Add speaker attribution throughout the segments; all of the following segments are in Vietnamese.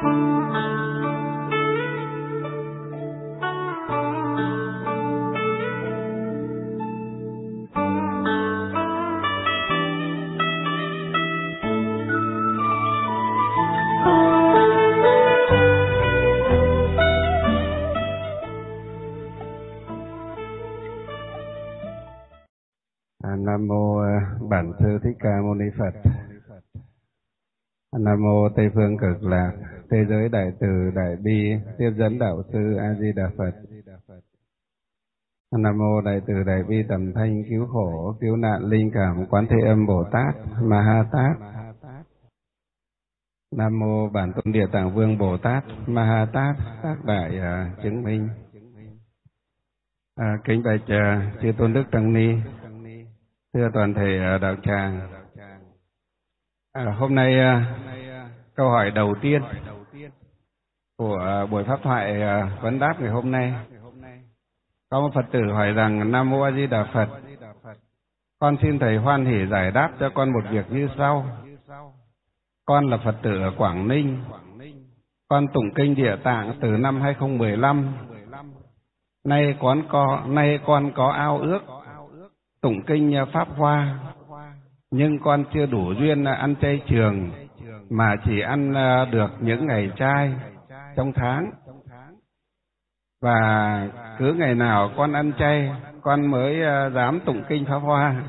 Speaker 1: Nam mô Bản Sư Thích Ca Mâu Ni Phật. Nam mô Tây Phương Cực Lạc Thế Giới Đại Từ Đại Bi Tiếp Dẫn Đạo Sư A Di Đà Phật. Nam mô Đại Từ Đại Bi Tầm Thanh Cứu Khổ Cứu Nạn Linh Cảm Quán Thế Âm Bồ Tát Ma Ha Tát. Nam mô Bản Tôn Địa Tạng Vương Bồ Tát Ma Ha Tát Tác Đại Chứng Minh. Kính bạch chư Tôn Đức Tăng Ni, thưa toàn thể đạo tràng. Hôm nay câu hỏi đầu tiên của buổi pháp thoại vấn đáp ngày hôm nay, có một Phật tử hỏi rằng: Nam mô A Di Đà Phật, con xin thầy hoan hỉ giải đáp cho con một việc như sau. Con là Phật tử ở Quảng Ninh. Con tụng kinh Địa Tạng từ năm 2015. Nay con có ao ước tụng kinh Pháp Hoa, nhưng con chưa đủ duyên ăn chay trường, mà chỉ ăn được những ngày chay trong tháng. Và cứ ngày nào con ăn chay, con mới dám tụng kinh Pháp Hoa.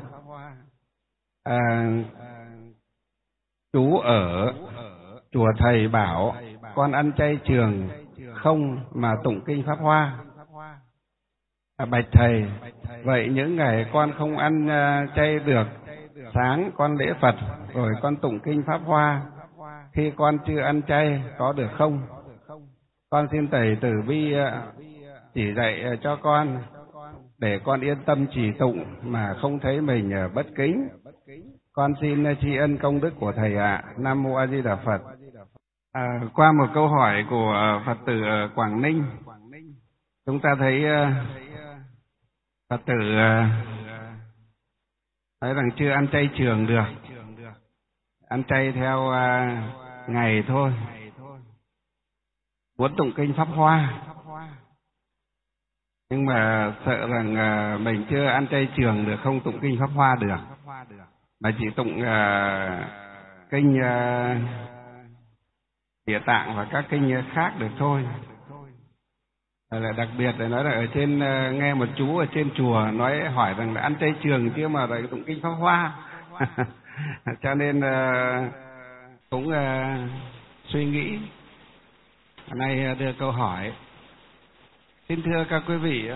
Speaker 1: Chú ở chùa thầy bảo con ăn chay trường không mà tụng kinh Pháp Hoa. Bạch thầy, vậy những ngày con không ăn chay được, sáng con lễ Phật rồi con tụng kinh Pháp Hoa, khi con chưa ăn chay có được không? Con xin thầy từ bi chỉ dạy cho con, để con yên tâm trì tụng mà không thấy mình bất kính. Con xin tri ân công đức của thầy ạ. Nam mô A Di Đà Phật. Qua một câu hỏi của Phật tử ở Quảng Ninh, chúng ta thấy Phật tử nói rằng chưa ăn chay trường được, ăn chay theo ngày thôi, muốn tụng kinh Pháp Hoa, nhưng mà sợ rằng mình chưa ăn chay trường được, không tụng kinh Pháp Hoa được, mà chỉ tụng kinh Địa Tạng và các kinh khác được thôi. Là đặc biệt là nói là ở trên nghe một chú ở trên chùa nói hỏi rằng là ăn chay trường chứ mà lại tụng kinh Pháp Hoa. Cho nên cũng suy nghĩ. Hôm nay đưa câu hỏi. Xin thưa các quý vị,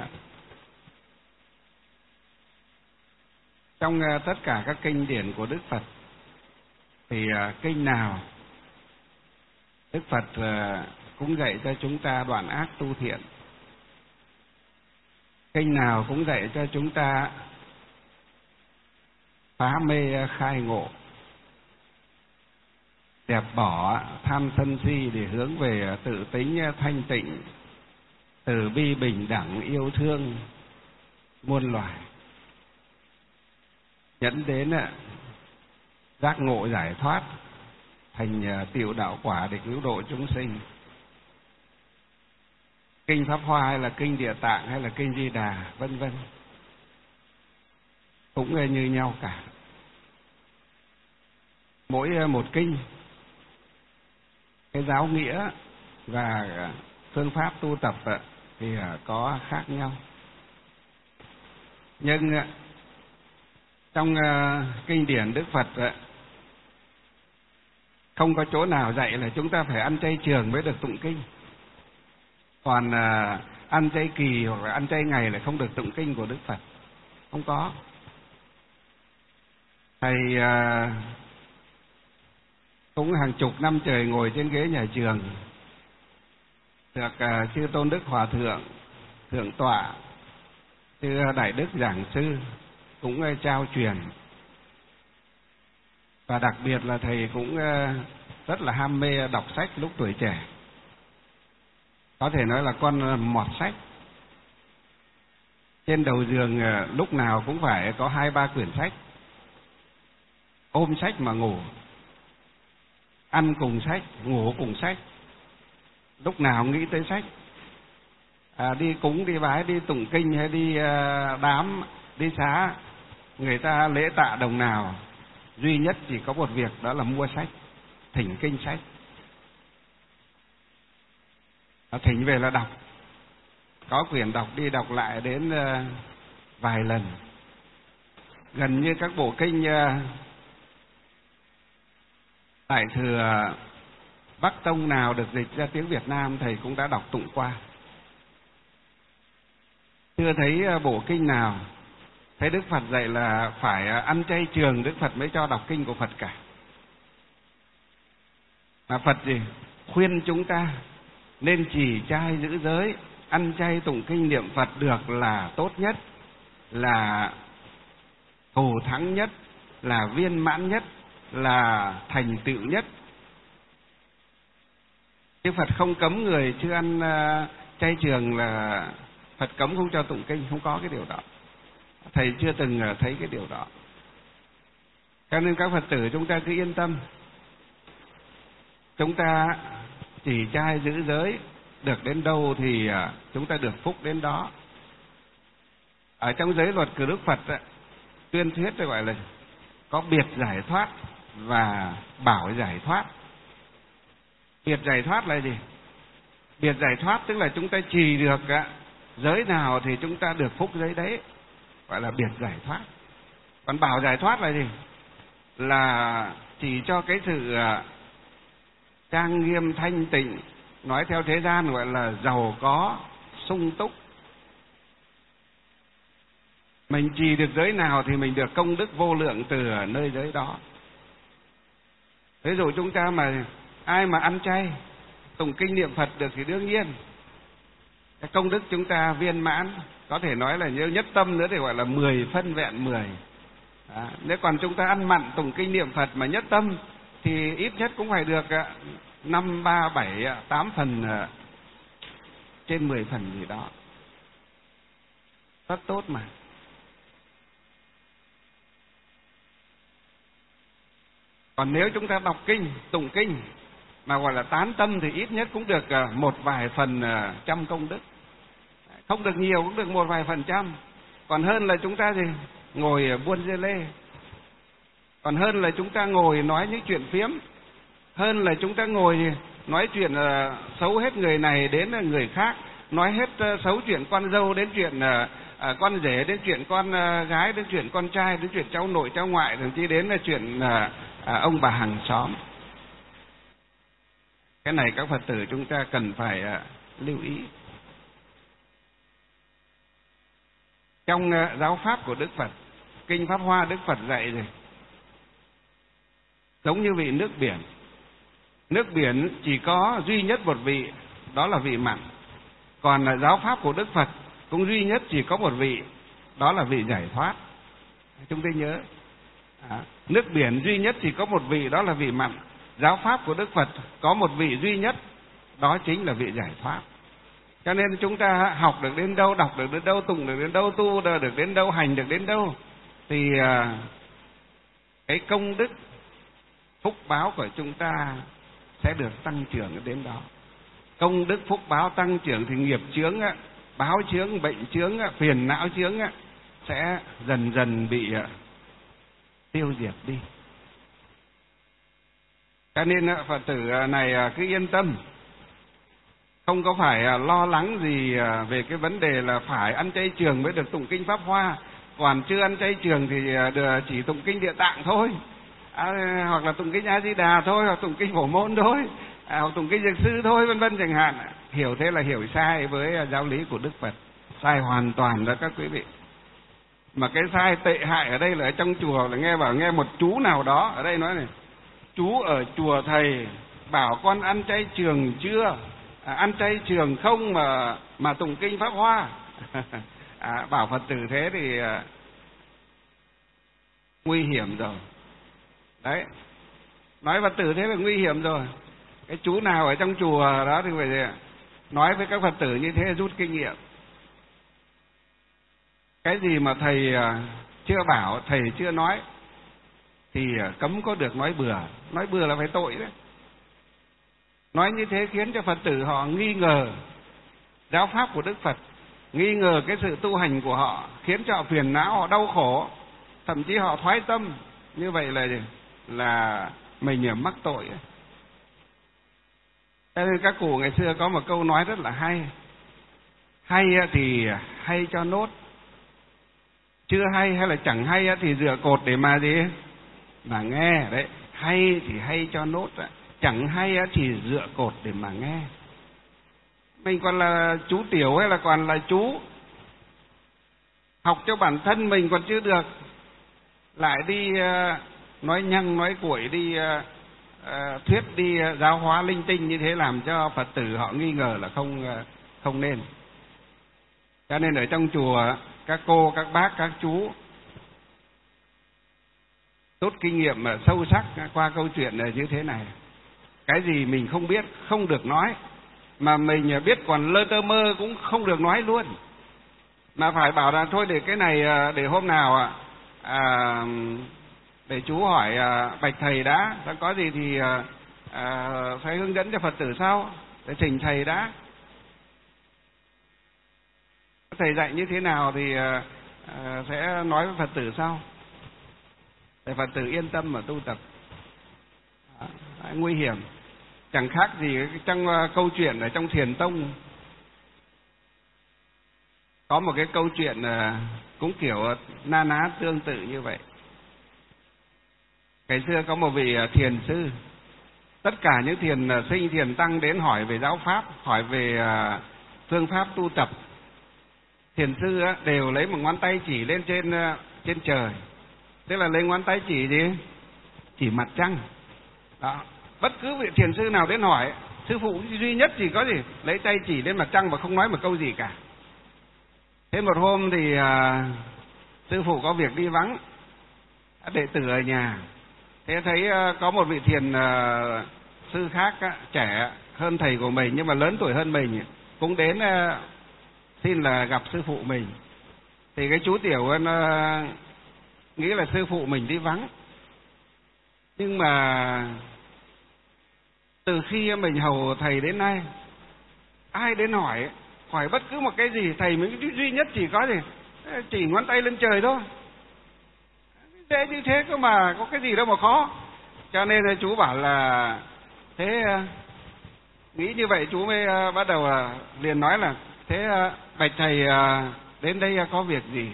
Speaker 1: trong tất cả các kinh điển của Đức Phật thì kinh nào Đức Phật cũng dạy cho chúng ta đoạn ác tu thiện. Kinh nào cũng dạy cho chúng ta phá mê khai ngộ, dẹp bỏ tham sân si để hướng về tự tính thanh tịnh, từ bi bình đẳng yêu thương muôn loài, dẫn đến giác ngộ giải thoát, thành tiểu đạo quả để cứu độ chúng sinh. Kinh Pháp Hoa hay là kinh Địa Tạng hay là kinh Di Đà vân vân cũng như nhau cả. Mỗi một kinh, cái giáo nghĩa và phương pháp tu tập thì có khác nhau. Nhưng trong kinh điển Đức Phật không có chỗ nào dạy là chúng ta phải ăn chay trường mới được tụng kinh. Còn ăn chay kỳ hoặc là ăn chay ngày lại không được tụng kinh của Đức Phật. Không có. Thầy cũng hàng chục năm trời ngồi trên ghế nhà trường, được chư Tôn Đức Hòa Thượng, Thượng Tọa, chư Đại Đức Giảng Sư cũng trao truyền. Và đặc biệt là thầy cũng rất là ham mê đọc sách lúc tuổi trẻ. Có thể nói là con mọt sách. Trên đầu giường lúc nào cũng phải có 2-3 quyển sách. Ôm sách mà ngủ. Ăn cùng sách, ngủ cùng sách. lúc nào nghĩ tới sách. Đi cúng, đi bái, đi tụng kinh hay đi đám, đi xá, người ta lễ tạ đồng nào, duy nhất chỉ có một việc, đó là mua sách, thỉnh kinh sách. Thỉnh về là đọc, có quyển đọc đi đọc lại đến vài lần. Gần như các bộ kinh Đại thừa Bắc Tông nào được dịch ra tiếng Việt Nam thầy cũng đã đọc tụng qua. Chưa thấy bộ kinh nào thấy Đức Phật dạy là phải ăn chay trường Đức Phật mới cho đọc kinh của Phật cả. Mà Phật gì? Khuyên chúng ta nên trì trai giữ giới, ăn chay tụng kinh niệm Phật được là tốt nhất, là thù thắng nhất, là viên mãn nhất, là thành tựu nhất. Chứ Phật không cấm người chưa ăn chay trường là Phật cấm không cho tụng kinh, không có cái điều đó. Thầy chưa từng thấy cái điều đó. Cho nên các Phật tử chúng ta cứ yên tâm. Chúng ta chỉ trai giữ giới được đến đâu thì chúng ta được phúc đến đó. Ở trong giới luật của Đức Phật tuyên thuyết gọi là có biệt giải thoát và bảo giải thoát. Biệt giải thoát là gì? Biệt giải thoát tức là chúng ta trì được giới nào thì chúng ta được phúc giới đấy, gọi là biệt giải thoát. Còn bảo giải thoát là gì? Là chỉ cho cái sự trang nghiêm thanh tịnh, nói theo thế gian gọi là giàu có sung túc. Mình trì được giới nào thì mình được công đức vô lượng từ nơi giới đó. Ví dụ chúng ta mà ai mà ăn chay tụng kinh niệm Phật được thì đương nhiên cái công đức chúng ta viên mãn, có thể nói là như nhất tâm nữa thì gọi là 10 phân vẹn 10. Nếu còn chúng ta ăn mặn tụng kinh niệm Phật mà nhất tâm thì ít nhất cũng phải được 5, 3, 7, 8 phần trên 10 phần gì đó. Rất tốt mà. Còn nếu chúng ta đọc kinh, tụng kinh mà gọi là tán tâm thì ít nhất cũng được một vài phần trăm công đức. Không được nhiều cũng được một vài phần trăm. Còn hơn là chúng ta gì? Ngồi buôn dê lê. Còn hơn là chúng ta ngồi nói những chuyện phiếm. Hơn là chúng ta ngồi nói chuyện xấu hết người này đến người khác. Nói hết xấu chuyện con dâu đến chuyện con rể, đến chuyện con gái, đến chuyện con trai, đến chuyện cháu nội cháu ngoại, thậm chí đến là chuyện ông bà hàng xóm. Cái này các Phật tử chúng ta cần phải lưu ý. Trong giáo pháp của Đức Phật, kinh Pháp Hoa Đức Phật dạy rồi, giống như vị nước biển. Nước biển chỉ có duy nhất một vị, đó là vị mặn. Còn giáo pháp của Đức Phật cũng duy nhất chỉ có một vị, đó là vị giải thoát. Chúng ta nhớ, nước biển duy nhất chỉ có một vị, đó là vị mặn. Giáo pháp của Đức Phật có một vị duy nhất, đó chính là vị giải thoát. Cho nên chúng ta học được đến đâu, đọc được đến đâu, tụng được đến đâu, tu được đến đâu, hành được đến đâu, thì cái công đức phúc báo của chúng ta sẽ được tăng trưởng đến đó. Công đức phúc báo tăng trưởng thì nghiệp chướng, báo chướng, bệnh chướng, phiền não chướng sẽ dần dần bị tiêu diệt đi. Cho nên Phật tử này cứ yên tâm, không có phải lo lắng gì về cái vấn đề là phải ăn chay trường mới được tụng kinh Pháp Hoa, còn chưa ăn chay trường thì chỉ tụng kinh Địa Tạng thôi, hoặc là tụng kinh A Di Đà thôi, hoặc tụng kinh Phổ Môn thôi, hoặc tụng kinh Dược Sư thôi, vân vân chẳng hạn. Hiểu thế là hiểu sai với giáo lý của Đức Phật, sai hoàn toàn đó các quý vị. Mà cái sai tệ hại ở đây là ở trong chùa là nghe một chú nào đó ở đây nói này: chú ở chùa thầy bảo con ăn chay trường chưa? Ăn chay trường không mà tụng kinh Pháp Hoa. Bảo Phật tử thế thì nguy hiểm rồi. Đấy, nói Phật tử thế là nguy hiểm rồi. Cái chú nào ở trong chùa đó thì phải nói với các Phật tử như thế, rút kinh nghiệm. Cái gì mà thầy chưa bảo, thầy chưa nói thì cấm có được nói bừa. Nói bừa là phải tội đấy. Nói như thế khiến cho Phật tử họ nghi ngờ giáo pháp của Đức Phật, nghi ngờ cái sự tu hành của họ, khiến cho họ phiền não, họ đau khổ, thậm chí họ thoái tâm. Như vậy là mình mắc tội. Cho nên các cụ ngày xưa có một câu nói rất là hay: hay thì hay cho nốt, chưa hay hay là chẳng hay thì dựa cột để mà gì? Mà nghe đấy. Hay thì hay cho nốt, chẳng hay thì dựa cột để mà nghe. Mình còn là chú tiểu hay là còn là chú, học cho bản thân mình còn chưa được, lại đi nói nhăng nói cuội, đi thuyết, đi giáo hóa linh tinh như thế, làm cho Phật tử họ nghi ngờ là không nên. Cho nên ở trong chùa, các cô, các bác, các chú rút kinh nghiệm sâu sắc qua câu chuyện như thế này. Cái gì mình không biết không được nói, mà mình biết còn lơ tơ mơ cũng không được nói luôn, mà phải bảo là thôi để cái này để hôm nào để chú hỏi bạch thầy đã, có gì thì sẽ hướng dẫn cho Phật tử sau, để trình thầy đã, thầy dạy như thế nào thì sẽ nói với Phật tử sau, để Phật tử yên tâm mà tu tập. Nguy hiểm chẳng khác gì trong câu chuyện ở trong Thiền Tông. Có một cái câu chuyện cũng kiểu na ná tương tự như vậy. Ngày xưa có một vị thiền sư, tất cả những thiền sinh, thiền tăng đến hỏi về giáo pháp, hỏi về phương pháp tu tập. Thiền sư đều lấy một ngón tay chỉ lên trên trời, tức là lấy ngón tay chỉ gì? Chỉ mặt trăng. Đó. Bất cứ vị thiền sư nào đến hỏi, sư phụ duy nhất chỉ có gì? Lấy tay chỉ lên mặt trăng và không nói một câu gì cả. Thế một hôm thì sư phụ có việc đi vắng, đệ tử ở nhà. Thế thấy có một vị thiền sư khác trẻ hơn thầy của mình nhưng mà lớn tuổi hơn mình, cũng đến xin là gặp sư phụ mình. Thì cái chú tiểu nó nghĩ là sư phụ mình đi vắng. Nhưng mà từ khi mình hầu thầy đến nay, ai đến hỏi bất cứ một cái gì, thầy mới duy nhất chỉ có gì? Chỉ ngón tay lên trời thôi. Dễ như thế cơ mà, có cái gì đâu mà khó. Cho nên là chú bảo là thế, nghĩ như vậy chú mới bắt đầu liền nói là thế bạch thầy đến đây có việc gì?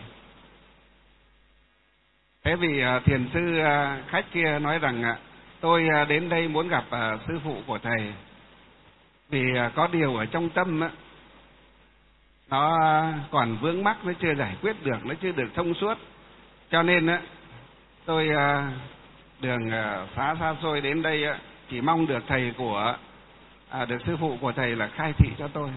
Speaker 1: Thế vì thiền sư khách kia nói rằng tôi đến đây muốn gặp sư phụ của thầy, vì có điều ở trong tâm nó còn vướng mắc, nó chưa giải quyết được, nó chưa được thông suốt, cho nên tôi đường xa xôi đến đây chỉ mong được thầy được sư phụ của thầy là khai thị cho tôi.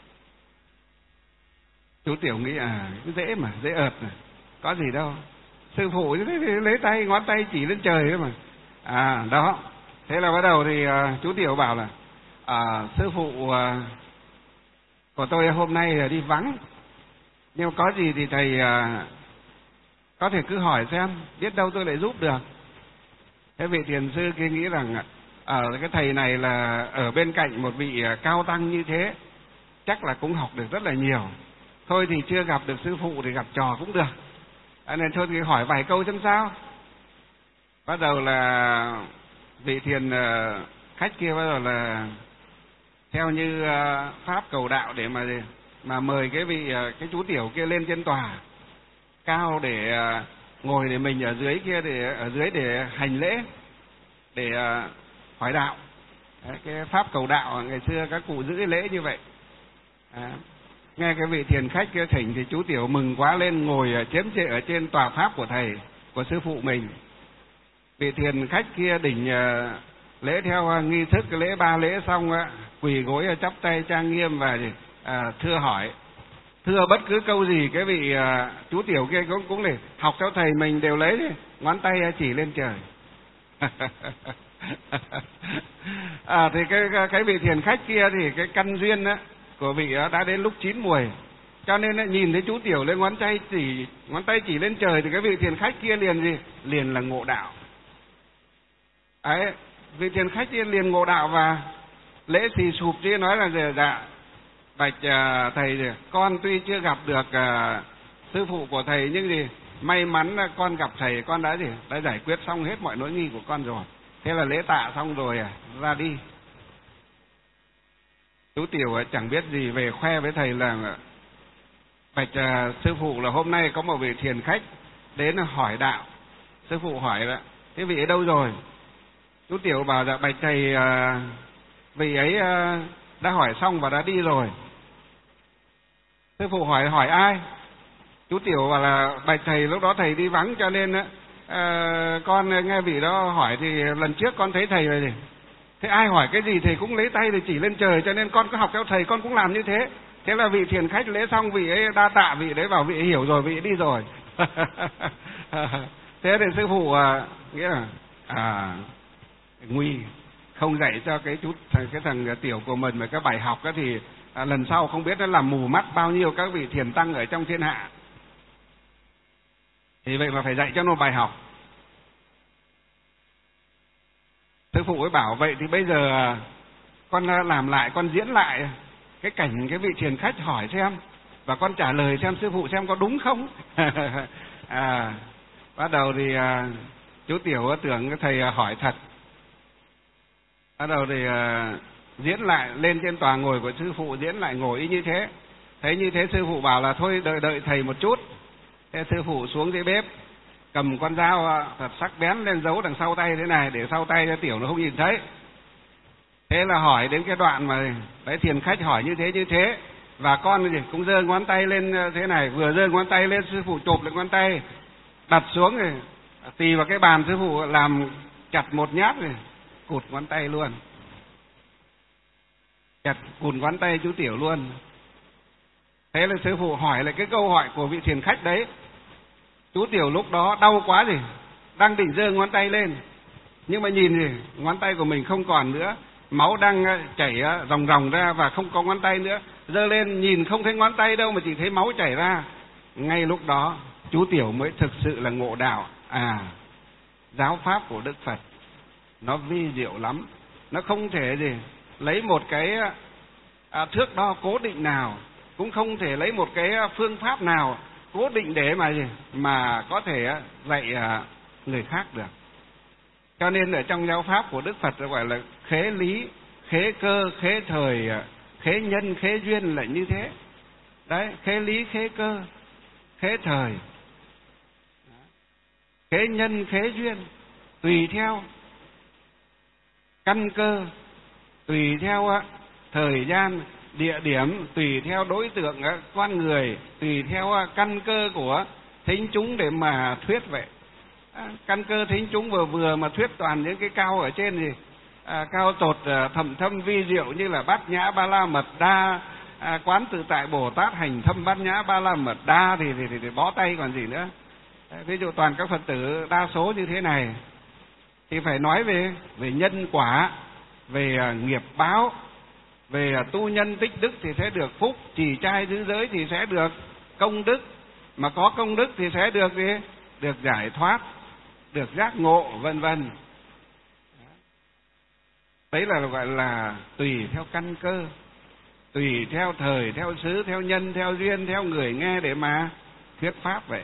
Speaker 1: Chú tiểu nghĩ dễ mà, dễ ợt mà, có gì đâu, sư phụ lấy tay, ngón tay chỉ lên trời ấy mà. Đó. Thế là bắt đầu thì chú tiểu bảo là sư phụ của tôi hôm nay đi vắng, nhưng có gì thì thầy có thể cứ hỏi xem, biết đâu tôi lại giúp được. Thế vị thiền sư kia nghĩ rằng cái thầy này là ở bên cạnh một vị cao tăng như thế, chắc là cũng học được rất là nhiều. Thôi thì chưa gặp được sư phụ thì gặp trò cũng được, nên thôi thì hỏi vài câu xem sao. Bắt đầu là vị thiền khách kia bắt đầu là theo như pháp cầu đạo để mà mời cái chú tiểu kia lên trên tòa cao để ngồi, để mình ở dưới kia, ở dưới để hành lễ, để hỏi đạo. Đấy, cái pháp cầu đạo ngày xưa các cụ giữ cái lễ như vậy. Nghe cái vị thiền khách kia thỉnh thì chú tiểu mừng quá lên, ngồi chiếm trệ ở trên tòa pháp của thầy, của sư phụ mình. Vị thiền khách kia đỉnh lễ theo nghi thức, cái lễ 3 lễ xong quỳ gối chắp tay trang nghiêm và thưa hỏi. Thưa bất cứ câu gì, cái vị chú tiểu kia cũng để học theo thầy mình, đều lấy ngón tay chỉ lên trời. Thì cái vị thiền khách kia thì cái căn duyên của vị đã đến lúc chín muồi, cho nên nhìn thấy chú tiểu lên ngón tay chỉ lên trời thì cái vị thiền khách kia liền là ngộ đạo. Ấy, vị thiền khách kia liền ngộ đạo và lễ xì sụp chứ nói là dạ bạch thầy, con tuy chưa gặp được sư phụ của thầy nhưng gì may mắn con gặp thầy, con đã giải quyết xong hết mọi nỗi nghi của con rồi. Thế là lễ tạ xong rồi ra đi. Chú Tiểu chẳng biết gì về khoe với thầy là bạch sư phụ là hôm nay có một vị thiền khách đến hỏi đạo. Sư phụ hỏi là thế vị ấy đâu rồi? Chú Tiểu bảo là bạch thầy vị ấy đã hỏi xong và đã đi rồi. Sư phụ hỏi ai? Chú Tiểu bảo là bạch thầy lúc đó thầy đi vắng cho nên con nghe vị đó hỏi thì lần trước con thấy thầy rồi. Thế ai hỏi cái gì thầy cũng lấy tay thì chỉ lên trời, cho nên con cứ học theo thầy, con cũng làm như thế. Thế là vị thiền khách lễ xong vị ấy đa tạ, vị đấy bảo vị ấy hiểu rồi, vị ấy đi rồi. Thế thì sư phụ nghĩa là nguy không dạy cho cái thằng Tiểu của mình mà cái bài học đó thì lần sau không biết nó làm mù mắt bao nhiêu các vị thiền tăng ở trong thiên hạ. Thì vậy mà phải dạy cho nó bài học. Sư phụ ấy bảo vậy thì bây giờ con làm lại, con diễn lại cái cảnh cái vị thiền khách hỏi xem, và con trả lời xem sư phụ xem có đúng không. Bắt đầu thì chú Tiểu tưởng cái thầy hỏi thật. Bắt đầu thì diễn lại lên trên tòa ngồi của sư phụ, diễn lại ngồi y như thế. Thấy như thế sư phụ bảo là thôi đợi thầy một chút. Thế sư phụ xuống dưới bếp cầm con dao thật sắc bén lên giấu đằng sau tay thế này, để sau tay cho Tiểu nó không nhìn thấy. Thế là hỏi đến cái đoạn mà đấy thiền khách hỏi như thế, và con cũng giơ ngón tay lên thế này, vừa giơ ngón tay lên sư phụ chộp lại ngón tay đặt xuống rồi tì vào cái bàn, sư phụ làm chặt một nhát rồi cụt ngón tay luôn, chặt cụt ngón tay chú Tiểu luôn. Thế là sư phụ hỏi lại cái câu hỏi của vị thiền khách đấy. Chú Tiểu lúc đó đau quá gì, đang định giơ ngón tay lên, nhưng mà nhìn thì ngón tay của mình không còn nữa, máu đang chảy ròng ròng ra và không có ngón tay nữa. Giơ lên nhìn không thấy ngón tay đâu mà chỉ thấy máu chảy ra. Ngay lúc đó chú Tiểu mới thực sự là ngộ đạo. Giáo pháp của Đức Phật nó vi diệu lắm, nó không thể lấy một cái thước đo cố định nào, cũng không thể lấy một cái phương pháp nào cố định để mà có thể dạy người khác được. Cho nên ở trong giáo pháp của Đức Phật gọi là khế lý, khế cơ, khế thời, khế nhân, khế duyên là như thế. Đấy, khế lý, khế cơ, khế thời, khế nhân, khế duyên, tùy theo căn cơ, tùy theo thời gian, địa điểm, tùy theo đối tượng con người, tùy theo căn cơ của thính chúng để mà thuyết vậy. Căn cơ thính chúng vừa mà thuyết toàn những cái cao ở trên cao tột thầm thâm vi diệu như là Bát Nhã Ba La Mật Đa, Quán Tự Tại Bồ Tát Hành Thâm Bát Nhã Ba La Mật Đa thì bó tay còn gì nữa. Ví dụ toàn các Phật tử đa số như thế này thì phải nói về nhân quả, về nghiệp báo, về tu nhân tích đức thì sẽ được phúc, trì trai giữ giới thì sẽ được công đức, mà có công đức thì sẽ được được giải thoát, được giác ngộ, vân vân. Đấy là gọi là tùy theo căn cơ, tùy theo thời, theo xứ, theo nhân, theo duyên, theo người nghe để mà thuyết pháp vậy.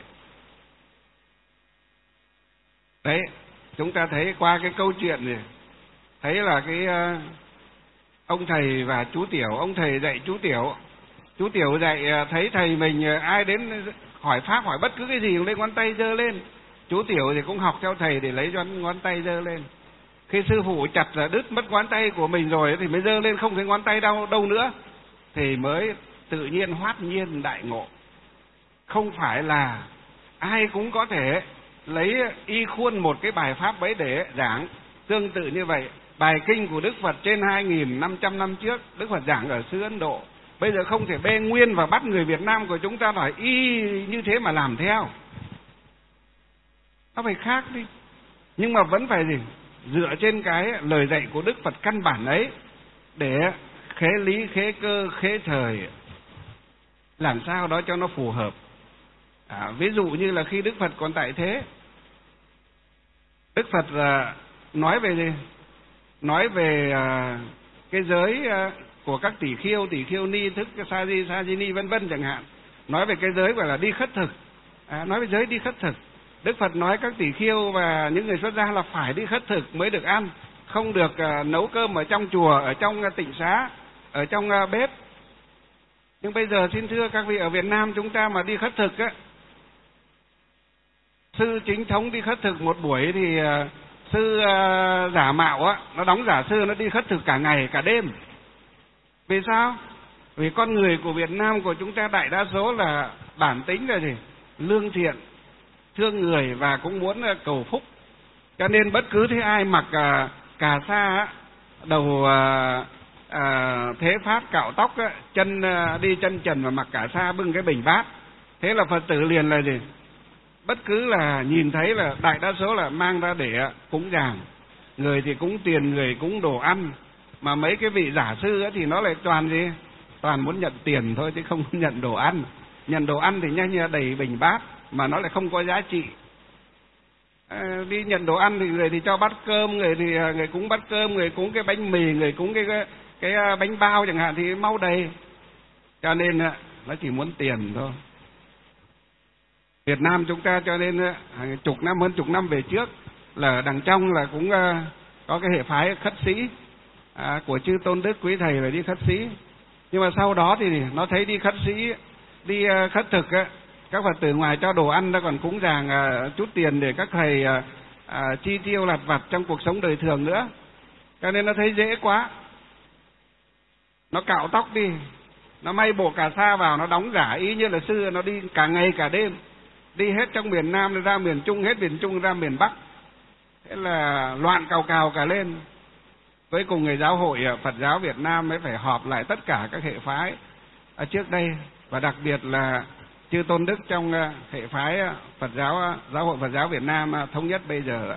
Speaker 1: Đấy, chúng ta thấy qua cái câu chuyện này, thấy là cái ông thầy và chú Tiểu. Ông thầy dạy chú Tiểu dạy thấy thầy mình ai đến hỏi pháp, hỏi bất cứ cái gì lấy ngón tay giơ lên. Chú Tiểu thì cũng học theo thầy để lấy cho ngón tay giơ lên. Khi sư phụ chặt là đứt mất ngón tay của mình rồi thì mới giơ lên không thấy ngón tay đâu nữa, thì mới tự nhiên hoát nhiên đại ngộ. Không phải là ai cũng có thể lấy y khuôn một cái bài pháp ấy để giảng. Tương tự như vậy, bài kinh của Đức Phật trên 2.500 năm trước, Đức Phật giảng ở xứ Ấn Độ. Bây giờ không thể bê nguyên và bắt người Việt Nam của chúng ta nói y như thế mà làm theo. Nó phải khác đi. Nhưng mà vẫn phải dựa trên cái lời dạy của Đức Phật căn bản ấy để khế lý, khế cơ, khế thời, làm sao đó cho nó phù hợp. Ví dụ như là khi Đức Phật còn tại thế, Đức Phật nói về cái giới của các tỷ khiêu ni, thức sa di ni vân vân chẳng hạn, nói về cái giới gọi là đi khất thực. Nói về giới đi khất thực, Đức Phật nói các tỷ khiêu và những người xuất gia là phải đi khất thực mới được ăn, không được nấu cơm ở trong chùa, ở trong tịnh xá, ở trong bếp. Nhưng bây giờ xin thưa các vị, ở Việt Nam chúng ta mà đi khất thực á, sư chính thống đi khất thực một buổi thì sư giả mạo á, nó đóng giả sư, nó đi khất thực cả ngày cả đêm. Vì sao? Vì con người của Việt Nam của chúng ta đại đa số là bản tính là gì? Lương thiện, thương người và cũng muốn cầu phúc. Cho nên bất cứ thế ai mặc cà sa, đầu thế phát cạo tóc, chân đi chân trần và mặc cà sa bưng cái bình bát, thế là Phật tử liền là gì? Bất cứ là nhìn thấy là đại đa số là mang ra để cúng dường. Người thì cúng tiền, người cúng đồ ăn. Mà mấy cái vị giả sư thì nó lại toàn gì? Toàn muốn nhận tiền thôi chứ không nhận đồ ăn. Nhận đồ ăn thì nhanh như đầy bình bát mà nó lại không có giá trị. Đi nhận đồ ăn thì người thì cho bát cơm, người thì người cúng bát cơm, người cúng cái bánh mì, người cúng cái bánh bao chẳng hạn thì mau đầy. Cho nên nó chỉ muốn tiền thôi. Việt Nam chúng ta cho nên hơn chục năm về trước là đằng trong là cũng có cái hệ phái khất sĩ của chư Tôn Đức quý thầy phải đi khất sĩ. Nhưng mà sau đó thì nó thấy đi khất sĩ, đi khất thực các Phật tử ngoài cho đồ ăn nó còn cúng dường chút tiền để các thầy chi tiêu lặt vặt trong cuộc sống đời thường nữa. Cho nên nó thấy dễ quá, nó cạo tóc đi, nó may bộ cà sa vào, nó đóng giả ý như là sư, nó đi cả ngày cả đêm, đi hết trong miền Nam ra miền Trung, hết miền Trung ra miền Bắc. Thế là loạn cào cả lên. Cuối cùng người giáo hội Phật giáo Việt Nam mới phải họp lại tất cả các hệ phái trước đây, và đặc biệt là chư Tôn Đức trong hệ phái Phật giáo, Giáo hội Phật giáo Việt Nam thống nhất bây giờ.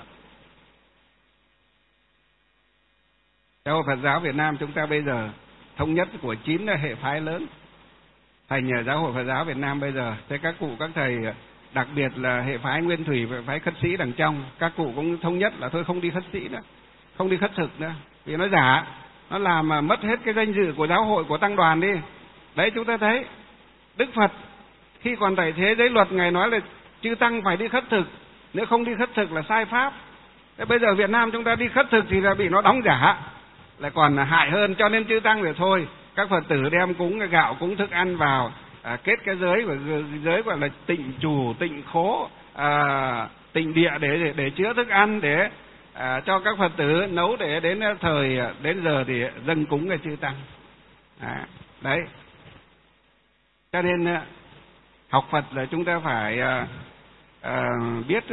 Speaker 1: Giáo hội Phật giáo Việt Nam chúng ta bây giờ thống nhất của 9 hệ phái lớn thành Giáo hội Phật giáo Việt Nam bây giờ. Thế các cụ các thầy, đặc biệt là hệ phái Nguyên Thủy và phái khất sĩ đằng trong, các cụ cũng thống nhất là thôi không đi khất sĩ nữa, không đi khất thực nữa, vì nó giả, nó làm mà mất hết cái danh dự của giáo hội, của tăng đoàn đi. Đấy, chúng ta thấy Đức Phật khi còn tại thế giới luật ngài nói là chư tăng phải đi khất thực, nếu không đi khất thực là sai pháp. Thế bây giờ Việt Nam chúng ta đi khất thực thì là bị nó đóng giả, lại còn hại hơn. Cho nên chư tăng thì thôi, các Phật tử đem cúng cái gạo, cúng thức ăn vào, kết cái giới, và giới gọi là tịnh chủ, tịnh khố, tịnh địa để chứa thức ăn, để cho các Phật tử nấu để đến giờ thì dâng cúng cái chư tăng. Đấy. Cho nên học Phật là chúng ta phải biết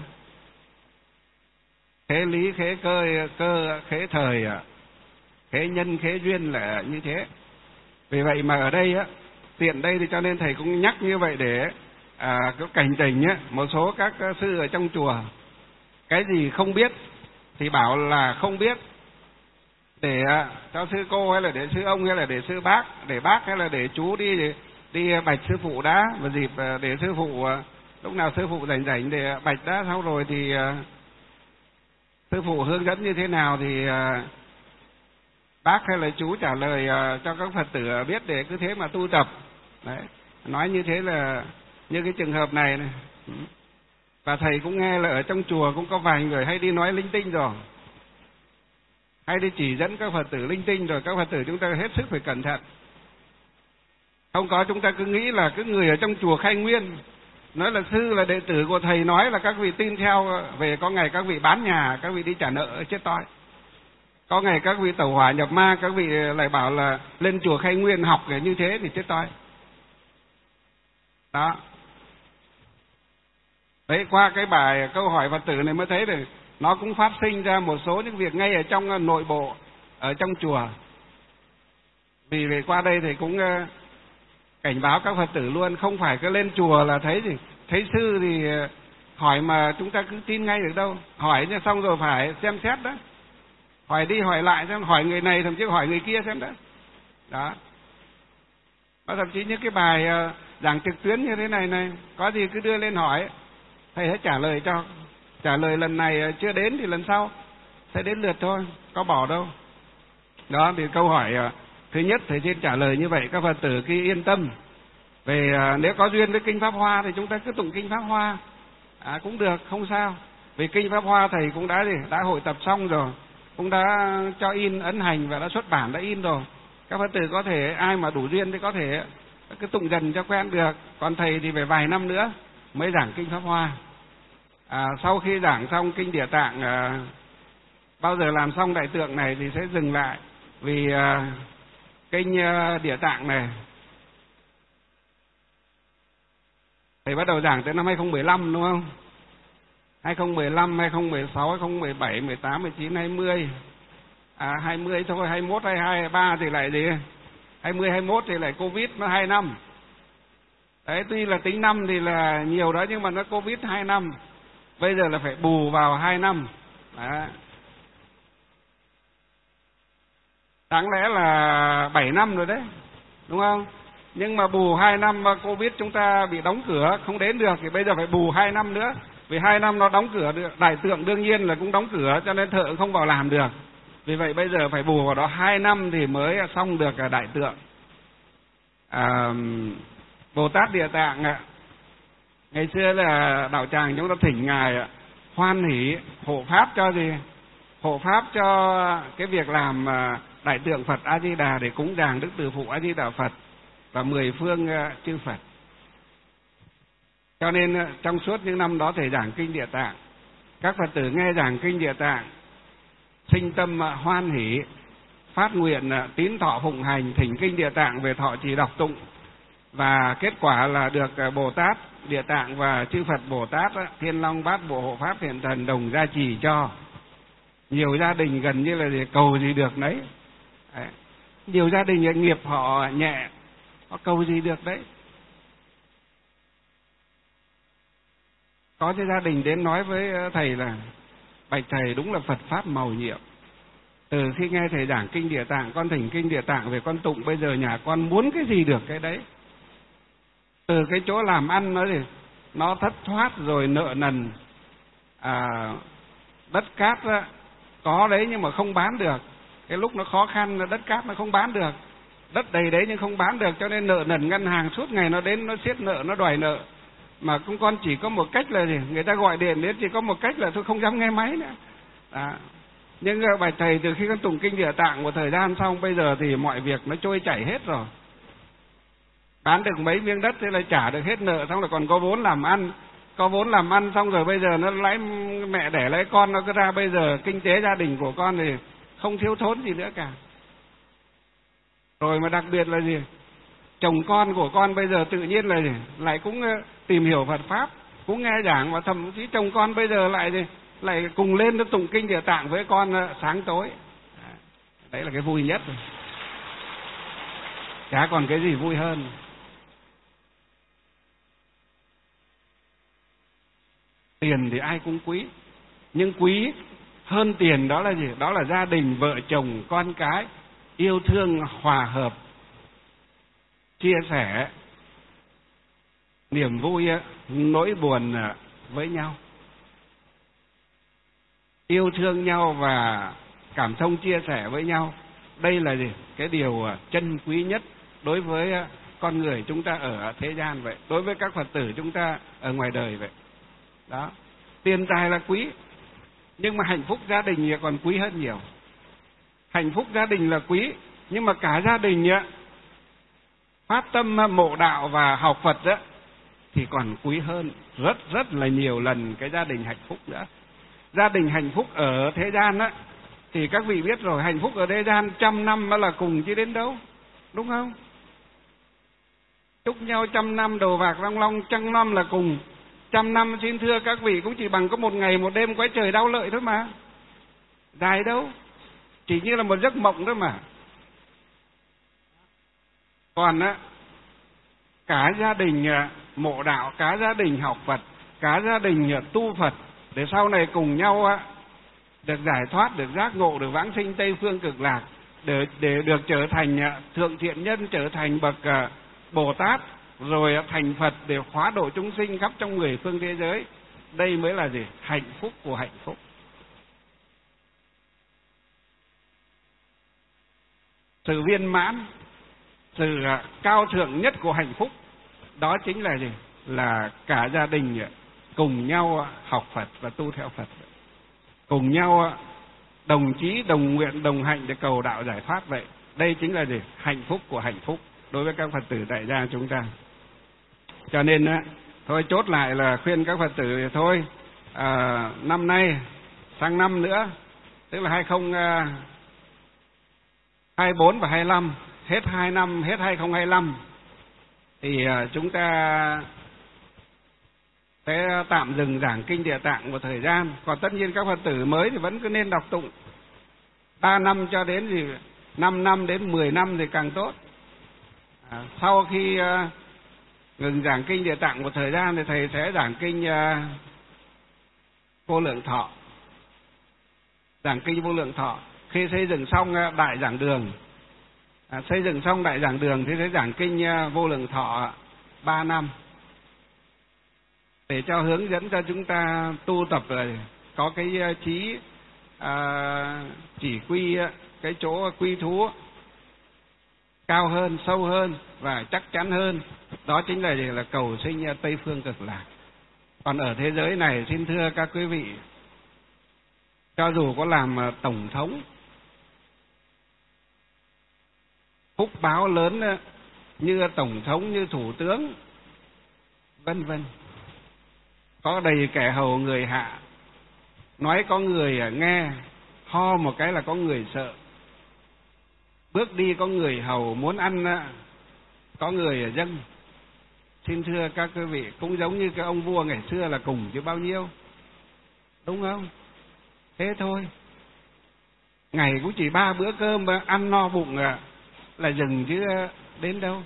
Speaker 1: khế lý, khế cơ, khế thời, khế nhân, khế duyên là như thế. Vì vậy mà ở đây tiện đây thì cho nên thầy cũng nhắc như vậy để có cảnh tỉnh một số các sư ở trong chùa, cái gì không biết thì bảo là không biết, để cho sư cô hay là để sư ông hay là để sư bác, để bác hay là để chú đi bạch sư phụ đã, và dịp để sư phụ lúc nào sư phụ rảnh để bạch đã, sau rồi thì sư phụ hướng dẫn như thế nào thì bác hay là chú trả lời cho các Phật tử biết, để cứ thế mà tu tập. Đấy, nói như thế là như cái trường hợp này. Và thầy cũng nghe là ở trong chùa cũng có vài người hay đi nói linh tinh rồi, hay đi chỉ dẫn các Phật tử linh tinh rồi. Các Phật tử chúng ta hết sức phải cẩn thận. Không có chúng ta cứ nghĩ là cái người ở trong chùa Khai Nguyên nói là sư là đệ tử của thầy, nói là các vị tin theo, về có ngày các vị bán nhà, các vị đi trả nợ chết toi. Có ngày các vị tẩu hỏa nhập ma, các vị lại bảo là lên chùa Khai Nguyên học để như thế thì chết toi. Đó. Đấy, qua cái bài câu hỏi Phật tử này mới thấy được nó cũng phát sinh ra một số những việc ngay ở trong nội bộ, ở trong chùa. Vì về qua đây thì cũng cảnh báo các Phật tử luôn, không phải cứ lên chùa là thấy sư thì hỏi mà chúng ta cứ tin ngay được đâu. Hỏi xong rồi phải xem xét đó, hỏi đi hỏi lại xem, hỏi người này thậm chí hỏi người kia xem đó. Đó. Và thậm chí những cái bài giảng trực tuyến như thế này có gì cứ đưa lên hỏi, thầy sẽ trả lời cho. Trả lời lần này chưa đến thì lần sau sẽ đến lượt thôi, có bỏ đâu. Đó thì câu hỏi thứ nhất thầy xin trả lời như vậy, các Phật tử cứ yên tâm. Về nếu có duyên với kinh Pháp Hoa thì chúng ta cứ tụng kinh Pháp Hoa cũng được, không sao. Vì kinh Pháp Hoa thầy cũng đã hội tập xong rồi, cũng đã cho in ấn hành và đã xuất bản, đã in rồi. Các Phật tử có thể ai mà đủ duyên thì có thể cứ tụng dần cho quen được. Còn thầy thì phải vài năm nữa mới giảng kinh Pháp Hoa. Sau khi giảng xong kinh Địa Tạng, bao giờ làm xong Đại Tượng này thì sẽ dừng lại. Vì kinh Địa Tạng này thầy bắt đầu giảng tới năm 2015 đúng không? 2015, 2016, 2017, 18, 19, 20. 20 thôi, 21, 22, 23 thì lại gì? 20, 21 thì lại Covid nó 2 năm. Đấy, tuy là tính năm thì là nhiều đó nhưng mà nó Covid 2 năm. Bây giờ là phải bù vào 2 năm. Đó. Đáng lẽ là 7 năm rồi đấy, đúng không? Nhưng mà bù 2 năm Covid chúng ta bị đóng cửa, không đến được thì bây giờ phải bù 2 năm nữa. Vì 2 năm nó đóng cửa được, Đại Tượng đương nhiên là cũng đóng cửa cho nên thợ không vào làm được. Vì vậy bây giờ phải bù vào đó 2 năm thì mới xong được Đại Tượng. Bồ Tát Địa Tạng ngày xưa là đạo tràng chúng ta thỉnh ngài hoan hỷ hộ pháp cho gì? Hộ pháp cho cái việc làm Đại Tượng Phật A Di Đà để cúng dường Đức Từ Phụ A Di Đà Phật và 10 phương chư Phật. Cho nên trong suốt những năm đó thầy giảng kinh Địa Tạng, các Phật tử nghe giảng kinh Địa Tạng sinh tâm hoan hỷ, phát nguyện tín thọ phụng hành, thỉnh kinh Địa Tạng về thọ trì đọc tụng, và kết quả là được Bồ Tát Địa Tạng và chư Phật Bồ Tát Thiên Long Bát Bộ Hộ Pháp Hiện Thần đồng gia trì cho. Nhiều gia đình gần như là cầu gì được đấy. Nhiều gia đình nghiệp họ nhẹ, họ cầu gì được đấy. Có cái gia đình đến nói với thầy là: bạch thầy, đúng là Phật Pháp màu nhiệm. Từ khi nghe thầy giảng kinh Địa Tạng, con thỉnh kinh Địa Tạng về con tụng, bây giờ nhà con muốn cái gì được cái đấy. Từ cái chỗ làm ăn nó thất thoát rồi nợ nần, đất cát có đấy nhưng mà không bán được. Cái lúc nó khó khăn đất cát nó không bán được, đất đầy đấy nhưng không bán được, cho nên nợ nần ngân hàng suốt ngày nó đến nó siết nợ, nó đòi nợ. Mà cũng con chỉ có một cách là gì? Người ta gọi điện đến chỉ có một cách là tôi không dám nghe máy nữa. Nhưng bạch thầy, từ khi con tụng kinh Địa Tạng một thời gian xong, bây giờ thì mọi việc nó trôi chảy hết rồi. Bán được mấy miếng đất thế là trả được hết nợ, xong rồi còn có vốn làm ăn. Có vốn làm ăn xong rồi bây giờ nó lấy mẹ đẻ lấy con nó cứ ra, bây giờ kinh tế gia đình của con thì không thiếu thốn gì nữa cả. Rồi mà đặc biệt là gì? Chồng con của con bây giờ tự nhiên là gì? Lại cũng tìm hiểu Phật Pháp, cũng nghe giảng, và thậm chí chồng con bây giờ lại cùng lên nó tụng kinh Địa Tạng với con sáng tối. Đấy là cái vui nhất rồi. Chả còn cái gì vui hơn. Tiền thì ai cũng quý, nhưng quý hơn tiền đó là gì? Đó là gia đình, vợ chồng, con cái yêu thương, hòa hợp, chia sẻ niềm vui, nỗi buồn với nhau, yêu thương nhau và cảm thông chia sẻ với nhau. Đây là gì? Cái điều chân quý nhất đối với con người chúng ta ở thế gian vậy, đối với các Phật tử chúng ta ở ngoài đời vậy. Đó, tiền tài là quý, nhưng mà hạnh phúc gia đình còn quý hơn nhiều. Hạnh phúc gia đình là quý, nhưng mà cả gia đình phát tâm mộ đạo và học Phật thì còn quý hơn rất là nhiều lần cái gia đình hạnh phúc nữa. Gia đình hạnh phúc ở thế gian thì các vị biết rồi, hạnh phúc ở thế gian 100 năm là cùng chứ đến đâu, đúng không? Chúc nhau 100 năm đầu bạc long long, 100 năm là cùng. 100 năm xin thưa các vị cũng chỉ bằng có một ngày một đêm quái trời đau lợi thôi mà, dài đâu, chỉ như là một giấc mộng thôi mà. Còn cả gia đình mộ đạo, cả gia đình học Phật, cả gia đình tu Phật, để sau này cùng nhau được giải thoát, được giác ngộ, được vãng sinh Tây Phương Cực Lạc, để được trở thành thượng thiện nhân, trở thành bậc Bồ Tát, rồi thành Phật để hóa độ chúng sinh khắp trong 10 phương thế giới. Đây mới là gì? Hạnh phúc của hạnh phúc. sự viên mãn, sự cao thượng nhất của hạnh phúc. Đó chính là gì? Là cả gia đình cùng nhau học Phật và tu theo Phật, cùng nhau đồng chí, đồng nguyện, đồng hạnh để cầu đạo giải thoát. Vậy đây chính là gì? Hạnh phúc của hạnh phúc đối với các Phật tử tại gia chúng ta. Cho nên thôi chốt lại là khuyên các Phật tử thì thôi, năm nay sang năm nữa, tức là 2024 và 25, hết 2 năm, hết 2025 thì chúng ta sẽ tạm dừng giảng kinh Địa Tạng một thời gian. Còn tất nhiên các Phật tử mới thì vẫn cứ nên đọc tụng 3 năm cho đến gì 5 năm đến 10 năm thì càng tốt. Sau khi ngừng giảng kinh Địa Tạng một thời gian thì thầy sẽ giảng kinh Vô Lượng Thọ. Giảng kinh Vô Lượng Thọ khi xây dựng xong đại giảng đường, xây dựng xong đại giảng đường thì sẽ giảng kinh Vô Lượng Thọ 3 năm để cho hướng dẫn cho chúng ta tu tập rồi có cái trí chỉ quy, cái chỗ quy thú cao hơn, sâu hơn và chắc chắn hơn. Đó chính là cầu sinh Tây Phương Cực Lạc. Còn ở thế giới này, xin thưa các quý vị, cho dù có làm tổng thống, phúc báo lớn như tổng thống, như thủ tướng, vân vân, có đầy kẻ hầu người hạ, nói có người nghe, ho một cái là có người sợ, bước đi có người hầu, muốn ăn có người dâng. Xin thưa các quý vị, cũng giống như cái ông vua ngày xưa là cùng chứ bao nhiêu, đúng không? Thế thôi, ngày cũng chỉ 3 bữa cơm ăn no bụng là dừng chứ đến đâu.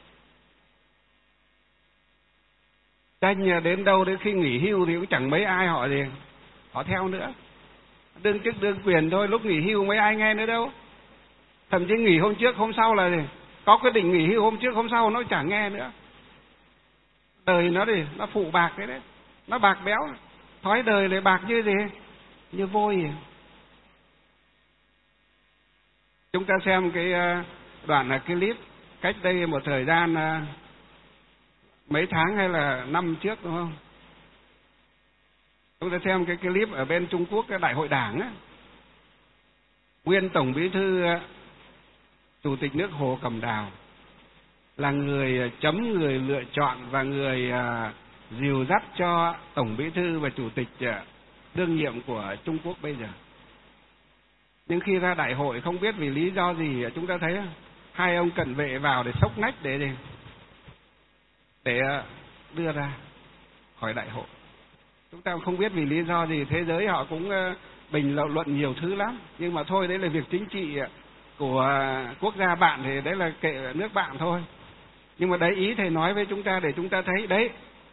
Speaker 1: Tranh đến đâu đến khi nghỉ hưu thì cũng chẳng mấy ai họ theo nữa. Đương chức đương quyền thôi, lúc nghỉ hưu mấy ai nghe nữa đâu. Thậm chí nghỉ hôm trước hôm sau là có quyết định nghỉ hưu hôm trước hôm sau nó chẳng nghe nữa. Đời nó phụ bạc đấy, nó bạc béo, thói đời lại bạc như gì? Như vôi. Chúng ta xem cái đoạn clip cách đây một thời gian, mấy tháng hay là năm trước đúng không? Chúng ta xem cái clip ở bên Trung Quốc, cái đại hội đảng á, nguyên tổng bí thư chủ tịch nước Hồ Cẩm Đào là người chấm, người lựa chọn và người dìu dắt cho tổng bí thư và chủ tịch đương nhiệm của Trung Quốc bây giờ. Nhưng khi ra đại hội không biết vì lý do gì, chúng ta thấy hai ông cận vệ vào để xốc nách để đưa ra khỏi đại hội. Chúng ta không biết vì lý do gì, thế giới họ cũng bình luận nhiều thứ lắm, nhưng mà thôi, đấy là việc chính trị của quốc gia bạn thì đấy là kệ nước bạn thôi. Nhưng mà đấy, ý thầy nói với chúng ta để chúng ta thấy đấy.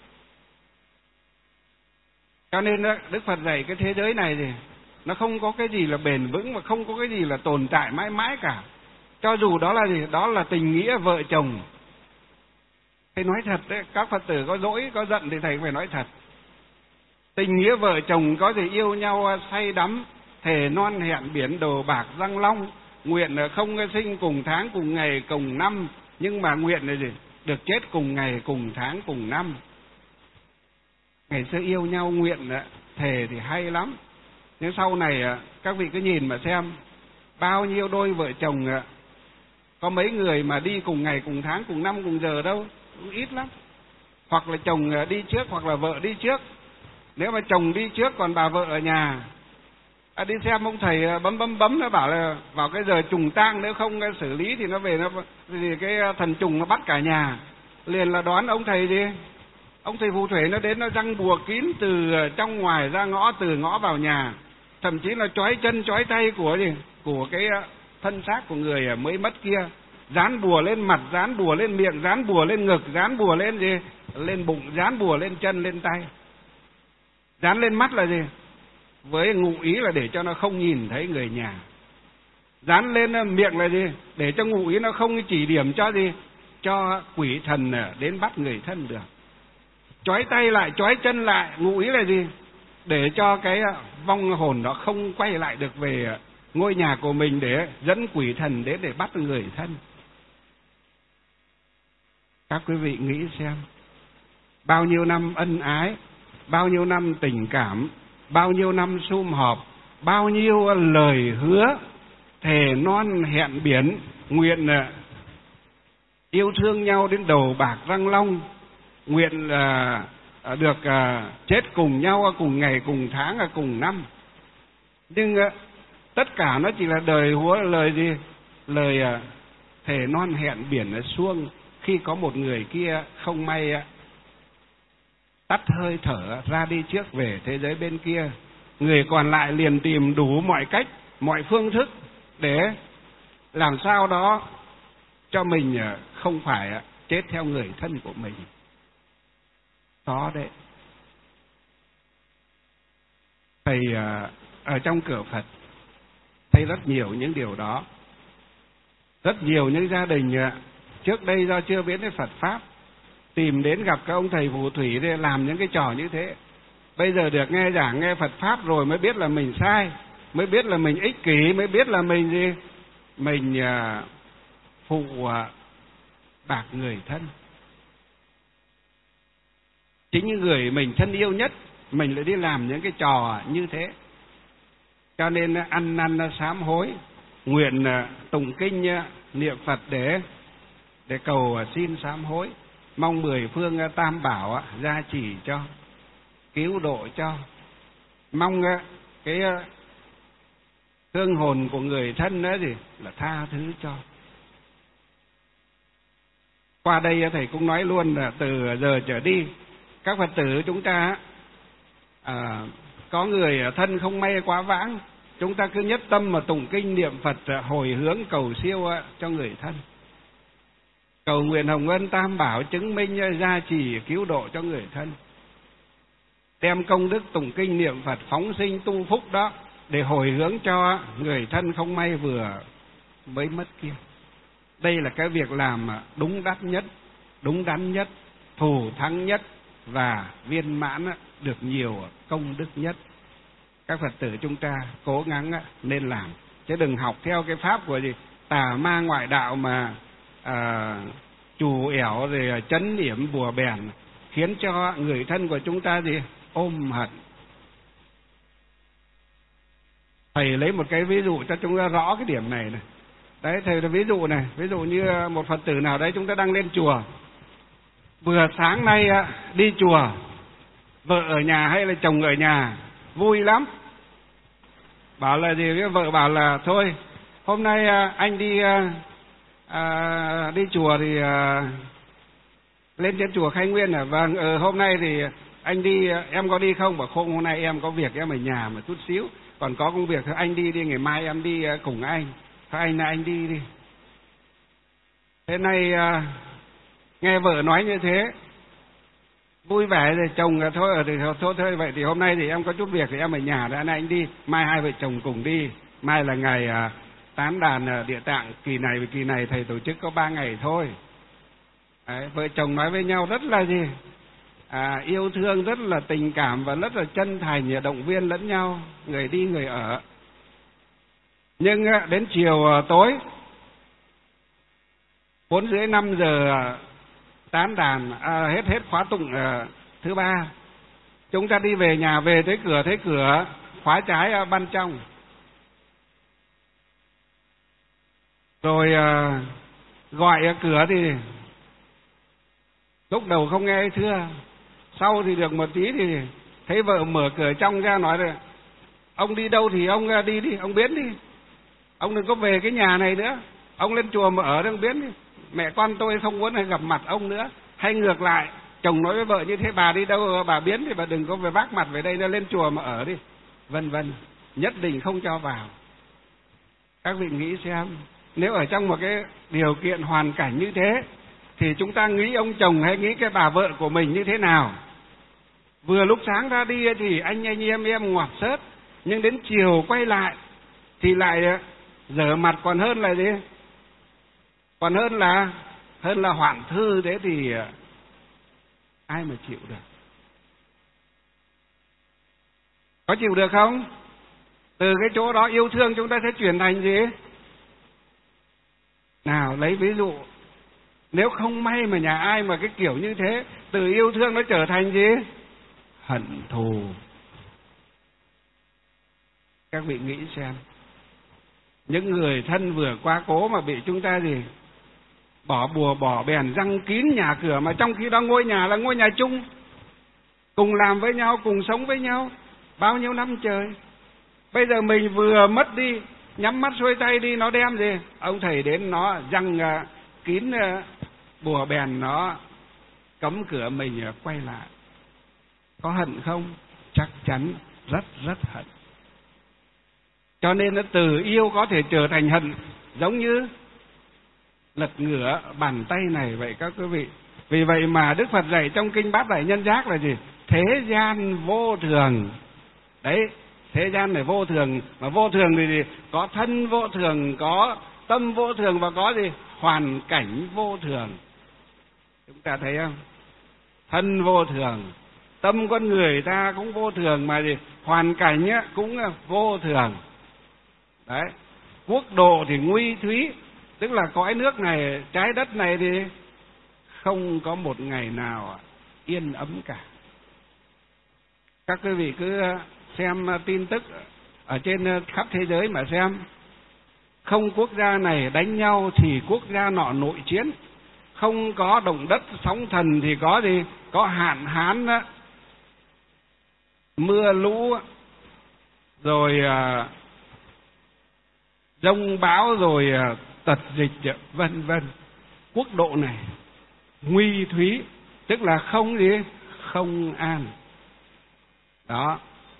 Speaker 1: Cho nên Đức Phật dạy cái thế giới này thì nó không có cái gì là bền vững, mà không có cái gì là tồn tại mãi mãi cả. Cho dù đó là gì? Đó là tình nghĩa vợ chồng. Thầy nói thật đấy, các Phật tử có lỗi, có giận thì thầy phải nói thật. Tình nghĩa vợ chồng có thể yêu nhau say đắm, thề non hẹn biển đồ bạc răng long, nguyện không sinh cùng tháng cùng ngày cùng năm, nhưng mà nguyện là gì? Được chết cùng ngày cùng tháng cùng năm. Ngày xưa yêu nhau nguyện thề thì hay lắm, nhưng sau này các vị cứ nhìn mà xem, bao nhiêu đôi vợ chồng có mấy người mà đi cùng ngày cùng tháng cùng năm cùng giờ đâu, cũng ít lắm. Hoặc là chồng đi trước hoặc là vợ đi trước. Nếu mà chồng đi trước còn bà vợ ở nhà, đi xem ông thầy bấm nó bảo là vào cái giờ trùng tang, nếu không xử lý thì nó về, thì cái thần trùng nó bắt cả nhà. Liền là đoán ông thầy gì? Ông thầy phù thủy nó đến, nó răng bùa kín từ trong ngoài ra ngõ, từ ngõ vào nhà, thậm chí là trói chân trói tay của cái thân xác của người mới mất kia, dán bùa lên mặt, dán bùa lên miệng, dán bùa lên ngực, dán bùa lên lên bụng, dán bùa lên chân lên tay, dán lên mắt là với ngụ ý là để cho nó không nhìn thấy người nhà. Dán lên miệng là để cho ngụ ý nó không chỉ điểm cho quỷ thần đến bắt người thân được. Trói tay lại, trói chân lại, ngụ ý là để cho cái vong hồn đó không quay lại được về ngôi nhà của mình để dẫn quỷ thần đến để bắt người thân. Các quý vị nghĩ xem, bao nhiêu năm ân ái, bao nhiêu năm tình cảm, bao nhiêu năm sum họp, bao nhiêu lời hứa thề non hẹn biển, nguyện yêu thương nhau đến đầu bạc răng long, nguyện được chết cùng nhau, cùng ngày, cùng tháng, cùng năm. Nhưng tất cả nó chỉ là đời hứa, lời gì? Lời thề non hẹn biển suông, khi có một người kia không may tắt hơi thở ra đi trước về thế giới bên kia, người còn lại liền tìm đủ mọi cách, mọi phương thức để làm sao đó cho mình không phải chết theo người thân của mình. Đó đấy. Thầy ở trong cửa Phật thấy rất nhiều những điều đó. Rất nhiều những gia đình trước đây do chưa biết đến Phật Pháp, tìm đến gặp các ông thầy phù thủy để làm những cái trò như thế. Bây giờ được nghe giảng, nghe Phật Pháp rồi mới biết là mình sai, mới biết là mình ích kỷ, mới biết là mình gì? Mình phụ bạc người thân. Chính những người mình thân yêu nhất, mình lại đi làm những cái trò như thế. Cho nên ăn năn sám hối, nguyện tụng kinh niệm Phật để cầu xin sám hối, mong mười phương tam bảo gia trì cho, cứu độ cho, mong cái hương hồn của người thân đó gì là tha thứ cho. Qua đây thầy cũng nói luôn là từ giờ trở đi, các Phật tử chúng ta có người thân không may quá vãng, chúng ta cứ nhất tâm mà tụng kinh niệm Phật, hồi hướng cầu siêu cho người thân, cầu nguyện hồng ân tam bảo chứng minh gia trì cứu độ cho người thân, đem công đức tụng kinh niệm Phật phóng sinh tu phúc đó để hồi hướng cho người thân không may vừa mới mất kia. Đây là cái việc làm đúng đắn nhất, đúng đắn nhất, thù thắng nhất và viên mãn được nhiều công đức nhất. Các Phật tử chúng ta cố gắng nên làm, chứ đừng học theo cái pháp của gì tà ma ngoại đạo mà trù ẻo rồi chấn điểm bùa bèn, khiến cho người thân của chúng ta gì ôm hận. Thầy lấy một cái ví dụ cho chúng ta rõ cái điểm này này. Đấy, thầy là ví dụ này, ví dụ như một Phật tử nào đấy chúng ta đang lên chùa, vừa sáng nay đi chùa, vợ ở nhà hay là chồng ở nhà, vui lắm. Bảo là gì, với vợ bảo là thôi, hôm nay anh đi chùa thì lên trên chùa Khai Nguyên à? Vâng, hôm nay thì anh đi, em có đi không? Bảo không, hôm nay em có việc, em ở nhà mà chút xíu, còn có công việc thôi anh đi, ngày mai em đi cùng anh. Thôi anh đi đi. Thế nay nghe vợ nói như thế, vui vẻ rồi, chồng thôi vậy thì hôm nay thì em có chút việc thì em ở nhà, đã anh đi, mai hai vợ chồng cùng đi. Mai là ngày tán đàn Địa Tạng, kỳ này thầy tổ chức có 3 ngày thôi. Đấy, vợ chồng nói với nhau rất là gì? Yêu thương, rất là tình cảm và rất là chân thành, động viên lẫn nhau, người đi người ở. Nhưng đến chiều tối 4:30 5 giờ tán đàn hết khóa tụng thứ 3, chúng ta đi về nhà, về tới cửa thấy cửa khóa trái ban trong, rồi gọi cửa thì lúc đầu không nghe thưa, sau thì được một tí thì thấy vợ mở cửa trong ra nói rồi: ông đi đâu thì ông đi đi, ông biến đi, ông đừng có về cái nhà này nữa, ông lên chùa mà ở đừng biến đi, mẹ con tôi không muốn gặp mặt ông nữa. Hay ngược lại, chồng nói với vợ như thế: bà đi đâu bà biến thì bà đừng có về vác mặt về đây, nó lên chùa mà ở đi, vân vân, nhất định không cho vào. Các vị nghĩ xem, nếu ở trong một cái điều kiện hoàn cảnh như thế thì chúng ta nghĩ ông chồng hay nghĩ cái bà vợ của mình như thế nào? Vừa lúc sáng ra đi thì anh em ngoặt xớt, nhưng đến chiều quay lại thì lại dở mặt còn hơn là gì? Còn hơn là hoạn thư. Thế thì ai mà chịu được? Có chịu được không? Từ cái chỗ đó yêu thương chúng ta sẽ chuyển thành gì? Nào lấy ví dụ, nếu không may mà nhà ai mà cái kiểu như thế, từ yêu thương nó trở thành gì? Hận thù. Các vị nghĩ xem, những người thân vừa quá cố mà bị chúng ta gì? Bỏ bùa bỏ bèn răng kín nhà cửa, mà trong khi đó ngôi nhà là ngôi nhà chung, cùng làm với nhau, cùng sống với nhau bao nhiêu năm trời. Bây giờ mình vừa mất đi, nhắm mắt xuôi tay đi, nó đem gì? Ông thầy đến nó răng kín bùa bèn, nó cấm cửa mình quay lại. Có hận không? Chắc chắn rất rất hận. Cho nên nó từ yêu có thể trở thành hận, giống như lật ngửa bàn tay này vậy các quý vị. Vì vậy mà Đức Phật dạy trong kinh Bát Đại Nhân Giác là gì? Thế gian vô thường. Đấy, thế gian này vô thường, mà vô thường thì gì? Có thân vô thường, có tâm vô thường, và có gì? Hoàn cảnh vô thường. Chúng ta thấy không? Thân vô thường, tâm con người ta cũng vô thường, mà gì? Hoàn cảnh cũng vô thường. Đấy, quốc độ thì nguy thúy, tức là cõi nước này, trái đất này thì không có một ngày nào yên ấm cả. Các quý vị cứ xem tin tức ở trên khắp thế giới mà xem, không quốc gia này đánh nhau thì quốc gia nọ nội chiến, không có động đất sóng thần thì có gì? Có hạn hán, mưa lũ, rồi giông bão, rồi tật dịch, vân vân. Quốc độ này nguy thúy, tức là không gì? Không an. Đó.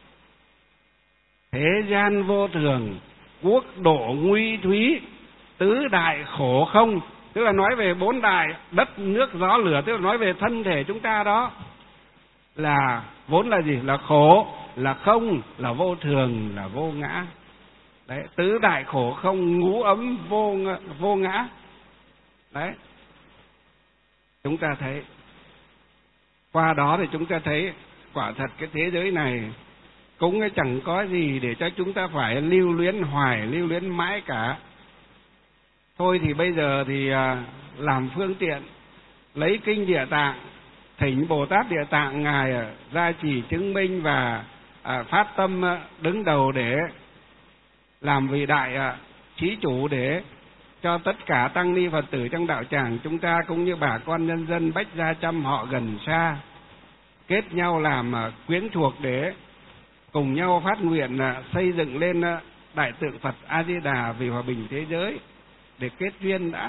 Speaker 1: Thế gian vô thường, quốc độ nguy thúy, tứ đại khổ không, tức là nói về bốn đại đất nước gió lửa, tức là nói về thân thể chúng ta đó, là vốn là gì? Là khổ, là không, là vô thường, là vô ngã. Đấy, tứ đại khổ không, ngũ ấm vô ngã. Đấy, chúng ta thấy, qua đó thì chúng ta thấy quả thật cái thế giới này cũng chẳng có gì để cho chúng ta phải lưu luyến hoài, lưu luyến mãi cả. Thôi thì bây giờ thì làm phương tiện, lấy kinh Địa Tạng, thỉnh Bồ Tát Địa Tạng ngài gia trì chứng minh và phát tâm đứng đầu để làm vị đại trí chủ, để cho tất cả tăng ni Phật tử trong đạo tràng chúng ta cũng như bà con nhân dân bách gia trăm họ gần xa kết nhau làm quyến thuộc, để cùng nhau phát nguyện xây dựng lên đại tượng Phật A Di Đà vì hòa bình thế giới, để kết duyên đã,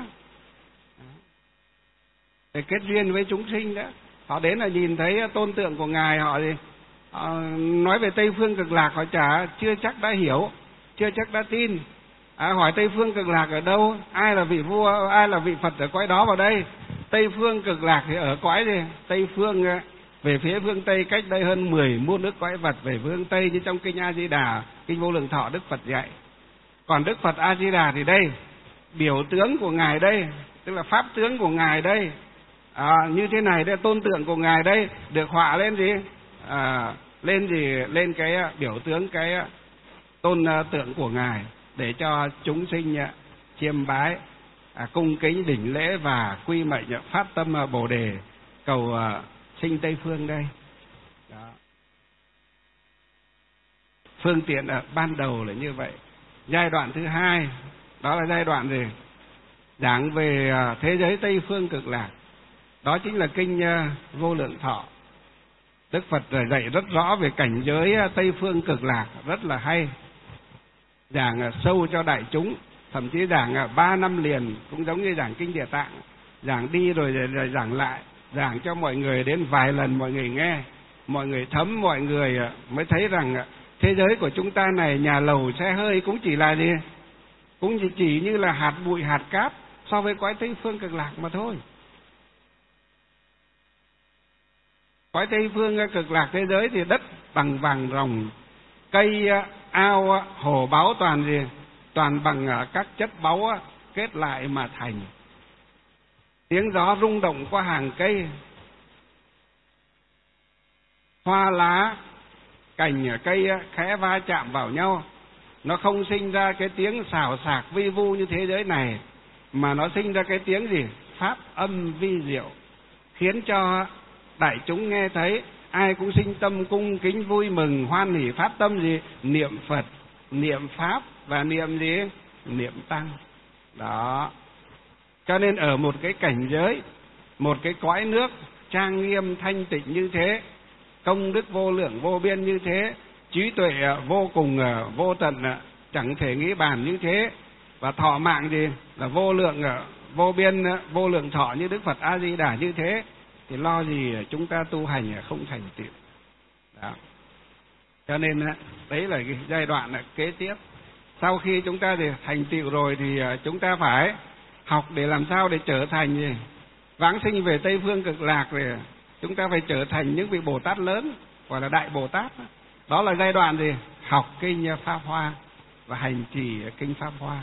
Speaker 1: để kết duyên với chúng sinh đó. Họ đến là nhìn thấy tôn tượng của ngài, họ gì nói về Tây Phương Cực Lạc, họ chưa chắc đã hiểu, chưa chắc đã tin. Hỏi Tây Phương Cực Lạc ở đâu? Ai là vị vua, ai là vị Phật ở cõi đó vào đây? Tây Phương Cực Lạc thì ở cõi gì? Tây Phương, về phía phương Tây, cách đây hơn 10 muôn ức cõi vật về phương Tây, như trong kinh A Di Đà, kinh Vô Lượng Thọ Đức Phật dạy. Còn Đức Phật A Di Đà thì đây, biểu tướng của ngài đây, tức là pháp tướng của ngài đây, như thế này, đây tôn tượng của ngài đây, được họa lên gì? Lên cái biểu tướng, cái tôn tượng của ngài, để cho chúng sinh chiêm bái, cung kính đỉnh lễ và quy mệnh phát tâm Bồ đề cầu sinh Tây Phương đây. Đó. Phương tiện ban đầu là như vậy. Giai đoạn thứ hai, đó là giai đoạn gì? Giảng về thế giới Tây Phương Cực Lạc. Đó chính là kinh Vô Lượng Thọ. Đức Phật dạy rất rõ về cảnh giới Tây Phương Cực Lạc, rất là hay. Giảng sâu cho đại chúng, thậm chí giảng 3 năm liền, cũng giống như giảng kinh Địa Tạng, giảng đi rồi giảng lại, giảng cho mọi người đến vài lần, mọi người nghe, mọi người thấm, mọi người mới thấy rằng thế giới của chúng ta này, nhà lầu xe hơi cũng chỉ là gì? Cũng chỉ như là hạt bụi, hạt cát so với cõi Tây Phương Cực Lạc mà thôi. Cõi Tây Phương Cực Lạc thế giới thì đất bằng vàng ròng, cây ao hồ báu toàn gì? Toàn bằng các chất báu kết lại mà thành. Tiếng gió rung động qua hàng cây, hoa lá cành cây khẽ va chạm vào nhau, Nó không sinh ra cái tiếng xào xạc vi vu như thế giới này, mà nó sinh ra cái tiếng gì? Pháp âm vi diệu, khiến cho đại chúng nghe thấy ai cũng sinh tâm cung kính vui mừng hoan hỷ, phát tâm gì? Niệm Phật, niệm Pháp và niệm gì? Niệm Tăng. Đó. Cho nên ở một cái cảnh giới, một cái cõi nước trang nghiêm thanh tịnh như thế, công đức vô lượng vô biên như thế, trí tuệ vô cùng vô tận chẳng thể nghĩ bàn như thế, và thọ mạng gì? Là vô lượng vô biên vô lượng thọ như Đức Phật A Di Đà như thế, thì lo gì chúng ta tu hành không thành tựu. Đó. Cho nên đấy là cái giai đoạn kế tiếp. Sau khi chúng ta thì thành tựu rồi thì chúng ta phải học để làm sao để trở thành gì? Vãng sinh về Tây Phương Cực Lạc, rồi chúng ta phải trở thành những vị Bồ Tát lớn, gọi là Đại Bồ Tát. Đó là giai đoạn gì? Học kinh Pháp Hoa và hành trì kinh Pháp Hoa.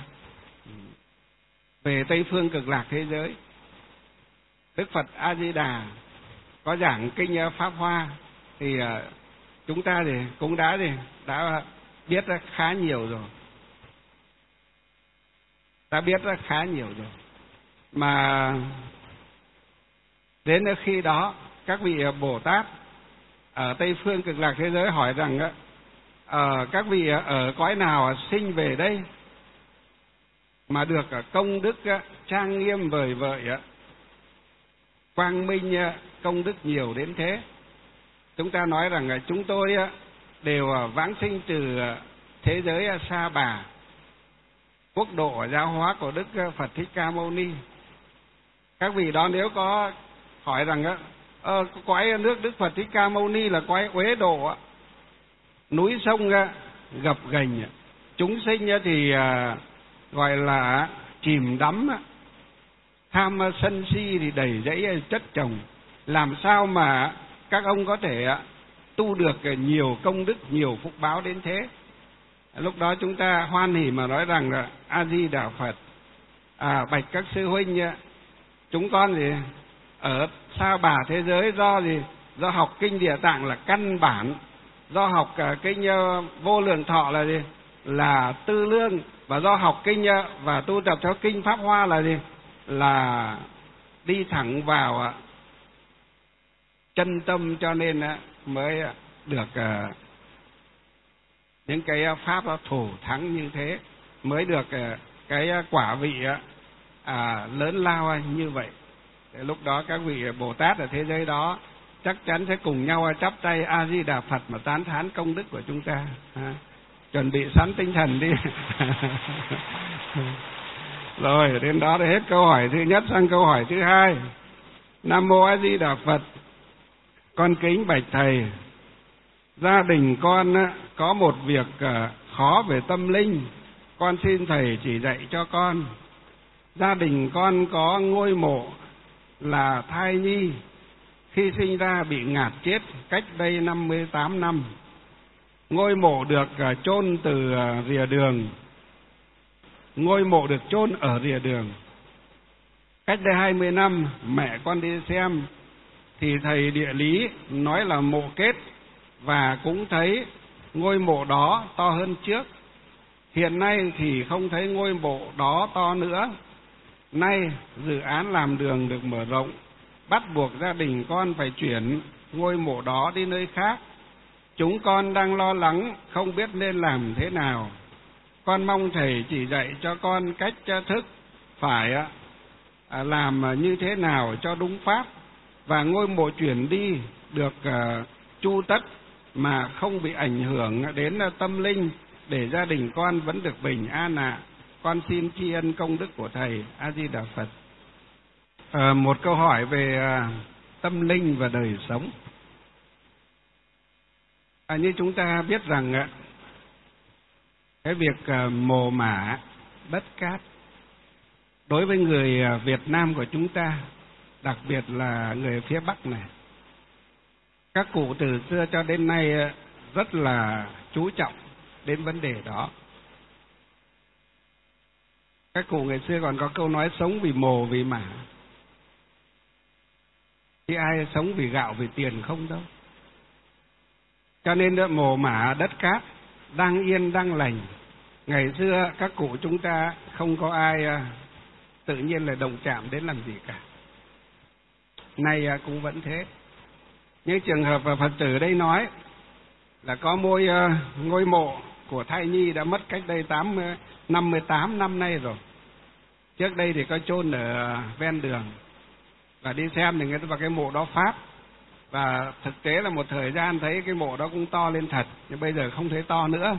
Speaker 1: Về Tây Phương Cực Lạc thế giới, Đức Phật A Di Đà có giảng kinh Pháp Hoa thì chúng ta thì cũng đã biết khá nhiều rồi. Đã biết khá nhiều rồi. Mà đến khi đó các vị Bồ Tát ở Tây Phương Cực Lạc thế giới hỏi rằng các vị ở cõi nào sinh về đây mà được công đức trang nghiêm vời vợi, quang minh công đức nhiều đến thế? Chúng ta nói rằng chúng tôi đều vãng sinh từ thế giới Sa Bà, quốc độ giáo hóa của Đức Phật Thích Ca Mâu Ni. Các vị đó nếu có hỏi rằng cõi nước Đức Phật Thích Ca Mâu Ni là cõi uế độ, núi sông gập ghềnh, chúng sinh thì gọi là chìm đắm, tham sân si thì đầy dẫy chất chồng, làm sao mà các ông có thể tu được nhiều công đức, nhiều phúc báo đến thế? Lúc đó chúng ta hoan hỉ mà nói rằng là A Di Đà Phật, bạch các sư huynh, chúng con thì ở Sa Bà thế giới do gì? Do học kinh Địa Tạng là căn bản, do học kinh Vô Lượng Thọ là gì? Là tư lương, và do học kinh và tu tập theo kinh Pháp Hoa là gì? Là đi thẳng vào chân tâm, cho nên mới được những cái pháp thủ thắng như thế, mới được cái quả vị lớn lao như vậy. Để lúc đó các vị Bồ Tát ở thế giới đó chắc chắn sẽ cùng nhau chắp tay A Di Đà Phật mà tán thán công đức của chúng ta. Chuẩn bị sẵn tinh thần đi. Rồi đến đó đã hết câu hỏi thứ nhất, sang câu hỏi thứ hai. Nam mô A Di Đà Phật. Con kính bạch thầy, gia đình con có một việc khó về tâm linh, con xin thầy chỉ dạy cho con. Gia đình con có ngôi mộ là thai nhi, khi sinh ra bị ngạt chết cách đây 58 năm. Ngôi mộ được chôn từ rìa đường. Ngôi mộ được chôn ở rìa đường. Cách đây 20 năm mẹ con đi xem thì thầy địa lý nói là mộ kết, và cũng thấy ngôi mộ đó to hơn trước. Hiện nay thì không thấy ngôi mộ đó to nữa. Nay dự án làm đường được mở rộng, bắt buộc gia đình con phải chuyển ngôi mộ đó đi nơi khác. Chúng con đang lo lắng không biết nên làm thế nào. Con mong thầy chỉ dạy cho con cách thức phải làm như thế nào cho đúng pháp, và ngôi mộ chuyển đi được chu tất mà không bị ảnh hưởng đến tâm linh, để gia đình con vẫn được bình an ạ. Con xin tri ân công đức của thầy. A Di Đà Phật. Một câu hỏi về tâm linh và đời sống. Như chúng ta biết rằng cái việc mồ mả đất cát đối với người Việt Nam của chúng ta, đặc biệt là người phía Bắc này, các cụ từ xưa cho đến nay rất là chú trọng đến vấn đề đó. Các cụ ngày xưa còn có câu nói sống vì mồ vì mả, chứ ai sống vì gạo vì tiền không đâu. Cho nên mồ mả đất cát đang yên đang lành, Ngày xưa các cụ chúng ta không có ai tự nhiên là động chạm đến làm gì cả. Nay cũng vẫn thế. Như trường hợp Phật tử đây nói là có ngôi mộ của thai nhi đã mất cách đây 58 năm nay rồi. Trước đây thì có chôn ở ven đường, và đi xem thì người ta vào cái mộ đó pháp, và thực tế là một thời gian thấy cái mộ đó cũng to lên thật, nhưng bây giờ không thấy to nữa.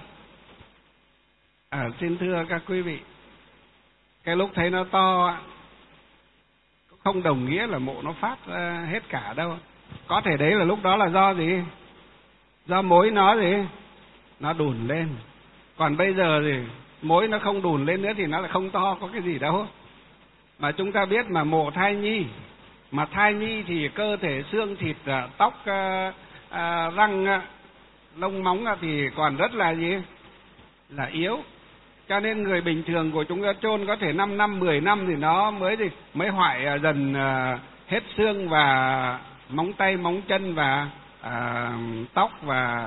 Speaker 1: Xin thưa các quý vị, cái lúc thấy nó to không đồng nghĩa là mộ nó phát hết cả đâu. Có thể đấy là lúc đó là do gì? Do mối nó gì? Nó đùn lên. Còn bây giờ thì mối nó không đùn lên nữa thì nó là không to, có cái gì đâu. Mà chúng ta biết mà mộ thai nhi, mà thai nhi thì cơ thể xương thịt, tóc, răng, lông móng thì còn rất là gì? Là yếu. Cho nên người bình thường của chúng ta chôn có thể 5 năm, 10 năm thì nó mới hoại dần hết xương và móng tay, móng chân và tóc và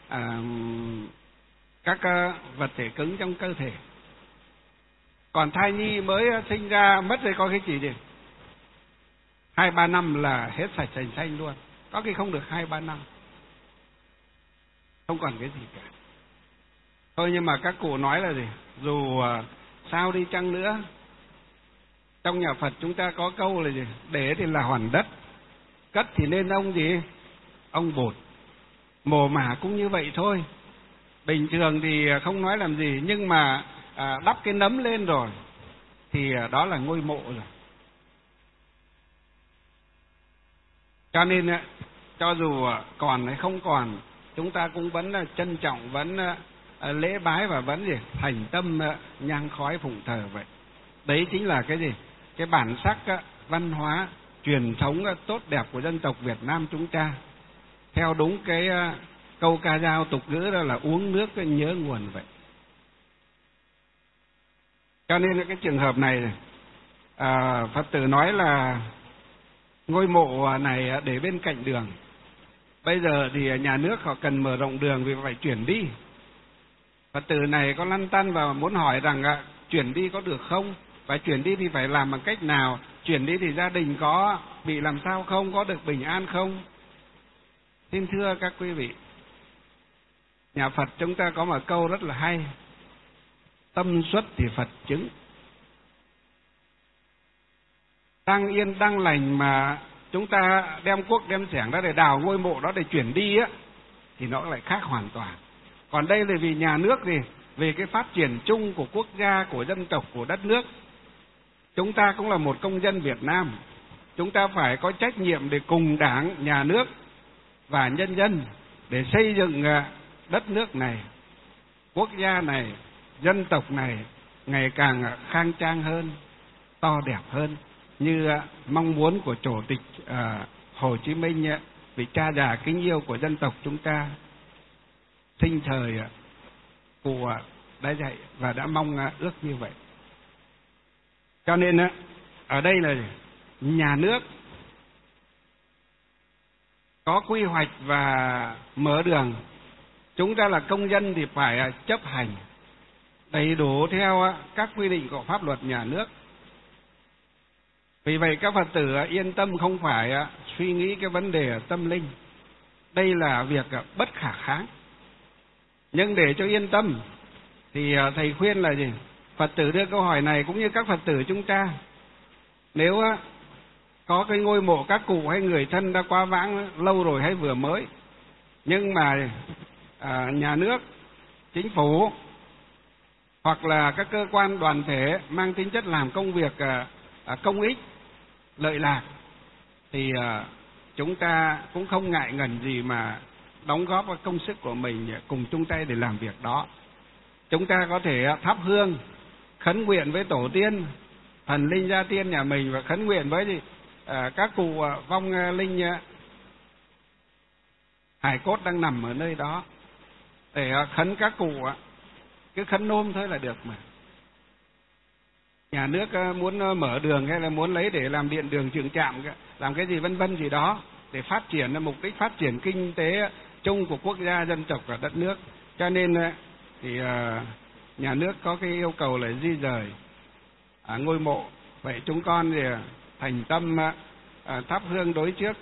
Speaker 1: các vật thể cứng trong cơ thể. Còn thai nhi mới sinh ra mất rồi có cái chỉ gì? 2-3 năm là hết sạch sành xanh luôn. Có khi không được 2-3 năm, không còn cái gì cả. Thôi nhưng mà các cụ nói là gì? Dù sao đi chăng nữa, trong nhà Phật chúng ta có câu là gì? Để thì là hoàn đất, cất thì nên ông gì? Ông bột. Mồ mả cũng như vậy thôi. Bình thường thì không nói làm gì, nhưng mà đắp cái nấm lên rồi thì đó là ngôi mộ rồi. Cho nên cho dù còn hay không còn, chúng ta cũng vẫn trân trọng, vẫn lễ bái và vẫn gì? Thành tâm nhang khói phụng thờ vậy. Đấy chính là cái gì? Cái bản sắc văn hóa truyền thống tốt đẹp của dân tộc Việt Nam chúng ta. Theo đúng cái câu ca dao tục ngữ đó là uống nước nhớ nguồn vậy. Cho nên cái trường hợp này Phật tử nói là ngôi mộ này để bên cạnh đường. Bây giờ thì nhà nước họ cần mở rộng đường vì phải chuyển đi. Phật tử này có lăn tăn và muốn hỏi rằng chuyển đi có được không? Và chuyển đi thì phải làm bằng cách nào? Chuyển đi thì gia đình có bị làm sao không? Có được bình an không? Xin thưa các quý vị, nhà Phật chúng ta có một câu rất là hay: tâm xuất thì Phật chứng. Đang yên đang lành mà chúng ta đem cuốc đem xẻng ra để đào ngôi mộ đó để chuyển đi thì nó lại khác hoàn toàn. Còn đây là vì nhà nước thì về cái phát triển chung của quốc gia, của dân tộc, của đất nước. Chúng ta cũng là một công dân Việt Nam. Chúng ta phải có trách nhiệm để cùng Đảng, nhà nước và nhân dân để xây dựng đất nước này, quốc gia này, dân tộc này ngày càng khang trang hơn, to đẹp hơn, như mong muốn của Chủ tịch Hồ Chí Minh, vị cha già kính yêu của dân tộc chúng ta, sinh thời cụ đã dạy và đã mong ước như vậy. Cho nên ở đây là nhà nước có quy hoạch và mở đường, chúng ta là công dân thì phải chấp hành đầy đủ theo các quy định của pháp luật nhà nước. Vì vậy các Phật tử yên tâm, không phải suy nghĩ cái vấn đề tâm linh. Đây là việc bất khả kháng. Nhưng để cho yên tâm thì thầy khuyên là gì? Phật tử đưa câu hỏi này cũng như các Phật tử chúng ta, nếu có cái ngôi mộ các cụ hay người thân đã quá vãng lâu rồi hay vừa mới, nhưng mà nhà nước, chính phủ hoặc là các cơ quan đoàn thể mang tính chất làm công việc công ích, lợi lạc, thì chúng ta cũng không ngại ngần gì mà đóng góp vào công sức của mình cùng chung tay để làm việc đó. Chúng ta có thể thắp hương, khấn nguyện với tổ tiên, thần linh gia tiên nhà mình, và khấn nguyện với các cụ vong linh hài cốt đang nằm ở nơi đó, để khấn các cụ cứ khấn nôm thôi là được mà. Nhà nước muốn mở đường hay là muốn lấy để làm điện đường trường trạm, làm cái gì vân vân gì đó để phát triển, mục đích phát triển kinh tế chung của quốc gia, dân tộc và đất nước. Cho nên thì nhà nước có cái yêu cầu là di rời ngôi mộ. Vậy chúng con thì thành tâm thắp hương đối trước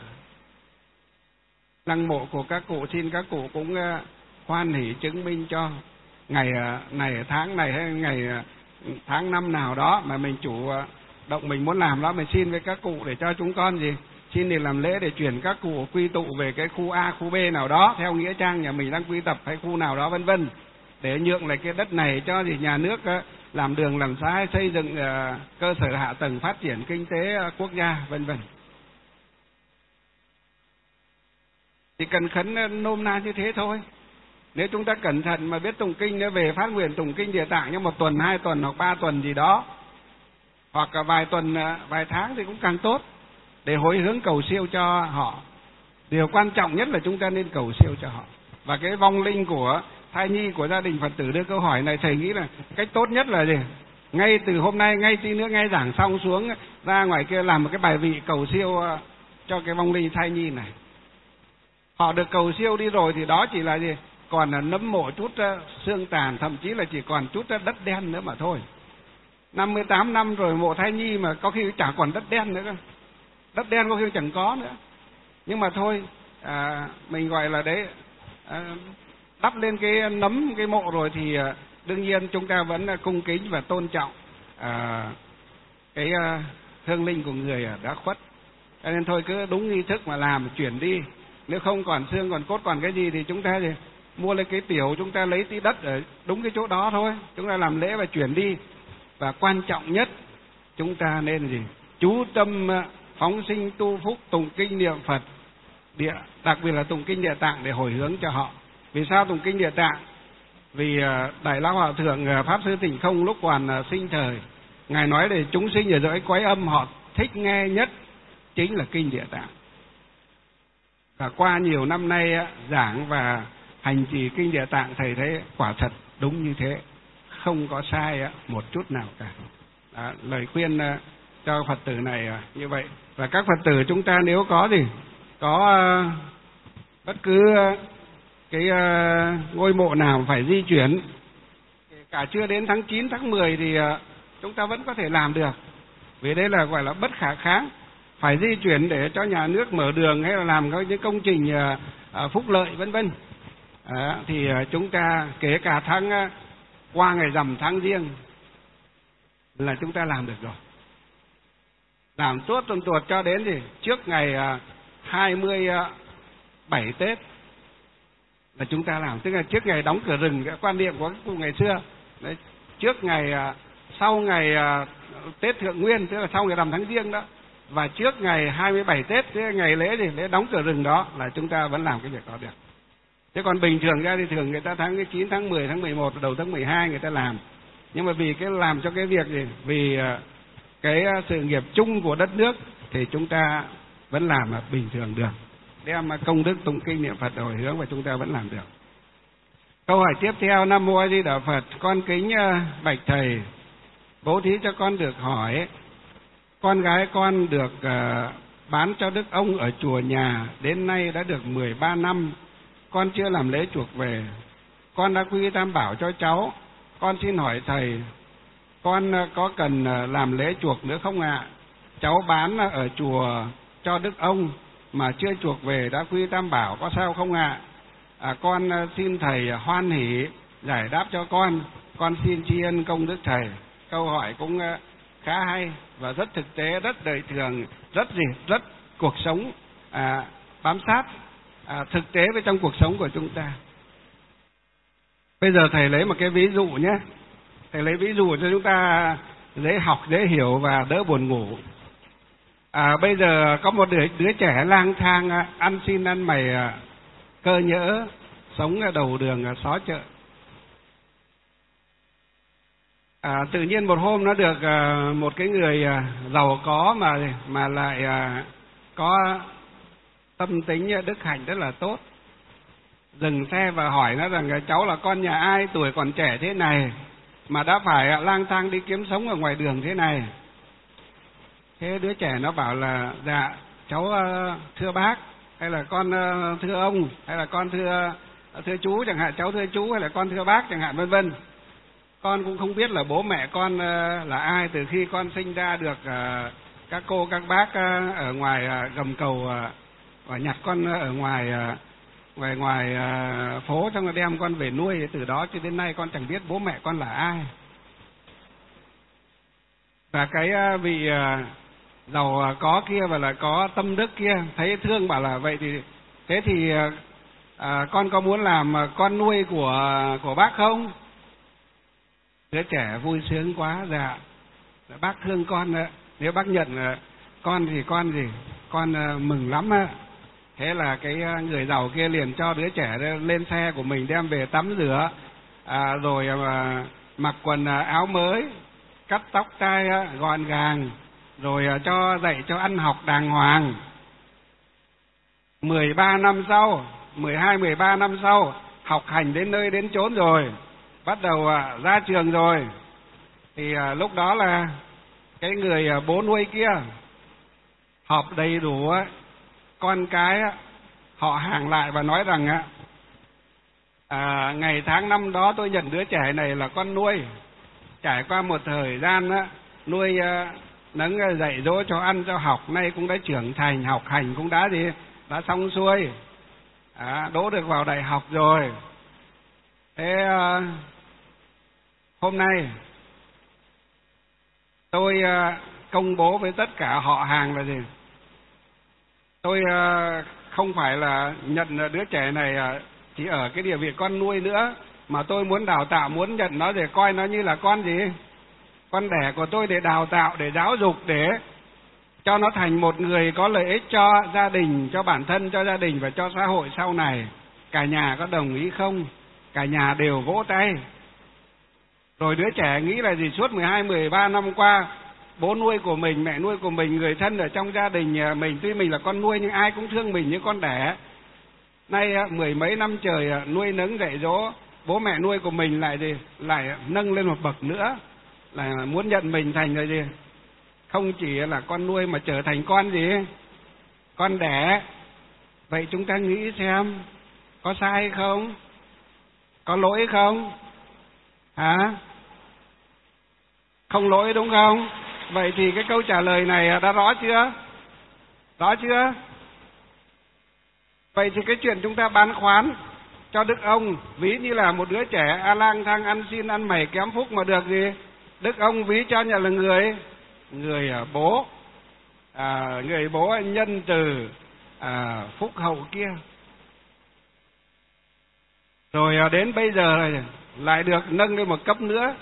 Speaker 1: lăng mộ của các cụ, xin các cụ cũng hoan hỷ chứng minh cho ngày này tháng này hay ngày tháng năm nào đó mà mình chủ động mình muốn làm đó, mình xin với các cụ để cho chúng con xin để làm lễ để chuyển các cụ quy tụ về cái khu A, khu B nào đó theo nghĩa trang nhà mình đang quy tập, hay khu nào đó vân vân, để nhượng lại cái đất này cho nhà nước làm đường làm xá, xây dựng cơ sở hạ tầng phát triển kinh tế quốc gia vân vân. Chỉ cần khấn nôm na như thế thôi. Nếu chúng ta cẩn thận mà biết tụng kinh, về phát nguyện tụng kinh Địa Tạng trong 1 tuần, 2 tuần hoặc 3 tuần gì đó, hoặc là vài tuần, vài tháng thì cũng càng tốt, để hồi hướng cầu siêu cho họ. Điều quan trọng nhất là chúng ta nên cầu siêu cho họ. Và cái vong linh của thai nhi của gia đình Phật tử đưa câu hỏi này, thầy nghĩ là cách tốt nhất là gì? Ngay từ hôm nay, ngay tí nữa, ngay giảng xong xuống ra ngoài kia làm một cái bài vị cầu siêu cho cái vong linh thai nhi này. Họ được cầu siêu đi rồi thì đó chỉ là gì? Còn là nấm mộ chút xương tàn, thậm chí là chỉ còn chút đất đen nữa mà thôi. 58 năm rồi mộ thai nhi mà có khi chả còn đất đen nữa cơ. Đất đen có khi chẳng có nữa. Nhưng mà thôi, mình gọi là đấy, đắp lên cái nấm cái mộ rồi thì đương nhiên chúng ta vẫn cung kính và tôn trọng cái hương linh của người đã khuất. Cho nên thôi cứ đúng nghi thức mà làm, chuyển đi. Nếu không còn xương còn cốt còn cái gì thì chúng ta thì mua lấy cái tiểu, chúng ta lấy tí đất ở đúng cái chỗ đó thôi, chúng ta làm lễ và chuyển đi. Và quan trọng nhất chúng ta nên gì? Chú tâm phóng sinh tu phúc, tụng kinh niệm Phật, đặc biệt là tụng kinh Địa Tạng để hồi hướng cho họ. Vì sao tụng kinh Địa Tạng? Vì Đại Lão Hòa Thượng Pháp Sư Tịnh Không lúc còn sinh thời, ngài nói để chúng sinh ở dưới cõi âm họ thích nghe nhất chính là kinh Địa Tạng. Và qua nhiều năm nay giảng và hành trì kinh Địa Tạng, thầy thấy quả thật đúng như thế, không có sai một chút nào cả. Đó, lời khuyên cho Phật tử này như vậy. Và các Phật tử chúng ta nếu có bất cứ cái ngôi mộ nào phải di chuyển, cả chưa đến tháng 9, tháng 10 thì chúng ta vẫn có thể làm được. Vì đây là gọi là bất khả kháng. Phải di chuyển để cho nhà nước mở đường hay là làm các những công trình phúc lợi vân vân. Thì chúng ta kể cả qua ngày rằm tháng Giêng là chúng ta làm được rồi. Làm tốt tuần tuột cho đến gì trước ngày 27 Tết là chúng ta làm, tức là trước ngày đóng cửa rừng, cái quan niệm của các cụ ngày xưa. Đấy, trước ngày sau ngày Tết Thượng Nguyên, tức là sau ngày rằm tháng Giêng đó, và trước ngày 27 Tết, tức là ngày lễ đóng cửa rừng đó là chúng ta vẫn làm cái việc đó được. Chứ còn bình thường ra thì thường người ta tháng 9, tháng 10, tháng 11, đầu tháng 12 người ta làm. Nhưng mà vì cái làm cho cái việc gì? Vì cái sự nghiệp chung của đất nước thì chúng ta vẫn làm bình thường được. Đem công đức tụng kinh niệm Phật hồi hướng và chúng ta vẫn làm được. Câu hỏi tiếp theo: Nam Mô A Di Đà Phật, con kính bạch thầy, bố thí cho con được hỏi. Con gái con được bán cho đức ông ở chùa nhà, đến nay đã được 13 năm. Con chưa làm lễ chuộc về. Con đã quy tam bảo cho cháu. Con xin hỏi thầy, con có cần làm lễ chuộc nữa không ạ? Cháu bán ở chùa cho đức ông mà chưa chuộc về, đã quy tam bảo, có sao không ạ? Con xin thầy hoan hỷ giải đáp cho con. Con xin tri ân công đức thầy. Câu hỏi cũng khá hay và rất thực tế, rất đời thường, rất cuộc sống bám sát thực tế với trong cuộc sống của chúng ta. Bây giờ thầy lấy một cái ví dụ nhé. Thầy lấy ví dụ cho chúng ta dễ học, dễ hiểu và đỡ buồn ngủ. Bây giờ có một đứa trẻ lang thang ăn xin ăn mày cơ nhỡ, sống ở đầu đường xó chợ. Tự nhiên một hôm nó được một cái người giàu có mà lại có tâm tính đức hạnh rất là tốt, dừng xe và hỏi nó rằng: cháu là con nhà ai, tuổi còn trẻ thế này mà đã phải lang thang đi kiếm sống ở ngoài đường thế này? Thế đứa trẻ nó bảo là: dạ cháu thưa bác, hay là con thưa ông, hay là con thưa chú chẳng hạn, cháu thưa chú, hay là con thưa bác chẳng hạn, vân vân. Con cũng không biết là bố mẹ con là ai. Từ khi con sinh ra được các cô các bác ở ngoài gầm cầu và nhặt con ở ngoài phố, xong rồi đem con về nuôi. Từ đó cho đến nay con chẳng biết bố mẹ con là ai. Và cái vị giàu có kia và là có tâm đức kia thấy thương bảo là vậy thì thế thì con có muốn làm con nuôi của bác không? Đứa trẻ vui sướng quá. Dạ, bác thương con ạ. Nếu bác nhận con thì con mừng lắm ạ. Thế là cái người giàu kia liền cho đứa trẻ lên xe của mình đem về tắm rửa, rồi mặc quần áo mới, cắt tóc tai gọn gàng, rồi cho dạy cho ăn học đàng hoàng. 13 năm sau, 13 năm sau, học hành đến nơi đến chốn rồi, bắt đầu ra trường rồi, thì lúc đó là cái người bố nuôi kia họp đầy đủ con cái họ hàng lại và nói rằng ngày tháng năm đó tôi nhận đứa trẻ này là con nuôi. Trải qua một thời gian nuôi nấng dạy dỗ cho ăn cho học, nay cũng đã trưởng thành, học hành cũng đã xong xuôi, đỗ được vào đại học rồi. Thế hôm nay tôi công bố với tất cả họ hàng là gì? Tôi không phải là nhận đứa trẻ này chỉ ở cái địa vị con nuôi nữa, mà tôi muốn đào tạo, muốn nhận nó để coi nó như là con gì? Con đẻ của tôi, để đào tạo, để giáo dục, để cho nó thành một người có lợi ích cho gia đình, cho bản thân, cho gia đình và cho xã hội sau này. Cả nhà có đồng ý không? Cả nhà đều vỗ tay. Rồi đứa trẻ nghĩ là gì? Suốt 13 năm qua, bố nuôi của mình, mẹ nuôi của mình, người thân ở trong gia đình mình, tuy mình là con nuôi nhưng ai cũng thương mình như con đẻ. Nay 10 mấy năm trời nuôi nấng dạy dỗ, bố mẹ nuôi của mình lại nâng lên một bậc nữa, là muốn nhận mình thành là gì? Không chỉ là con nuôi mà trở thành con gì? Con đẻ. Vậy chúng ta nghĩ xem, có sai không? Có lỗi không? Hả? Không lỗi đúng không? Vậy thì cái câu trả lời này đã rõ chưa? Rõ chưa? Vậy thì cái chuyện chúng ta bán khoán cho đức ông, ví như là một đứa trẻ lang thang ăn xin ăn mày kém phúc mà được gì? Đức ông ví cho nhà là người bố, người bố nhân từ, phúc hậu kia. Rồi đến bây giờ lại được nâng lên một cấp nữa,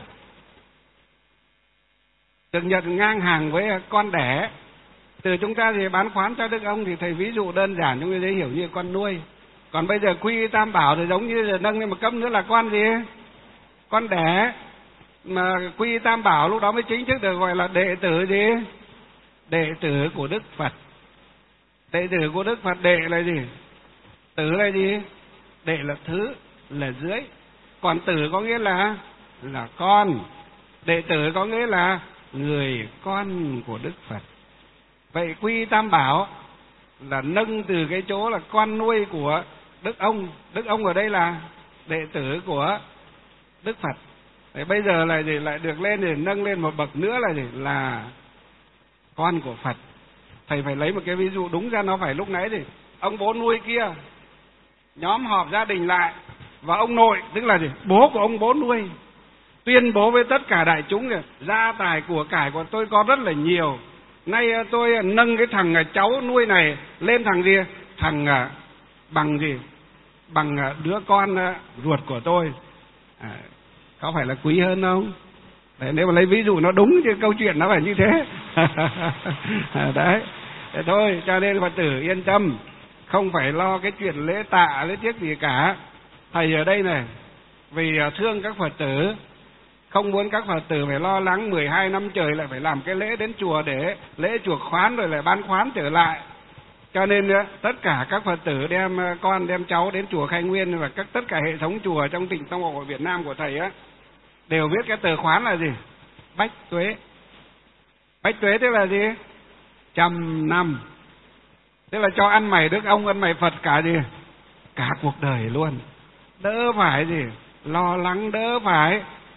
Speaker 1: được nhận ngang hàng với con đẻ. Từ chúng ta thì bán khoán cho đức ông thì thầy ví dụ đơn giản chúng ta dễ hiểu như con nuôi. Còn bây giờ quy tam bảo thì giống như là nâng lên một cấp nữa là con gì? Con đẻ. Mà quy tam bảo lúc đó mới chính thức được gọi là đệ tử gì? Đệ tử của Đức Phật. Đệ tử của Đức Phật, đệ là gì? Tử là gì? Đệ là thứ, là dưới. Còn tử có nghĩa là con. Đệ tử có nghĩa là người con của Đức Phật. Vậy quy tam bảo là nâng từ cái chỗ là con nuôi của đức ông. Đức ông ở đây là đệ tử của Đức Phật. Vậy bây giờ là gì? Lại được lên để nâng lên một bậc nữa là gì? Là con của Phật. Thầy phải lấy một cái ví dụ đúng ra nó phải lúc nãy thì ông bố nuôi kia nhóm họp gia đình lại, và ông nội tức là gì? Bố của ông bố nuôi tuyên bố với tất cả đại chúng là gia tài của cải của tôi có rất là nhiều. Nay tôi nâng cái thằng cháu nuôi này lên thằng gì? Thằng bằng gì? Bằng đứa con ruột của tôi. Có phải là quý hơn không? Đấy, nếu mà lấy ví dụ nó đúng chứ câu chuyện nó phải như thế. Đấy. Thế thôi, cho nên Phật tử yên tâm, không phải lo cái chuyện lễ tạ, lễ tiết gì cả. Thầy ở đây này, vì thương các Phật tử, không muốn các Phật tử phải lo lắng 12 năm trời lại phải làm cái lễ đến chùa để lễ chuộc khoán rồi lại bán khoán trở lại. Cho nên tất cả các Phật tử đem con, đem cháu đến chùa Khai Nguyên và tất cả hệ thống chùa trong tỉnh Tông Hội Việt Nam của thầy đều viết cái tờ khoán là gì? Bách tuế. Bách tuế tức là gì? 100 năm. Tức là cho ăn mày đức ông, ăn mày Phật cả gì? Cả cuộc đời luôn. Đỡ phải gì? Lo lắng, đỡ phải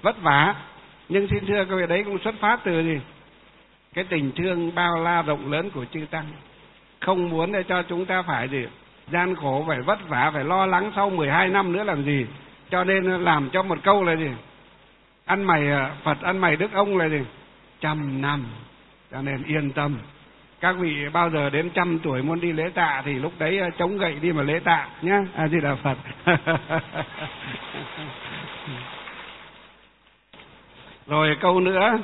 Speaker 1: vất vả. Nhưng xin thưa các vị, đấy cũng xuất phát từ gì? Cái tình thương bao la rộng lớn của chư Tăng. Không muốn để cho chúng ta phải gì? Gian khổ, phải vất vả, phải lo lắng sau 12 năm nữa làm gì. Cho nên làm cho một câu là gì? Ăn mày Phật, ăn mày Đức ông là gì? 100 năm. Cho nên yên tâm. Các vị bao giờ đến 100 tuổi muốn đi lễ tạ thì lúc đấy chống gậy đi mà lễ tạ nhá. A Di Đà Phật. Rồi câu nữa.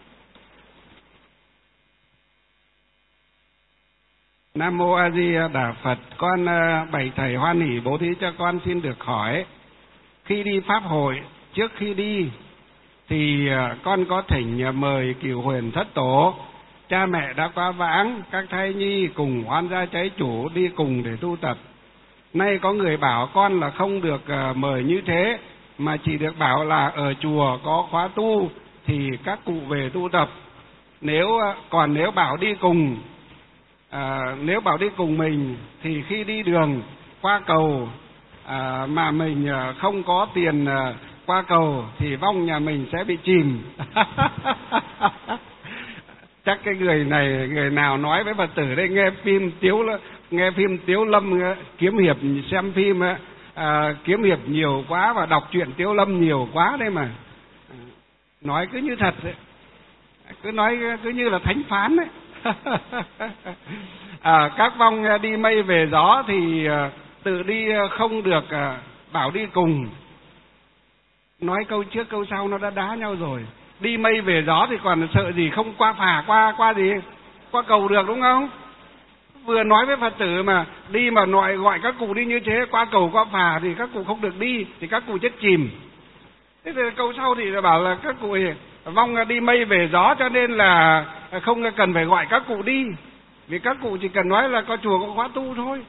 Speaker 1: Nam mô A Di Đà Phật. Con bạch thầy hoan hỷ bố thí cho con xin được hỏi, khi đi pháp hội, trước khi đi thì con có thỉnh mời Cửu Huyền Thất Tổ, cha mẹ đã quá vãng, các thai nhi cùng oan gia trái chủ đi cùng để tu tập. Nay có người bảo con là không được mời như thế, mà chỉ được bảo là ở chùa có khóa tu thì các cụ về tu tập. Còn nếu bảo đi cùng, nếu bảo đi cùng mình thì khi đi đường qua cầu mà mình không có tiền qua cầu thì vong nhà mình sẽ bị chìm. Chắc cái người này, người nào nói với Phật tử đây nghe phim Tiếu Lâm kiếm hiệp, xem phim kiếm hiệp nhiều quá và đọc truyện Tiếu Lâm nhiều quá đấy mà nói cứ như thật ấy. Cứ nói cứ như là thánh phán đấy. Các vong đi mây về gió thì tự đi không được bảo đi cùng. Nói câu trước câu sau nó đã đá nhau rồi. Đi mây về gió thì còn sợ gì, không qua phà, qua gì, qua cầu được đúng không? Vừa nói với Phật tử mà đi mà gọi các cụ đi như thế, qua cầu qua phà thì các cụ không được đi, thì các cụ chết chìm. Thế thì câu sau thì bảo là các cụ vong đi mây về gió, cho nên là không cần phải gọi các cụ đi, vì các cụ chỉ cần nói là có chùa có khóa tu thôi.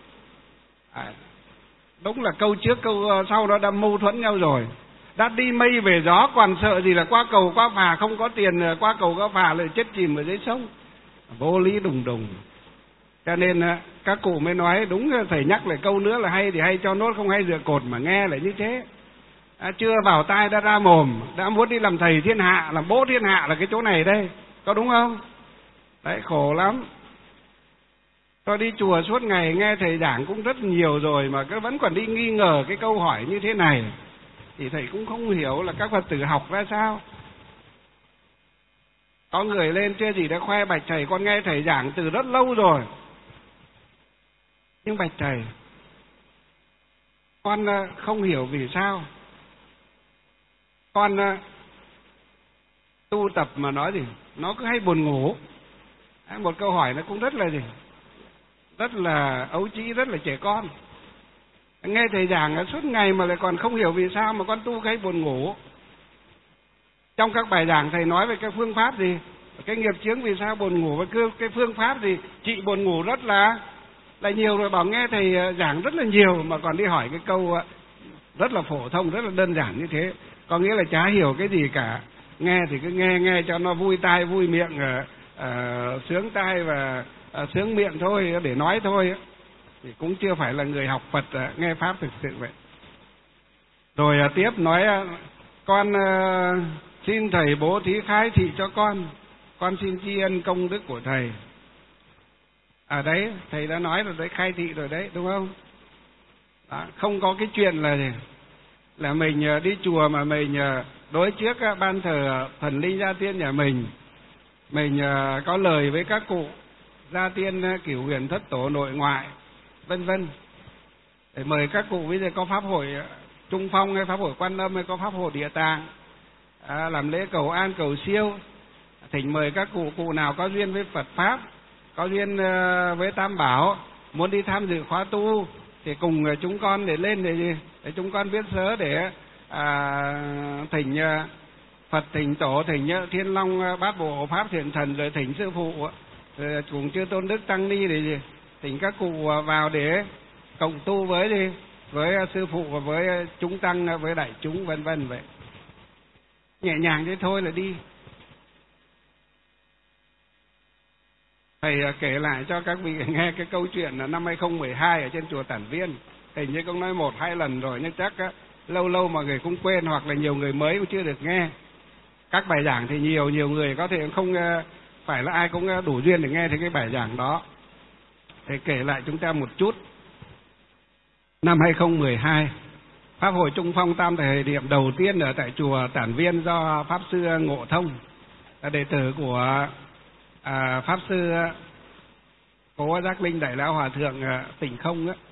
Speaker 1: Đúng là câu trước câu sau nó đã mâu thuẫn nhau rồi. Đã đi mây về gió còn sợ gì là qua cầu qua phà, không có tiền qua cầu qua phà lại chết chìm ở dưới sông. Vô lý đùng đùng. Cho nên các cụ mới nói đúng, thầy nhắc lại câu nữa là hay thì hay cho nốt, không hay dựa cột mà nghe lại như thế. Chưa vào tai đã ra mồm, đã muốn đi làm thầy thiên hạ, làm bố thiên hạ là cái chỗ này đây, có đúng không? Đấy, khổ lắm. Tôi đi chùa suốt ngày nghe thầy giảng cũng rất nhiều rồi mà vẫn còn đi nghi ngờ cái câu hỏi như thế này, thì thầy cũng không hiểu là các Phật tử học ra sao. Có người lên chưa gì đã khoe bạch thầy, con nghe thầy giảng từ rất lâu rồi, nhưng bạch thầy con không hiểu vì sao con tu tập mà nói gì nó cứ hay buồn ngủ. Một câu hỏi nó cũng rất là gì, rất là ấu trĩ, rất là trẻ con. Nghe thầy giảng suốt ngày mà lại còn không hiểu vì sao mà con tu cái buồn ngủ. Trong các bài giảng thầy nói về cái phương pháp gì, cái nghiệp chướng vì sao buồn ngủ, và cái phương pháp gì trị buồn ngủ rất là nhiều rồi. Bảo nghe thầy giảng rất là nhiều mà còn đi hỏi cái câu rất là phổ thông, rất là đơn giản như thế, có nghĩa là chả hiểu cái gì cả. Nghe thì cứ nghe cho nó vui tai vui miệng, sướng tai và sướng miệng thôi, để nói thôi, thì cũng chưa phải là người học Phật nghe pháp thực sự vậy. Rồi tiếp nói con xin thầy bố thí khai thị cho con xin tri ân công đức của thầy. Đấy, thầy đã nói rồi đấy, khai thị rồi đấy, đúng không? Đó, không có cái chuyện là mình đi chùa mà mình đối trước ban thờ thần linh gia tiên nhà mình có lời với các cụ gia tiên Cửu Huyền Thất Tổ nội ngoại vân vân, để mời các cụ. Bây giờ có pháp hội Trung Phong hay pháp hội Quan Âm hay có pháp hội Địa Tạng, làm lễ cầu an cầu siêu, thỉnh mời các cụ nào có duyên với Phật pháp, có duyên với Tam Bảo, muốn đi tham dự khóa tu thì cùng chúng con để lên để chúng con viết sớ để thỉnh Phật, thỉnh Tổ, thỉnh Thiên Long Bát Bộ Pháp Thiện Thần, rồi thỉnh sư phụ, rồi cùng chư Tôn Đức Tăng Ni để thỉnh các cụ vào để cộng tu với sư phụ và với chúng tăng, với đại chúng vân vân. Vậy nhẹ nhàng thế thôi là đi. Thầy kể lại cho các vị nghe cái câu chuyện là năm 2012 ở trên chùa Tản Viên. Hình như cũng nói 1-2 lần rồi, nhưng chắc lâu lâu mọi người cũng quên, hoặc là nhiều người mới cũng chưa được nghe. các bài giảng thì nhiều người có thể không phải là ai cũng đủ duyên để nghe thấy cái bài giảng đó. Để kể lại chúng ta một chút. Năm 2012, Pháp hội Trung Phong tam thời điểm đầu tiên ở tại chùa Tản Viên do Pháp Sư Ngộ Thông, là đệ tử của Pháp Sư Cố Giác Linh Đại Lão Hòa Thượng Tịnh Không á,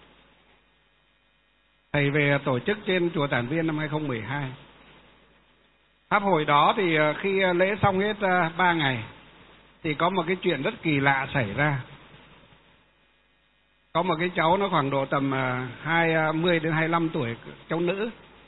Speaker 1: thầy về tổ chức trên chùa Tản Viên năm 2012. Pháp hội đó thì khi lễ xong hết 3 ngày thì có một cái chuyện rất kỳ lạ xảy ra. Có một cái cháu nó khoảng độ tầm 20 đến 25 tuổi, cháu nữ.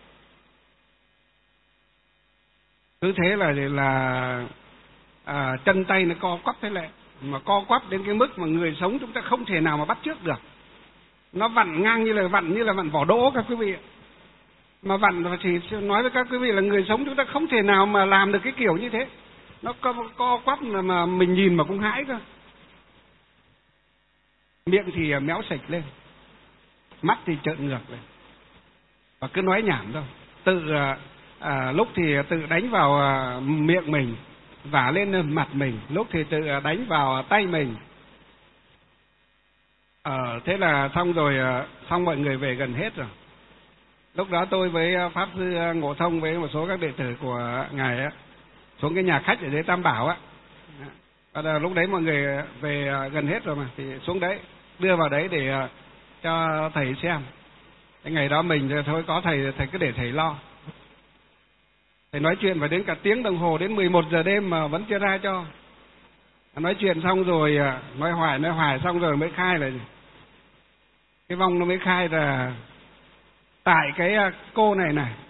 Speaker 1: Cứ thế là chân tay nó co quắp thế lại, mà co quắp đến cái mức mà người sống chúng ta không thể nào mà bắt chước được. Nó vặn ngang như là vặn vỏ đỗ các quý vị. Mà vặn thì nói với các quý vị là người sống chúng ta không thể nào mà làm được cái kiểu như thế. Nó co quắp mà mình nhìn mà cũng hãi cơ. Miệng thì méo sạch lên, mắt thì trợn ngược lên, và cứ nói nhảm thôi. Lúc thì tự đánh vào miệng mình, vả lên mặt mình, lúc thì tự đánh vào tay mình. Thế là xong rồi, xong mọi người về gần hết rồi. Lúc đó tôi với Pháp Sư Ngộ Thông với một số các đệ tử của ngài á, xuống cái nhà khách ở dưới Tam Bảo á. Lúc đấy mọi người về gần hết rồi mà, thì xuống đấy đưa vào đấy để cho thầy xem. Cái ngày đó mình thôi có thầy cứ để thầy lo. Thầy nói chuyện phải đến cả tiếng đồng hồ, đến 11 giờ đêm mà vẫn chưa ra cho. Nói chuyện xong rồi, nói hoài xong rồi mới khai là cái vong nó mới khai là tại cái cô này.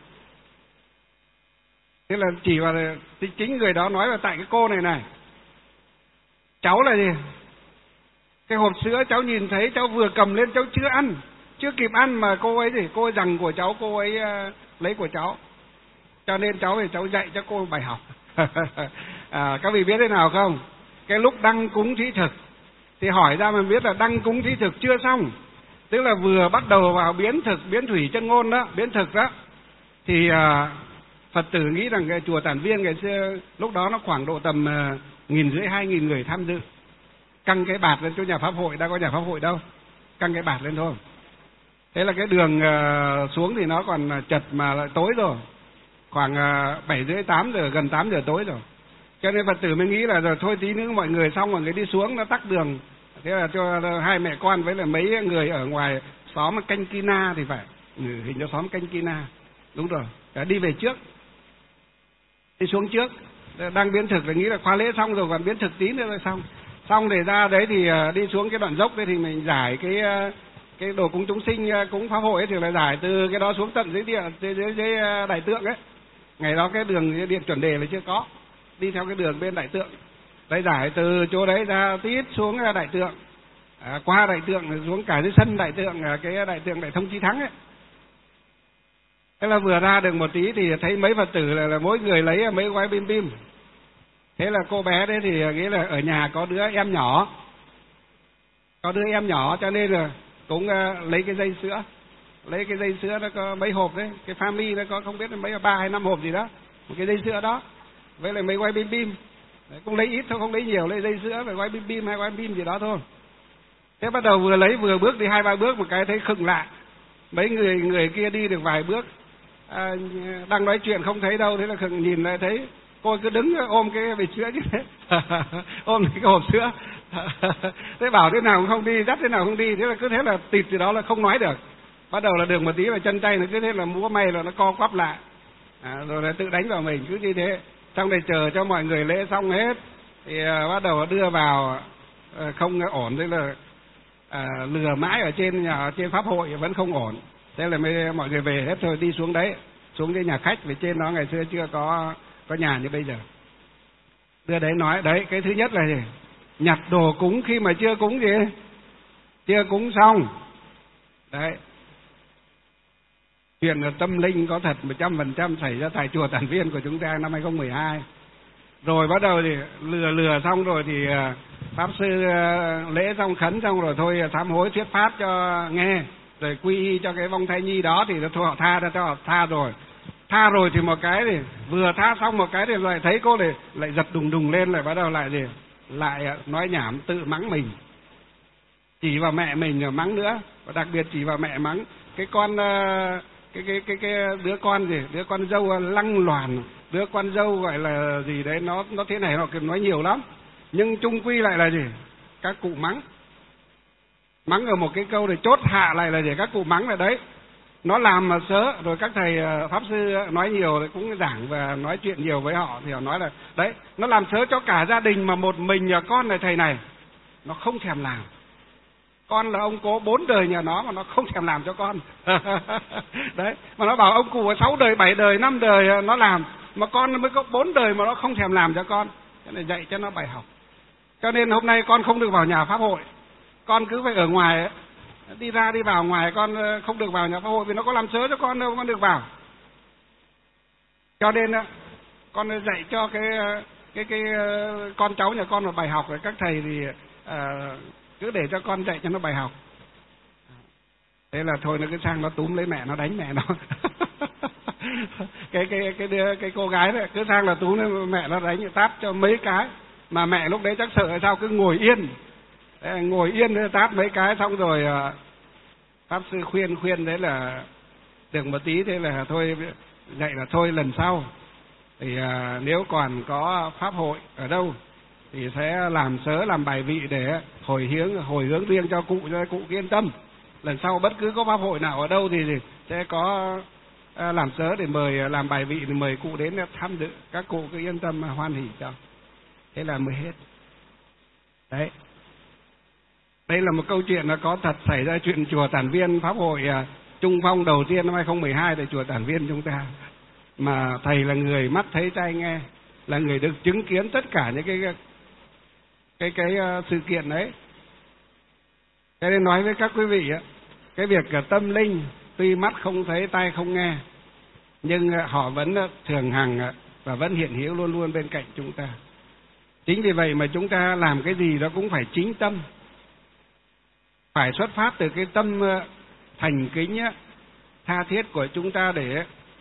Speaker 1: Thế là chỉ vào chính người đó nói là tại cái cô này. Cháu là gì? Cái hộp sữa cháu nhìn thấy, cháu vừa cầm lên cháu chưa kịp ăn mà cô ấy rằng của cháu, cô ấy lấy của cháu. Cho nên cháu dạy cho cô bài học. Các vị biết thế nào không? Cái lúc đăng cúng thí thực thì hỏi ra mình biết là đăng cúng thí thực chưa xong. Tức là vừa bắt đầu vào biến thủy chân ngôn đó, biến thực đó. Thì Phật tử nghĩ rằng cái chùa Tản Viên ngày xưa lúc đó nó khoảng độ tầm 1.500-2.000 người tham dự. Căng cái bạt lên cho nhà Pháp hội, đã có nhà Pháp hội đâu. Căng cái bạt lên thôi. Thế là cái đường xuống thì nó còn chật mà lại tối rồi. Khoảng 7:30-8 giờ, gần 8 giờ tối rồi. Cho nên Phật tử mới nghĩ là rồi thôi tí nữa mọi người xong mọi người đi xuống nó tắc đường. Thế là cho hai mẹ con với là mấy người ở ngoài xóm Canh Kina thì phải. Hình như xóm Canh Kina. Đúng rồi. Đi về trước. Đi xuống trước. Đang biến thực là nghĩ là khóa lễ xong rồi, còn biến thực tí nữa là xong. Xong để ra đấy thì đi xuống cái đoạn dốc đấy thì mình giải cái đồ cúng chúng sinh, cúng Pháp hội ấy, thì là giải từ cái đó xuống tận dưới Đại Tượng ấy. Ngày đó cái đường điện chuẩn đề là chưa có. Đi theo cái đường bên Đại Tượng. Đấy, giải từ chỗ đấy ra tít xuống Đại Tượng. Qua Đại Tượng xuống cả cái sân Đại Tượng, cái Đại Tượng Đại Thông Chí Thắng ấy. Thế là vừa ra được một tí thì thấy mấy Phật tử là mỗi người lấy mấy gói bim bim. Thế là cô bé đấy thì nghĩ là ở nhà có đứa em nhỏ. Cho nên là cũng lấy cái dây sữa. Lấy cái dây sữa nó có mấy hộp đấy. Cái family nó có không biết mấy 3 hay 5 hộp gì đó. Một cái dây sữa đó. Với lại mấy gói bim bim. Đấy, cũng lấy ít thôi, không lấy nhiều. Lấy dây sữa, gói bim bim, 2 gói bim gì đó thôi. Thế bắt đầu vừa lấy vừa bước đi 2-3 bước một cái thấy khựng lại. Mấy người kia đi được vài bước. Đang nói chuyện không thấy đâu. Thế là khựng nhìn lại thấy cô cứ đứng ôm cái bịch sữa chứ thế. Ôm cái hộp sữa. Thế bảo thế nào cũng không đi, dắt thế nào không đi. Thế là cứ thế là tịt từ đó là không nói được. Bắt đầu là được một tí là chân tay nó cứ thế là múa may là nó co quắp lại. Rồi là tự đánh vào mình cứ như thế. Xong rồi chờ cho mọi người lễ xong hết thì bắt đầu đưa vào không ổn. Thế là lừa mãi ở trên Pháp hội vẫn không ổn. Thế là mọi người về hết rồi, đi xuống đấy, xuống cái nhà khách. Vì trên đó ngày xưa chưa có nhà như bây giờ. Đưa đấy nói, đấy cái thứ nhất là gì? Nhặt đồ cúng khi mà chưa cúng gì? Chưa cúng xong. Đấy. Chuyện là tâm linh có thật 100% xảy ra tại chùa Tản Viên của chúng ta năm 2012. Rồi bắt đầu thì lừa xong rồi thì Pháp Sư lễ xong khấn xong rồi thôi sám hối thuyết pháp cho nghe. Rồi quy y cho cái vong thai nhi đó thì họ tha ra cho họ tha rồi. Tha rồi thì một cái thì vừa tha xong một cái thì lại thấy cô lại giật đùng đùng lên, lại bắt đầu lại gì, lại nói nhảm tự mắng mình, chỉ vào mẹ mình rồi mắng nữa, và đặc biệt chỉ vào mẹ mắng cái con cái đứa con gì, đứa con dâu lăng loàn, đứa con dâu gọi là gì đấy, nó thế này nó nói nhiều lắm, nhưng chung quy lại là gì, các cụ mắng ở một cái câu để chốt hạ lại là để các cụ mắng là đấy, nó làm mà sớ. Rồi các thầy pháp sư nói nhiều thì cũng giảng và nói chuyện nhiều với họ thì họ nói là đấy, nó làm sớ cho cả gia đình, mà một mình nhà con này thầy này nó không thèm làm. Con là ông cố 4 đời nhà nó mà nó không thèm làm cho con. Đấy, mà nó bảo ông cụ 6 đời, 7 đời, 5 đời nó làm, mà con mới có 4 đời mà nó không thèm làm cho con. Cho nên dạy cho nó bài học. Cho nên hôm nay con không được vào nhà pháp hội, con cứ phải ở ngoài ấy. Đi ra đi vào ngoài, con không được vào nhà pháp hội vì nó có làm sớ cho con đâu, con được vào. Cho nên con dạy cho cái con cháu nhà con một bài học, rồi các thầy thì cứ để cho con dạy cho nó bài học. Thế là thôi nó cứ sang nó túm lấy mẹ nó đánh mẹ nó. cái cô gái này cứ sang là túm lấy mẹ nó đánh, tát cho mấy cái, mà mẹ lúc đấy chắc sợ hay sao cứ ngồi yên. Đấy, ngồi yên tát mấy cái xong rồi pháp sư khuyên đấy là được một tí, thế là thôi dạy là thôi lần sau thì nếu còn có pháp hội ở đâu thì sẽ làm sớ, làm bài vị để hồi hướng riêng cho cụ yên tâm. Lần sau bất cứ có pháp hội nào ở đâu thì sẽ có làm sớ để mời, làm bài vị thì mời cụ đến tham dự, các cụ cứ yên tâm mà hoan hỉ cho. Thế là mới hết. Đấy, đây là một câu chuyện nó có thật, xảy ra chuyện chùa Tản Viên, pháp hội Trung Phong đầu tiên năm 2012 tại chùa Tản Viên chúng ta, mà thầy là người mắt thấy tai nghe, là người được chứng kiến tất cả những cái sự kiện đấy. Cho nên nói với các quý vị cái việc tâm linh tuy mắt không thấy tai không nghe, nhưng họ vẫn thường hằng và vẫn hiện hữu luôn luôn bên cạnh chúng ta. Chính vì vậy mà chúng ta làm cái gì đó cũng phải chính tâm, phải xuất phát từ cái tâm thành kính tha thiết của chúng ta để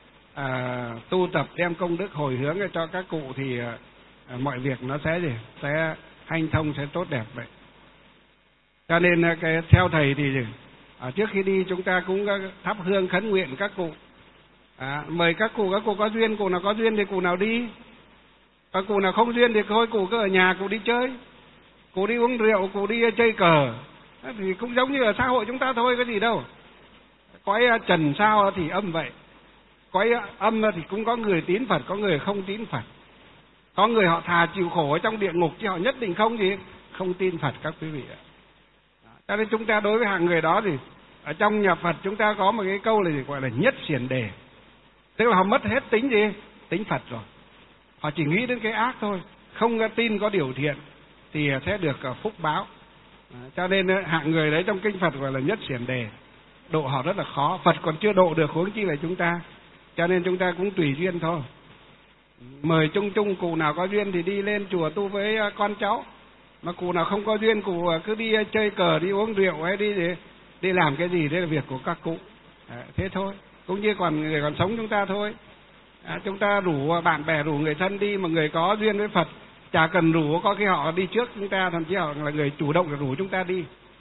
Speaker 1: tu tập đem công đức hồi hướng cho các cụ, thì mọi việc nó sẽ hanh thông, sẽ tốt đẹp vậy. Cho nên theo thầy thì trước khi đi chúng ta cũng thắp hương khấn nguyện các cụ, mời các cụ có duyên, cụ nào có duyên thì cụ nào đi, còn cụ nào không duyên thì thôi cụ cứ ở nhà, cụ đi chơi, cụ đi uống rượu, cụ đi chơi cờ, thì cũng giống như ở xã hội chúng ta thôi, có gì đâu. Cõi trần sao thì âm vậy, cõi âm thì cũng có người tín Phật, có người không tín Phật, có người họ thà chịu khổ ở trong địa ngục chứ họ nhất định không tin Phật các quý vị ạ. Cho nên chúng ta đối với hạng người đó thì ở trong nhà Phật chúng ta có một cái câu là gọi là nhất xiển đề, tức là họ mất hết tính Phật rồi, họ chỉ nghĩ đến cái ác thôi, không tin có điều thiện thì sẽ được phúc báo. Cho nên hạng người đấy trong kinh Phật gọi là nhất xiển đề, độ họ rất là khó, Phật còn chưa độ được huống chi là chúng ta. Cho nên chúng ta cũng tùy duyên thôi, mời chung cụ nào có duyên thì đi lên chùa tu với con cháu, mà cụ nào không có duyên cụ cứ đi chơi cờ, đi uống rượu hay đi làm cái gì, đấy là việc của các cụ. Thế thôi, cũng như người còn sống chúng ta thôi. Chúng ta rủ bạn bè, rủ người thân đi, mà người có duyên với Phật chả cần rủ, có khi họ đi trước chúng ta, thậm chí họ là người chủ động để rủ chúng ta đi.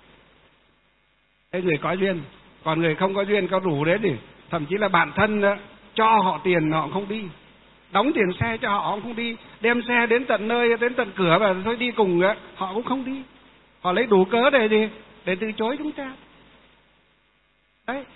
Speaker 1: Thế người có duyên, còn người không có duyên có rủ đấy thì thậm chí là bạn thân cho họ tiền họ không đi, đóng tiền xe cho họ không đi, đem xe đến tận nơi, đến tận cửa và thôi đi cùng họ cũng không đi, họ lấy đủ cớ để gì, để từ chối chúng ta. Đấy,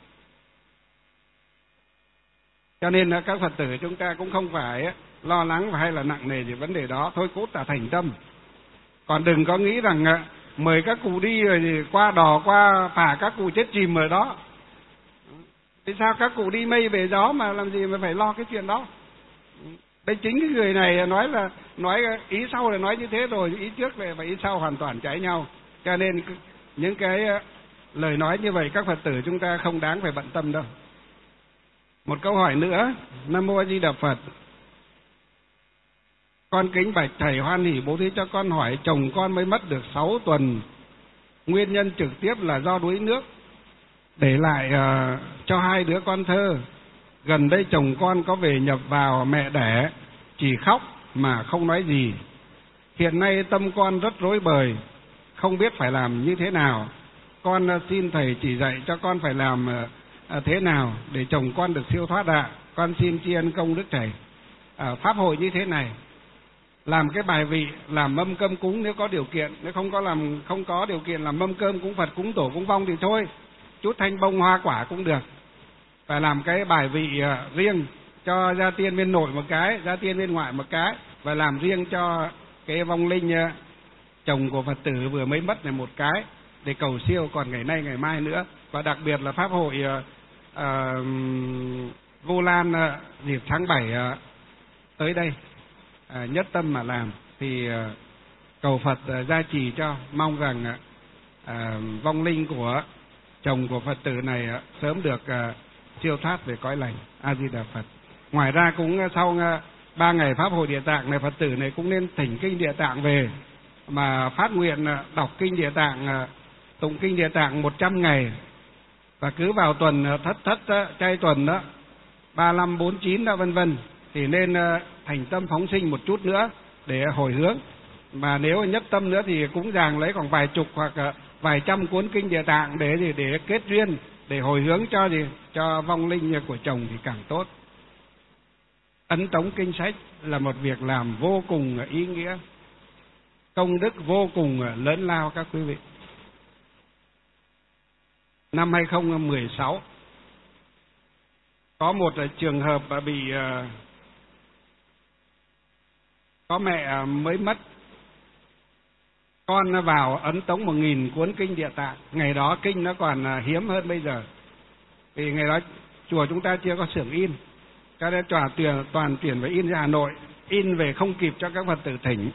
Speaker 1: cho nên là các Phật tử chúng ta cũng không phải lo lắng hay là nặng nề gì vấn đề đó, thôi cốt là thành tâm. Còn đừng có nghĩ rằng mời các cụ đi rồi thì qua đò qua phà các cụ chết chìm ở đó. Vì sao các cụ đi mây về gió mà làm gì mà phải lo cái chuyện đó. Đây chính cái người này nói ý sau là nói như thế rồi, ý trước và ý sau hoàn toàn trái nhau. Cho nên những cái lời nói như vậy các Phật tử chúng ta không đáng phải bận tâm đâu. Một câu hỏi nữa. Nam Mô A Di Đà Phật. Con kính bạch thầy hoan hỉ bố thí cho con hỏi, chồng con mới mất được 6 tuần, nguyên nhân trực tiếp là do đuối nước, để lại cho 2 đứa con thơ. Gần đây chồng con có về nhập vào mẹ đẻ, chỉ khóc mà không nói gì. Hiện nay tâm con rất rối bời, không biết phải làm như thế nào. Con xin thầy chỉ dạy cho con phải làm thế nào để chồng con được siêu thoát ạ. Con xin tri ân công đức thầy. Pháp hội như thế này, làm cái bài vị, làm mâm cơm cúng nếu có điều kiện, nếu không có điều kiện làm mâm cơm cúng Phật, cúng tổ, cúng vong thì thôi, chút thanh bông hoa quả cũng được. Phải làm cái bài vị riêng cho gia tiên bên nội một cái, gia tiên bên ngoại một cái, và làm riêng cho cái vong linh chồng của Phật tử vừa mới mất này một cái, để cầu siêu còn ngày nay ngày mai nữa. Và đặc biệt là pháp hội Vu Lan dịp tháng 7 tới đây, nhất tâm mà làm thì cầu Phật gia trì cho, mong rằng vong linh của chồng của Phật tử này sớm được siêu thoát về cõi lành. A Di Đà Phật. Ngoài ra cũng sau 3 ngày pháp hội Địa Tạng này, Phật tử này cũng nên thỉnh kinh Địa Tạng về mà phát nguyện đọc kinh Địa Tạng, tụng kinh Địa Tạng 100 ngày, và cứ vào tuần thất chay tuần đó 35, 49 đó vân vân, thì nên thành tâm phóng sinh một chút nữa để hồi hướng. Mà nếu nhất tâm nữa thì cũng dàng lấy khoảng vài chục hoặc vài trăm cuốn kinh Địa Tạng để kết duyên, để hồi hướng cho vong linh của chồng thì càng tốt. Ấn tống kinh sách là một việc làm vô cùng ý nghĩa, công đức vô cùng lớn lao các quý vị. Năm 2016 có một trường hợp bị có mẹ mới mất, con vào ấn tống 1000 cuốn kinh Địa Tạng. Ngày đó kinh nó còn hiếm hơn bây giờ, vì ngày đó chùa chúng ta chưa có xưởng in, cho nên toàn chuyển về in ra Hà Nội, in về không kịp cho các Phật tử thỉnh.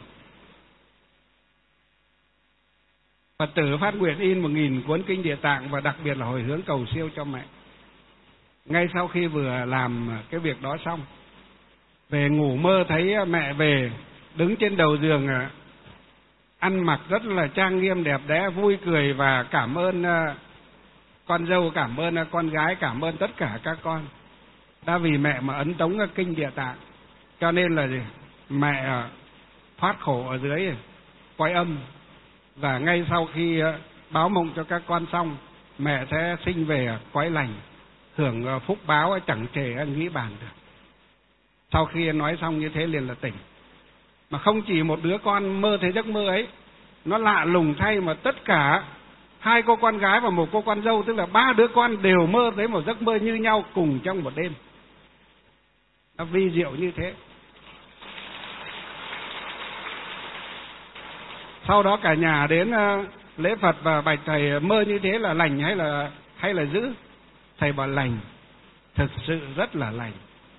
Speaker 1: Phật tử phát nguyện in 1000 cuốn kinh Địa Tạng, và đặc biệt là hồi hướng cầu siêu cho mẹ. Ngay sau khi vừa làm cái việc đó xong, về ngủ mơ thấy mẹ về đứng trên đầu giường, ăn mặc rất là trang nghiêm đẹp đẽ, vui cười và cảm ơn con dâu, cảm ơn con gái, cảm ơn tất cả các con đã vì mẹ mà ấn tống kinh Địa Tạng. Cho nên là mẹ thoát khổ ở dưới cõi âm, và ngay sau khi báo mộng cho các con xong, mẹ sẽ sinh về cõi lành, hưởng phúc báo chẳng thể nghĩ bàn được. Sau khi nói xong như thế liền là tỉnh. Mà không chỉ một đứa con mơ thấy giấc mơ ấy, nó lạ lùng thay mà tất cả 2 cô con gái và 1 cô con dâu, tức là 3 đứa con đều mơ thấy một giấc mơ như nhau cùng trong một đêm. Nó vi diệu như thế. Sau đó cả nhà đến lễ Phật và bạch thầy mơ như thế là lành hay là dữ. Thầy bảo lành, thực sự rất là lành.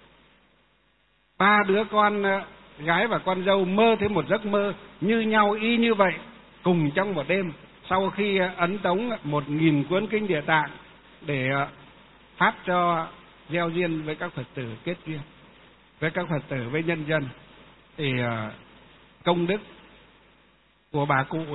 Speaker 1: 3 đứa con gái và con dâu mơ thấy một giấc mơ như nhau y như vậy cùng trong một đêm, sau khi ấn tống 1000 cuốn kinh Địa Tạng để phát cho gieo duyên với các Phật tử, kết duyên với các Phật tử, với nhân dân, thì công đức của bà cụ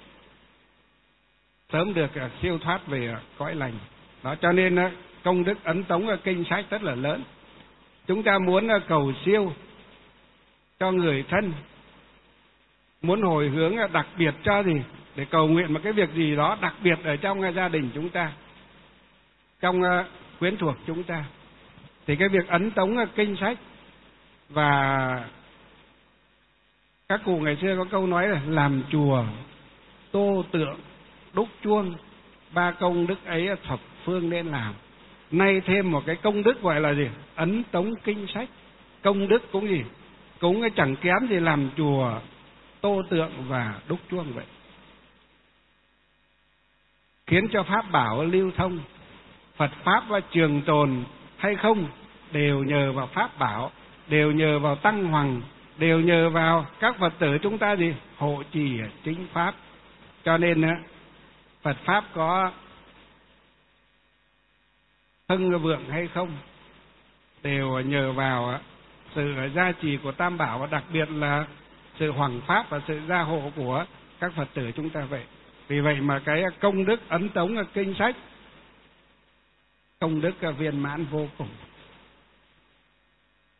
Speaker 1: sớm được siêu thoát về cõi lành. Đó, cho nên công đức ấn tống kinh sách rất là lớn. Chúng ta muốn cầu siêu cho người thân, muốn hồi hướng đặc biệt cho gì, để cầu nguyện một cái việc gì đó đặc biệt ở trong gia đình chúng ta, trong quyến thuộc chúng ta, thì cái việc ấn tống kinh sách. Và các cụ ngày xưa có câu nói là làm chùa, tô tượng, đúc chuông, 3 công đức ấy thập phương nên làm. Nay thêm một cái công đức gọi là gì? Ấn tống kinh sách. Công đức cũng gì? Cũng chẳng kém gì làm chùa, tô tượng và đúc chuông vậy. Khiến cho pháp bảo lưu thông, Phật pháp trường tồn hay không đều nhờ vào pháp bảo, đều nhờ vào tăng hoàng, đều nhờ vào các Phật tử chúng ta gì? Hộ trì chính pháp. Cho nên Phật pháp có hưng vượng hay không đều nhờ vào sự gia trì của Tam Bảo, và đặc biệt là sự hoằng pháp và sự gia hộ của các Phật tử chúng ta vậy. Vì vậy mà cái công đức ấn tống kinh sách, công đức viên mãn vô cùng.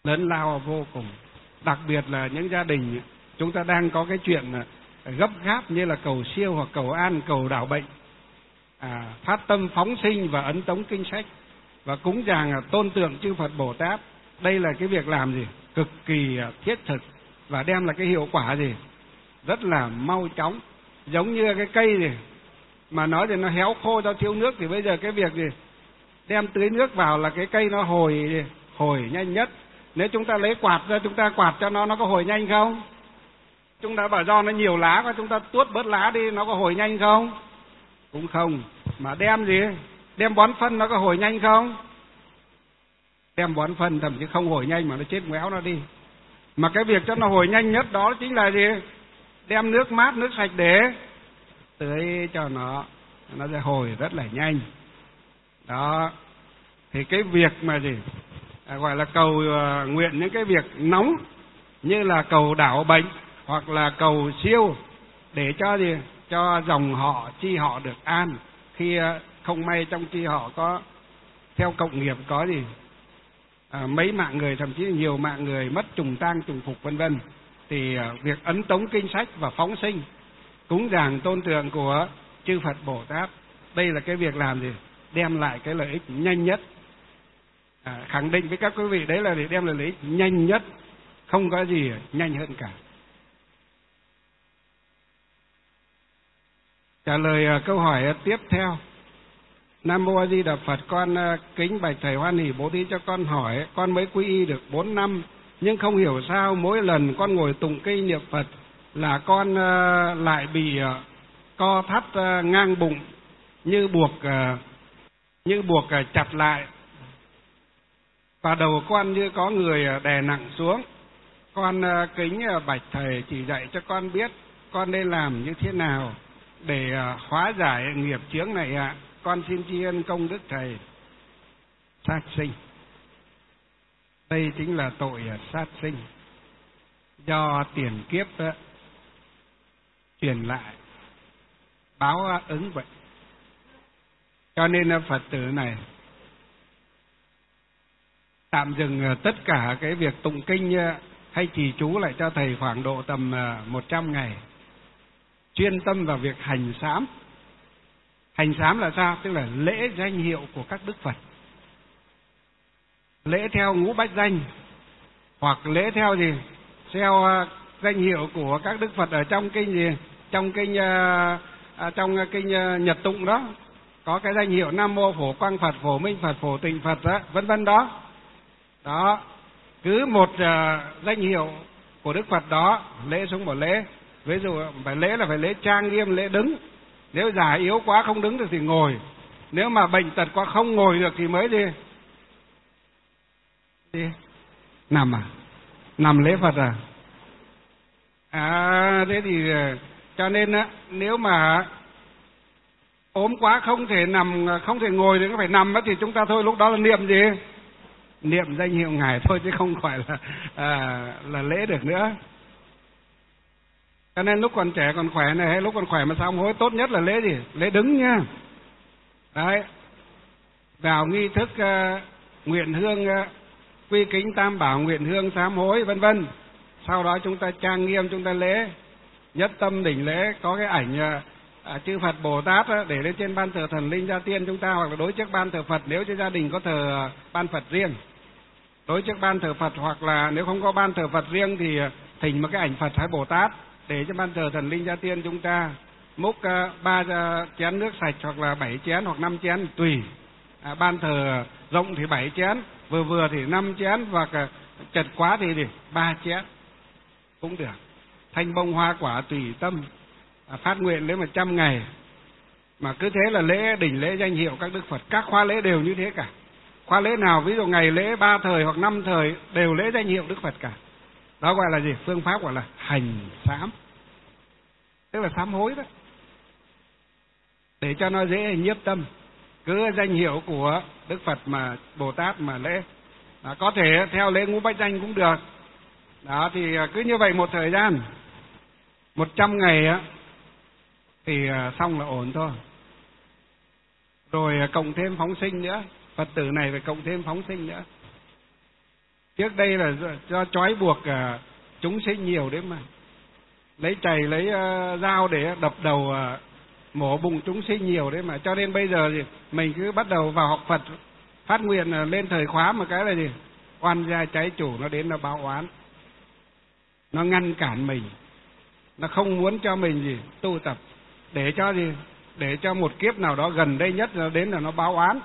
Speaker 1: lớn lao vô cùng. Đặc biệt là những gia đình chúng ta đang có cái chuyện gấp gáp như là cầu siêu hoặc cầu an, cầu đảo bệnh, phát tâm phóng sinh và ấn tống kinh sách và cúng dường tôn tượng chư Phật Bồ Tát. Đây là cái việc làm gì cực kỳ thiết thực và đem lại cái hiệu quả gì rất là mau chóng. Giống như cái cây gì mà nói thì nó héo khô do thiếu nước, thì bây giờ cái việc gì đem tưới nước vào là cái cây nó hồi nhanh nhất. Nếu chúng ta lấy quạt ra chúng ta quạt cho nó có hồi nhanh không? Chúng ta bảo do nó nhiều lá và chúng ta tuốt bớt lá đi, nó có hồi nhanh không? Cũng không. Mà đem gì? Đem bón phân nó có hồi nhanh không? Đem bón phân thậm chí không hồi nhanh mà nó chết ngoéo nó đi. Mà cái việc cho nó hồi nhanh nhất đó chính là gì? Đem nước mát, nước sạch để tưới cho nó sẽ hồi rất là nhanh. Đó. Thì cái việc mà gì? Gọi là cầu nguyện những cái việc nóng như là cầu đảo bệnh hoặc là cầu siêu để cho gì? Cho dòng họ, chi họ được an. Khi không may trong chi họ có theo cộng nghiệp có gì? Mấy mạng người, thậm chí nhiều mạng người mất trùng tang trùng phục vân vân, thì việc ấn tống kinh sách và phóng sinh cúng dường tôn tượng của chư Phật Bồ Tát, đây là cái việc làm gì đem lại cái lợi ích nhanh nhất. Khẳng định với các quý vị đấy là để đem lại lợi ích nhanh nhất, không có gì nhanh hơn cả. Trả lời câu hỏi tiếp theo. Nam Mô A Di Đà Phật, con kính bạch thầy hoan hỷ bố thí cho con hỏi. Con mới quy y được 4 năm nhưng không hiểu sao mỗi lần con ngồi tụng kinh niệm Phật là con lại bị co thắt ngang bụng như buộc chặt lại, và đầu con như có người đè nặng xuống. Con kính bạch thầy chỉ dạy cho con biết con nên làm như thế nào để hóa giải nghiệp chướng này ạ. Con xin tri ân công đức thầy. Sát sinh, đây chính là tội sát sinh do tiền kiếp truyền lại báo ứng vậy. Cho nên Phật tử này tạm dừng tất cả cái việc tụng kinh hay trì chú lại cho thầy khoảng độ tầm 100 ngày, chuyên tâm vào việc hành sám. Hành sám là sao? Tức là lễ danh hiệu của các đức Phật, lễ theo ngũ bách danh, hoặc lễ theo gì? Theo danh hiệu của các đức Phật ở trong kinh gì? Trong kinh Nhật tụng đó, có cái danh hiệu Nam Mô Phổ Quang Phật, Phổ Minh Phật, Phổ Tịnh Phật đó, vân vân đó. Đó, cứ một danh hiệu của đức Phật đó lễ xuống một lễ. Ví dụ phải lễ là phải lễ trang nghiêm, lễ đứng. Nếu già yếu quá không đứng được thì ngồi. Nếu mà bệnh tật quá không ngồi được thì mới đi nằm nằm lễ Phật thế thì cho nên nếu mà ốm quá không thể nằm, không thể ngồi thì phải nằm thì chúng ta thôi, lúc đó là niệm gì? Niệm danh hiệu Ngài thôi, chứ không phải là lễ được nữa. Cho nên lúc còn trẻ còn khỏe này, hay lúc còn khỏe mà sám hối, tốt nhất là lễ gì? Lễ đứng nha. Đấy, vào nghi thức nguyện hương, quy kính tam bảo, nguyện hương, sám hối vân vân. Sau đó chúng ta trang nghiêm, chúng ta lễ nhất tâm đỉnh lễ, có cái ảnh chư Phật Bồ Tát để lên trên ban thờ thần linh gia tiên chúng ta, hoặc là đối trước ban thờ Phật nếu cho gia đình có thờ ban Phật riêng, đối trước ban thờ Phật, hoặc là nếu không có ban thờ Phật riêng thì thỉnh một cái ảnh Phật hay Bồ Tát để cho ban thờ thần linh gia tiên chúng ta múc 3 chén nước sạch, hoặc là 7 chén hoặc 5 chén tùy. Ban thờ rộng thì 7 chén, vừa thì 5 chén, hoặc chật quá thì 3 chén cũng được. Thanh bông hoa quả tùy tâm, phát nguyện đến 100 ngày. Mà cứ thế là lễ đỉnh lễ danh hiệu các đức Phật, các khóa lễ đều như thế cả. Khóa lễ nào ví dụ ngày lễ 3 thời hoặc 5 thời đều lễ danh hiệu đức Phật cả. Đó gọi là gì? Phương pháp gọi là hành sám, tức là sám hối đó, để cho nó dễ nhiếp tâm. Cứ danh hiệu của đức Phật mà Bồ Tát mà lễ. Có thể theo lễ ngũ bách danh cũng được. Đó, thì cứ như vậy một thời gian 100 ngày thì xong là ổn thôi. Rồi cộng thêm phóng sinh nữa, Phật tử này phải cộng thêm phóng sinh nữa. Trước đây là do trói buộc chúng sinh nhiều đấy mà, lấy chày lấy dao để đập đầu mổ bụng chúng sinh nhiều đấy mà, cho nên bây giờ thì mình cứ bắt đầu vào học Phật, phát nguyện lên thời khóa một cái là gì, oan gia trái chủ nó đến nó báo oán, nó ngăn cản mình, nó không muốn cho mình gì tu tập, để cho gì, để cho một kiếp nào đó gần đây nhất nó đến là nó báo oán.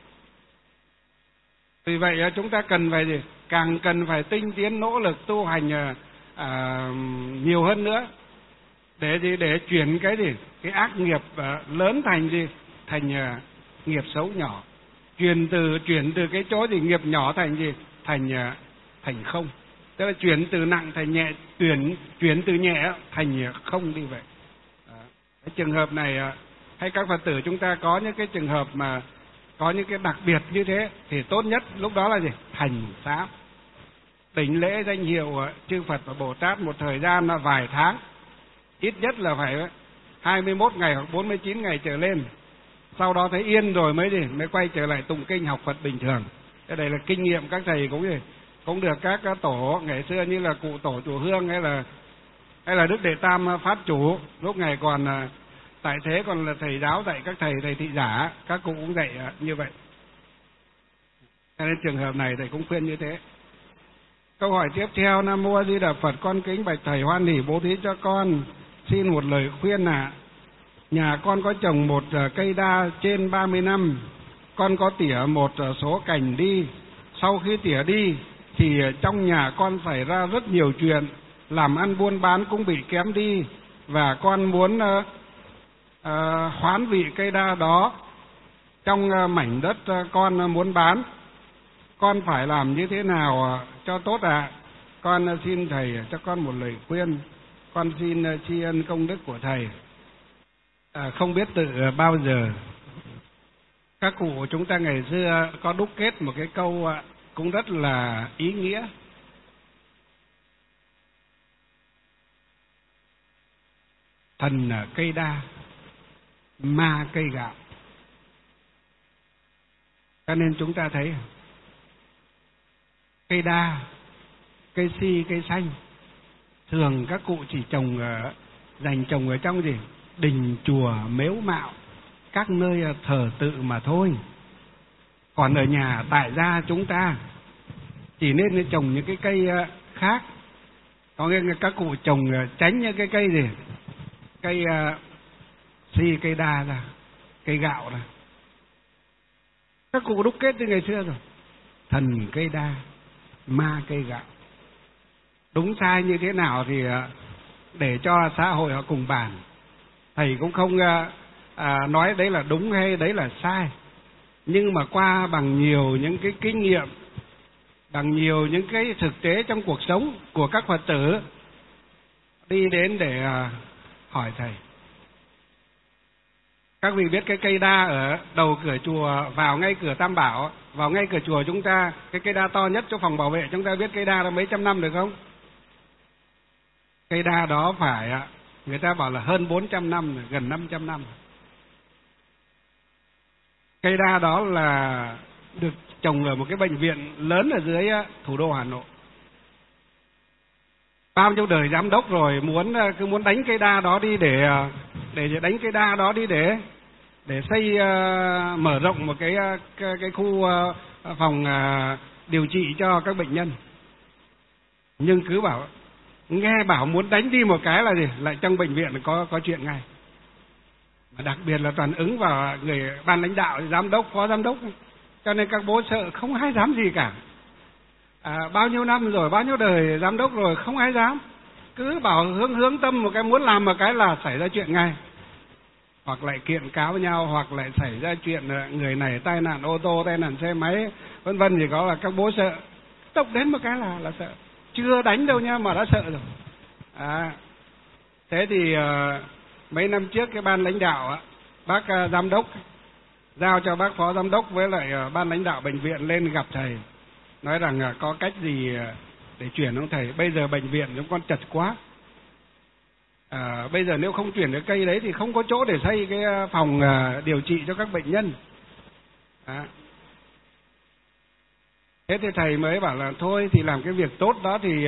Speaker 1: Vì vậy chúng ta cần phải gì, càng cần phải tinh tiến nỗ lực tu hành nhiều hơn nữa, để gì, để chuyển cái gì, cái ác nghiệp lớn thành gì, thành nghiệp xấu nhỏ, chuyển từ cái chỗ gì nghiệp nhỏ thành gì, thành không, tức là chuyển từ nặng thành nhẹ, chuyển từ nhẹ thành không đi vậy. Cái trường hợp này hay các Phật tử chúng ta có những cái trường hợp mà có những cái đặc biệt như thế thì tốt nhất lúc đó là gì, thành sám, đỉnh lễ danh hiệu chư Phật và Bồ Tát một thời gian là vài tháng, ít nhất là phải 21 ngày hoặc 49 ngày trở lên. Sau đó thấy yên rồi mới quay trở lại tụng kinh học Phật bình thường. Cái này là kinh nghiệm các thầy cũng được các tổ ngày xưa như là cụ tổ chùa Hương hay là Đức Đệ Tam Pháp Chủ lúc ngày còn tại thế còn là thầy giáo dạy các thầy thị giả, các cụ cũng dạy như vậy. Cho nên trường hợp này thầy cũng khuyên như thế. Câu hỏi tiếp theo: Nam Mô A Di Đà Phật, con kính bạch thầy hoan hỉ bố thí cho con xin một lời khuyên ạ. Nhà con có trồng một cây đa trên 30 năm, con có tỉa một số cành đi. Sau khi tỉa đi thì trong nhà con xảy ra rất nhiều chuyện, làm ăn buôn bán cũng bị kém đi, và con muốn hoán vị cây đa đó trong mảnh đất con muốn bán. Con phải làm như thế nào cho tốt ạ? Con xin thầy cho con một lời khuyên. Con xin tri ân công đức của thầy. Không biết từ bao giờ các cụ của chúng ta ngày xưa có đúc kết một cái câu cũng rất là ý nghĩa. Thần cây đa, ma cây gạo. Cho nên chúng ta thấy cây đa, cây si, cây xanh thường các cụ chỉ dành trồng ở trong gì, đình chùa miếu mạo, các nơi thờ tự mà thôi. Còn ở nhà tại gia chúng ta chỉ nên trồng những cái cây khác. Có nghĩa là các cụ trồng tránh những cái cây gì, cây si, cây đa ra, cây gạo ra. Các cụ đúc kết từ ngày xưa rồi. Thần cây đa, ma cây gạo. Đúng sai như thế nào thì để cho xã hội họ cùng bàn. Thầy cũng không nói đấy là đúng hay đấy là sai, nhưng mà qua bằng nhiều những cái kinh nghiệm, bằng nhiều những cái thực tế trong cuộc sống của các Phật tử đi đến để hỏi thầy. Các vị biết cái cây đa ở đầu cửa chùa, vào ngay cửa Tam Bảo, vào ngay cửa chùa chúng ta, cái cây đa to nhất trong phòng bảo vệ, chúng ta biết cây đa là mấy trăm năm được không? Cây đa đó phải, người ta bảo là hơn 400 năm, gần 500 năm. Cây đa đó là được trồng ở một cái bệnh viện lớn ở dưới thủ đô Hà Nội. Bao nhiêu đời giám đốc rồi cứ muốn đánh cây đa đó đi để đánh cây đa đó đi để xây mở rộng một cái khu phòng điều trị cho các bệnh nhân. Nhưng cứ nghe bảo muốn đánh đi một cái là gì, lại trong bệnh viện có chuyện ngay. Mà đặc biệt là toàn ứng vào người ban lãnh đạo, giám đốc, phó giám đốc, cho nên các bố sợ, không ai dám gì cả. Bao nhiêu năm rồi, bao nhiêu đời giám đốc rồi, không ai dám. Cứ bảo hướng tâm một cái, muốn làm một cái là xảy ra chuyện ngay. Hoặc lại kiện cáo nhau, hoặc lại xảy ra chuyện người này tai nạn ô tô, tai nạn xe máy, vân vân, thì có là các bố sợ. Tốc đến một cái là sợ. Chưa đánh đâu nha mà đã sợ rồi. Thế thì mấy năm trước cái ban lãnh đạo bác giám đốc giao cho bác phó giám đốc với lại ban lãnh đạo bệnh viện lên gặp thầy, nói rằng có cách gì để chuyển ông thầy. Bây giờ bệnh viện chúng con chật quá, bây giờ nếu không chuyển cái cây đấy thì không có chỗ để xây cái phòng điều trị cho các bệnh nhân. Thế thì thầy mới bảo là thôi thì làm cái việc tốt đó thì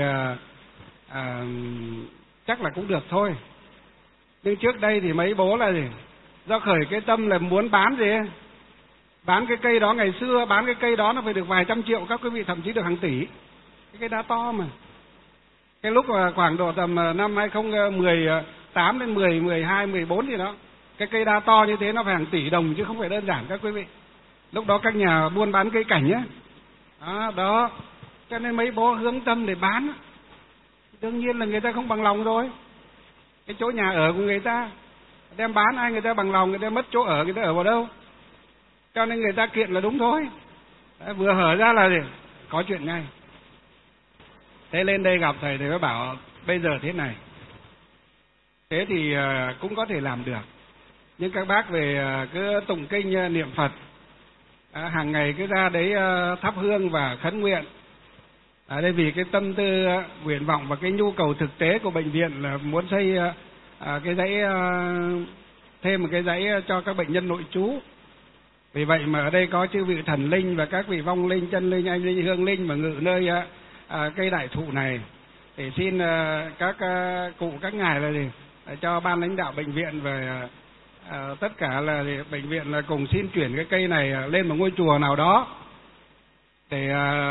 Speaker 1: chắc là cũng được thôi. Nhưng trước đây thì mấy bố là gì? Do khởi cái tâm là muốn bán gì? Bán cái cây đó, ngày xưa bán cái cây đó nó phải được vài trăm triệu, các quý vị, thậm chí được hàng tỷ. Cái cây đá to mà. Cái lúc mà khoảng độ tầm năm 2018 đến 10, 12, 14 gì đó, cái cây đa to như thế nó phải hàng tỷ đồng chứ không phải đơn giản các quý vị. Lúc đó các nhà buôn bán cây cảnh nhá. Đó, cho nên mấy bố hướng tâm để bán. Đương nhiên là người ta không bằng lòng rồi. Cái chỗ nhà ở của người ta đem bán, ai người ta bằng lòng, người ta mất chỗ ở, người ta ở vào đâu? Cho nên người ta kiện là đúng thôi. Đấy, vừa hở ra là gì? Có chuyện ngay. Thế lên đây gặp thầy thì mới bảo bây giờ thế này. Thế thì cũng có thể làm được. Nhưng các bác về cứ tụng kinh niệm Phật, hàng ngày cứ ra đấy thắp hương và khấn nguyện. Đây vì cái tâm tư nguyện vọng và cái nhu cầu thực tế của bệnh viện là muốn xây cái dãy, thêm một cái dãy cho các bệnh nhân nội trú. Vì vậy mà ở đây có chư vị thần linh và các vị vong linh, chân linh, anh linh, hương linh mà ngự nơi cây đại thụ này, để xin các cụ các ngài là gì, cho ban lãnh đạo bệnh viện và tất cả là bệnh viện là cùng xin chuyển cái cây này lên một ngôi chùa nào đó để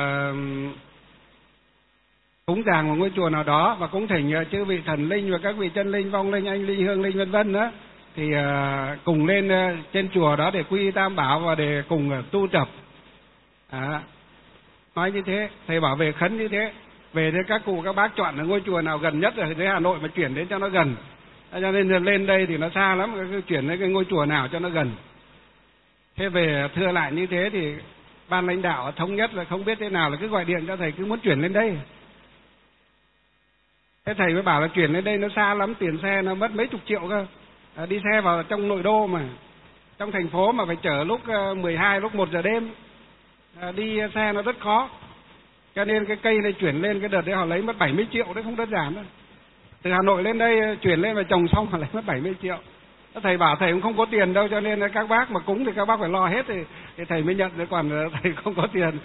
Speaker 1: cúng dường một ngôi chùa nào đó, và cũng thỉnh chư vị thần linh và các vị chân linh, vong linh, anh linh, hương linh vân vân đó thì cùng lên trên chùa đó để quy tam bảo và để cùng tu tập. Nói như thế, thầy bảo về khấn như thế, về thế các cụ các bác chọn là ngôi chùa nào gần nhất ở dưới Hà Nội mà chuyển đến cho nó gần. Cho nên lên đây thì nó xa lắm, cứ chuyển đến cái ngôi chùa nào cho nó gần. Thế về thưa lại như thế thì ban lãnh đạo thống nhất là không biết thế nào là cứ gọi điện cho thầy, cứ muốn chuyển lên đây. Thế thầy mới bảo là chuyển lên đây nó xa lắm, tiền xe nó mất mấy chục triệu cơ. Đi xe vào trong nội đô mà, trong thành phố mà phải chở lúc 12, lúc 1 giờ đêm. Đi xe nó rất khó. Cho nên cái cây này chuyển lên cái đợt đấy họ lấy mất 70 triệu đấy, không đơn giản đâu. Từ Hà Nội lên đây chuyển lên và trồng xong họ lấy mất 70 triệu. Thầy bảo thầy cũng không có tiền đâu, cho nên các bác mà cúng thì các bác phải lo hết thì thầy mới nhận, còn thầy không có tiền.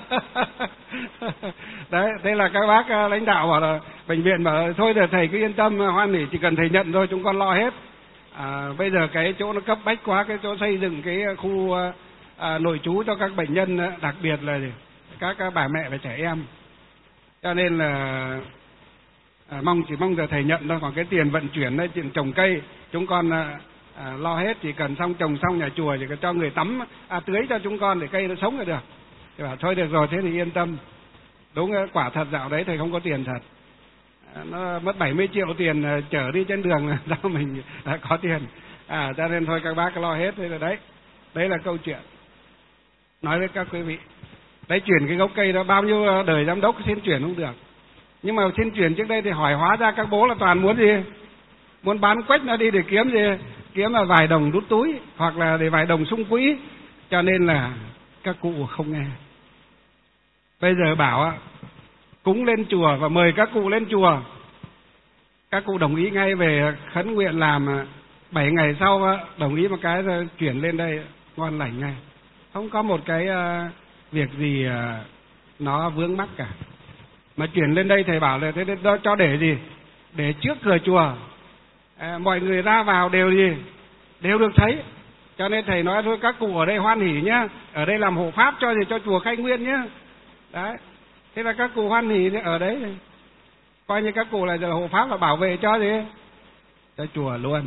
Speaker 1: Đấy, thế là các bác lãnh đạo bảo là bệnh viện bảo thôi thì thầy cứ yên tâm, hoan hỉ, chỉ cần thầy nhận thôi, chúng con lo hết. Bây giờ cái chỗ nó cấp bách quá, cái chỗ xây dựng cái khu nội trú cho các bệnh nhân, đặc biệt là các bà mẹ và trẻ em. Cho nên là chỉ mong giờ thầy nhận thôi, còn cái tiền vận chuyển đấy, chuyện trồng cây chúng con lo hết, chỉ cần trồng xong nhà chùa chỉ cần cho người tắm tưới cho chúng con để cây nó sống là được. Thì bảo thôi được rồi, thế thì yên tâm. Đúng, quả thật dạo đấy thầy không có tiền thật. Nó mất 70 triệu tiền chở đi trên đường sao mình có tiền. Cho nên thôi các bác lo hết. Thế là đấy là câu chuyện nói với các quý vị. Đấy, chuyển cái gốc cây đó bao nhiêu đời giám đốc xin chuyển không được. Nhưng mà xin chuyển trước đây thì hỏi hóa ra các bố là toàn muốn gì? Muốn bán quách nó đi để kiếm gì? Kiếm là vài đồng đút túi, hoặc là để vài đồng sung quỹ. Cho nên là các cụ không nghe. Bây giờ bảo cúng lên chùa và mời các cụ lên chùa, các cụ đồng ý ngay về khấn nguyện làm. 7 ngày sau đồng ý một cái chuyển lên đây ngon lành ngay, không có một cái việc gì nó vướng mắc cả. Mà chuyển lên đây thầy bảo là thế đó cho để gì? Để trước cửa chùa, mọi người ra vào đều được thấy. Cho nên thầy nói thôi các cụ ở đây hoan hỉ nhá, ở đây làm hộ pháp cho chùa Khai Nguyên nhá. Đấy, thế là các cụ hoan hỉ ở đấy, coi như các cụ là hộ pháp và bảo vệ cho chùa luôn.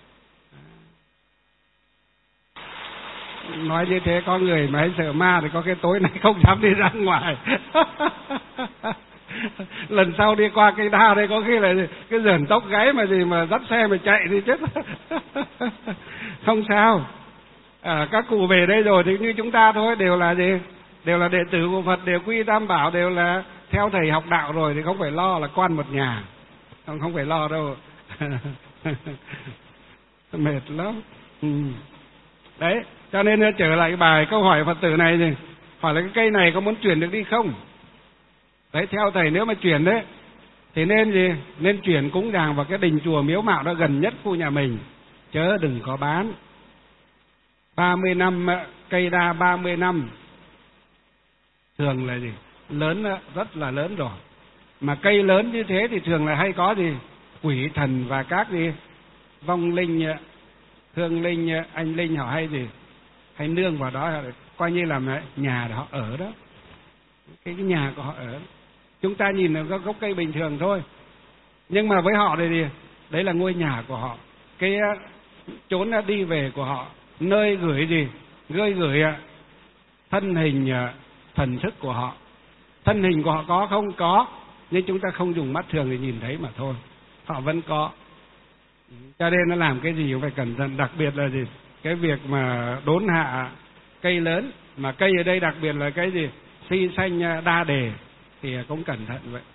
Speaker 1: Nói như thế có người mà sợ ma thì có cái tối nay không dám đi ra ngoài. Lần sau đi qua cây đa đây có khi là cái dởn tóc gáy mà dắt xe mà chạy thì chết. Không sao. Các cụ về đây rồi thì như chúng ta thôi, đều là đều là đệ tử của Phật, đều quy tam bảo, đều là theo thầy học đạo rồi, thì không phải lo là con một nhà, không phải lo đâu. Mệt lắm. Đấy, cho nên trở lại cái bài câu hỏi Phật tử này thì hỏi là cái cây này có muốn chuyển được đi không? Đấy, theo thầy nếu mà chuyển đấy thì nên chuyển cúng dường vào cái đình chùa miếu mạo đó gần nhất khu nhà mình, chớ đừng có bán. 30 năm cây đa 30 năm thường là gì? Lớn, rất là lớn rồi. Mà cây lớn như thế thì thường là hay có gì? Quỷ thần và các gì? Vong linh, hương linh, anh linh họ hay gì? Hay nương vào đó, coi như là nhà để họ ở đó. Cái nhà của họ ở. Chúng ta nhìn là gốc cây bình thường thôi. Nhưng mà với họ thì đấy là ngôi nhà của họ. Cái chốn đi về của họ. Nơi gửi gì? Gửi thân hình, thần thức của họ. Thân hình của họ có không? Có. Nhưng chúng ta không dùng mắt thường để nhìn thấy mà thôi. Họ vẫn có. Cho nên nó làm cái gì cũng phải cẩn thận. Đặc biệt là gì? Cái việc mà đốn hạ cây lớn. Mà cây ở đây đặc biệt là cái gì? Si sanh đa đề. Thì cũng cẩn thận vậy.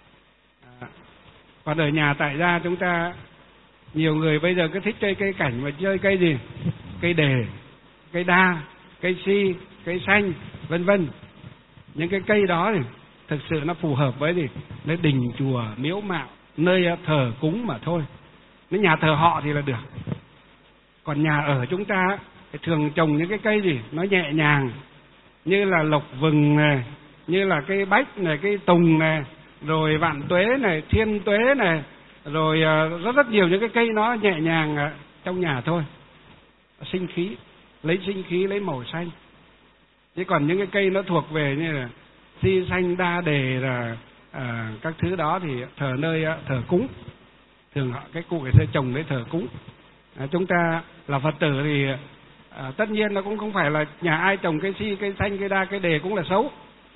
Speaker 1: Còn ở nhà tại gia chúng ta, nhiều người bây giờ cứ thích chơi cây cảnh mà chơi cây gì? Cây đề, cây đa, cây si, cây xanh, vân vân. Những cái cây đó thì thực sự nó phù hợp với gì? Với đình chùa, miếu mạo, nơi thờ cúng mà thôi. Nếu nhà thờ họ thì là được. Còn nhà ở chúng ta thì thường trồng những cái cây gì? Nó nhẹ nhàng, như là lộc vừng này, như là cây bách này, cây tùng này, rồi vạn tuế này, thiên tuế này, rồi rất nhiều những cái cây nó nhẹ nhàng trong nhà thôi. Sinh khí, lấy sinh khí, lấy màu xanh. Chứ còn những cái cây nó thuộc về như là si xanh đa đề là các thứ đó thì thờ nơi thờ cúng. Thường họ cái cụ sẽ trồng để thờ cúng. Chúng ta là Phật tử thì tất nhiên nó cũng không phải là nhà ai trồng cây si, cây xanh, cây đa, cây đề cũng là xấu.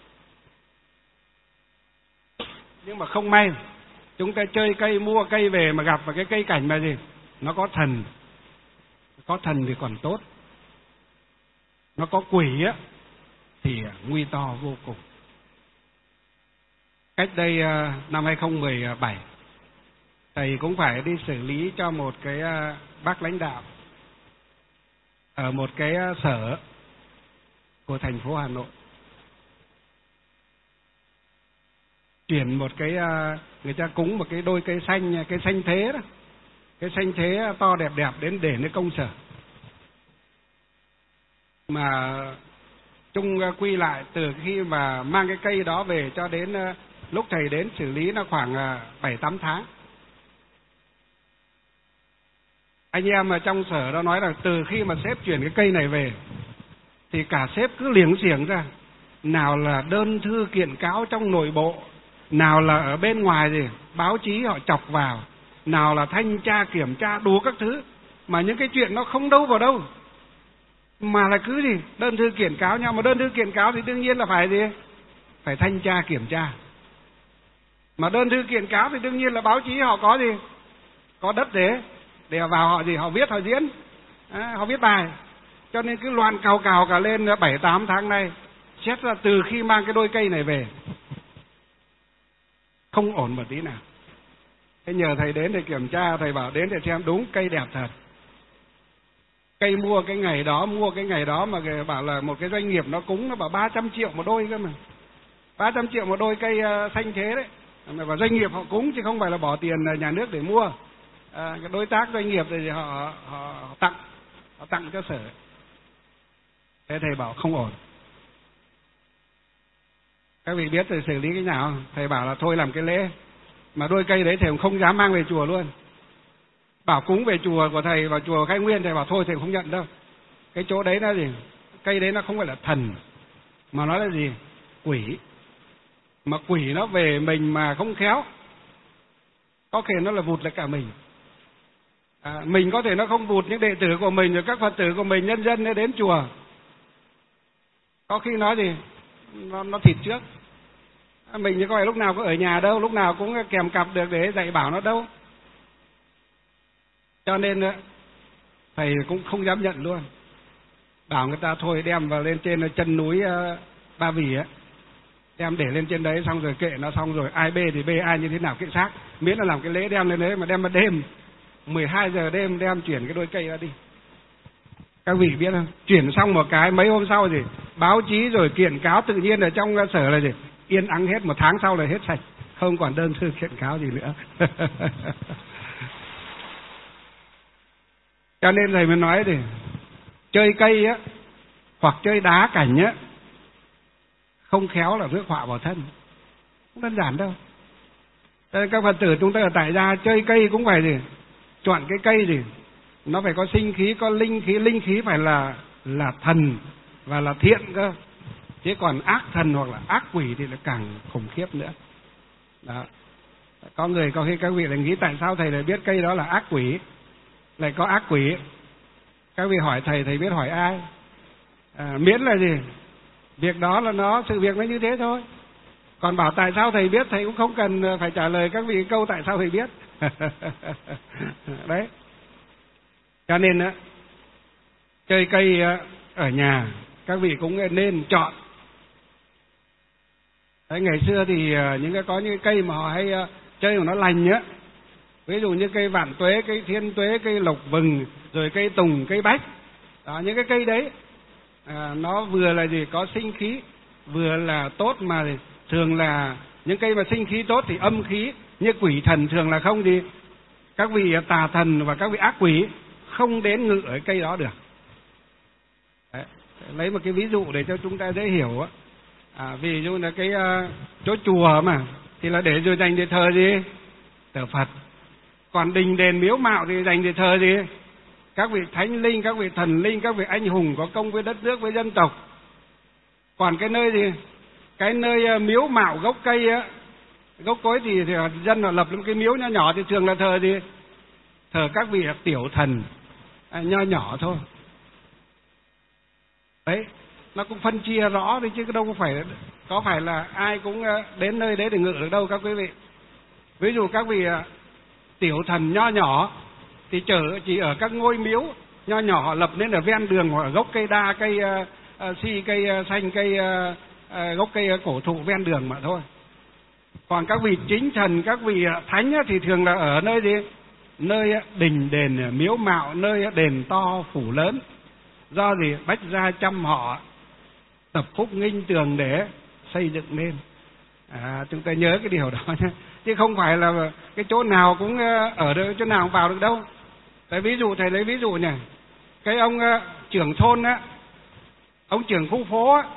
Speaker 1: Nhưng mà không may chúng ta chơi cây, mua cây về mà gặp vào cái cây cảnh mà gì? Nó có thần. Có thần thì còn tốt. Nó có quỷ á thì nguy to vô cùng. Cách đây năm 2017, thầy cũng phải đi xử lý cho một cái bác lãnh đạo ở một cái sở của thành phố Hà Nội. Chuyển một cái, người ta cúng một cái đôi cây xanh thế đó. Cái xanh thế to đẹp đẹp đến để nơi công sở. Mà chung quy lại từ khi mà mang cái cây đó về cho đến lúc thầy đến xử lý nó khoảng 7-8 tháng. Anh em ở trong sở đó nói là từ khi mà sếp chuyển cái cây này về thì cả sếp cứ liếng xiếng ra. Nào là đơn thư kiện cáo trong nội bộ, nào là ở bên ngoài gì báo chí họ chọc vào, nào là thanh tra kiểm tra đủ các thứ. Mà những cái chuyện nó không đâu vào đâu, mà là cứ gì đơn thư kiện cáo nhau. Mà đơn thư kiện cáo thì đương nhiên là phải gì? Phải thanh tra kiểm tra. Mà đơn thư kiện cáo thì đương nhiên là báo chí họ có gì? Có đất để vào họ gì? Họ viết, họ diễn, họ viết bài. Cho nên cứ loạn cào cả lên 7-8 tháng nay. Xét ra từ khi mang cái đôi cây này về không ổn một tí nào. Thế nhờ thầy đến để kiểm tra, thầy bảo đến để xem đúng cây đẹp thật. Cây mua cái ngày đó mà bảo là một cái doanh nghiệp nó cúng, nó bảo 300 triệu một đôi cơ mà. 300 triệu một đôi cây xanh thế đấy. Và doanh nghiệp họ cúng chứ không phải là bỏ tiền nhà nước để mua. Cái đối tác doanh nghiệp thì họ tặng cho sở. Thế thầy bảo không ổn. Các vị biết thầy xử lý cái nào? Thầy bảo là thôi làm cái lễ. Mà đôi cây đấy thầy cũng không dám mang về chùa luôn. Bảo cúng về chùa của thầy, vào chùa Khai Nguyên, thầy bảo thôi thầy không nhận đâu. Cái chỗ đấy là gì? Cây đấy nó không phải là thần, mà nó là gì? Quỷ. Mà quỷ nó về mình mà không khéo, có thể nó là vụt lại cả mình. Mình có thể nó không vụt, những đệ tử của mình rồi các Phật tử của mình, nhân dân đến chùa, có khi nói gì? Nó thịt trước. Mình thì có phải lúc nào có ở nhà đâu, lúc nào cũng kèm cặp được để dạy bảo nó đâu. Cho nên thầy cũng không dám nhận luôn. Bảo người ta thôi đem vào lên trên chân núi Ba Vì á, đem để lên trên đấy xong rồi kệ nó, xong rồi ai bê thì bê, ai như thế nào kệ xác, miễn là làm cái lễ đem lên đấy. Mà đem vào đêm 12 giờ đêm đem chuyển cái đôi cây ra đi. Các vị biết không? Chuyển xong một cái mấy hôm sau gì báo chí rồi kiện cáo tự nhiên ở trong sở là gì yên ắng hết, 1 tháng sau là hết sạch, không còn đơn thư kiện cáo gì nữa. Cho nên thầy mới nói thì chơi cây á hoặc chơi đá cảnh á
Speaker 2: không khéo là rước họa vào thân. Không đơn giản đâu. Các Phật tử chúng ta ở tại gia chơi cây cũng phải gì, chọn cái cây gì nó phải có sinh khí, có linh khí. Linh khí phải là thần và là thiện cơ, chứ còn ác thần hoặc là ác quỷ thì là càng khủng khiếp nữa. Đó. Có người có khi các vị lại nghĩ tại sao thầy lại biết cây đó là ác quỷ, lại có ác quỷ. Các vị hỏi thầy biết hỏi ai? Miễn là gì, việc đó là sự việc nó như thế thôi. Còn bảo tại sao thầy biết, thầy cũng không cần phải trả lời các vị câu tại sao thầy biết. Đấy. Cho nên á, chơi cây ở nhà các vị cũng nên chọn. Đấy, ngày xưa thì có những cây mà họ hay chơi mà nó lành á, ví dụ như cây vạn tuế, cây thiên tuế, cây lộc vừng, rồi cây tùng, cây bách. Đó, những cái cây đấy nó vừa là gì, có sinh khí, vừa là tốt, mà thường là những cây mà sinh khí tốt thì âm khí, như quỷ thần thường là không gì, các vị tà thần và các vị ác quỷ không đến ngự ở cây đó được. Đấy, lấy một cái ví dụ để cho chúng ta dễ hiểu á. Ví dụ là cái chỗ chùa mà thì là để rồi dành để thờ gì, thờ Phật. Còn đình đền miếu mạo thì dành để thờ gì, các vị thánh linh, các vị thần linh, các vị anh hùng có công với đất nước, với dân tộc. Còn cái nơi gì, cái nơi miếu mạo gốc cây á, gốc cối thì dân họ lập lên cái miếu nhỏ nhỏ thì thường là thờ gì, thờ các vị tiểu thần nho nhỏ thôi. Đấy, nó cũng phân chia rõ đi chứ đâu có phải là ai cũng đến nơi đấy để ngự được đâu các quý vị. Ví dụ các vị tiểu thần nho nhỏ thì chỉ ở các ngôi miếu nho nhỏ họ lập nên ở ven đường, hoặc ở gốc cây đa, cây si, cây xanh, cây gốc cây cổ thụ ven đường mà thôi. Còn các vị chính thần, các vị thánh thì thường là ở nơi gì, nơi đình đền miếu mạo, nơi đền to phủ lớn. Do gì, bách gia chăm họ, tập phúc nghinh tường để xây dựng nên. Chúng ta nhớ cái điều đó nhé, chứ không phải là cái chỗ nào cũng ở được, chỗ nào cũng vào được đâu. Tại ví dụ thầy lấy ví dụ này, cái ông trưởng thôn á, ông trưởng khu phố á,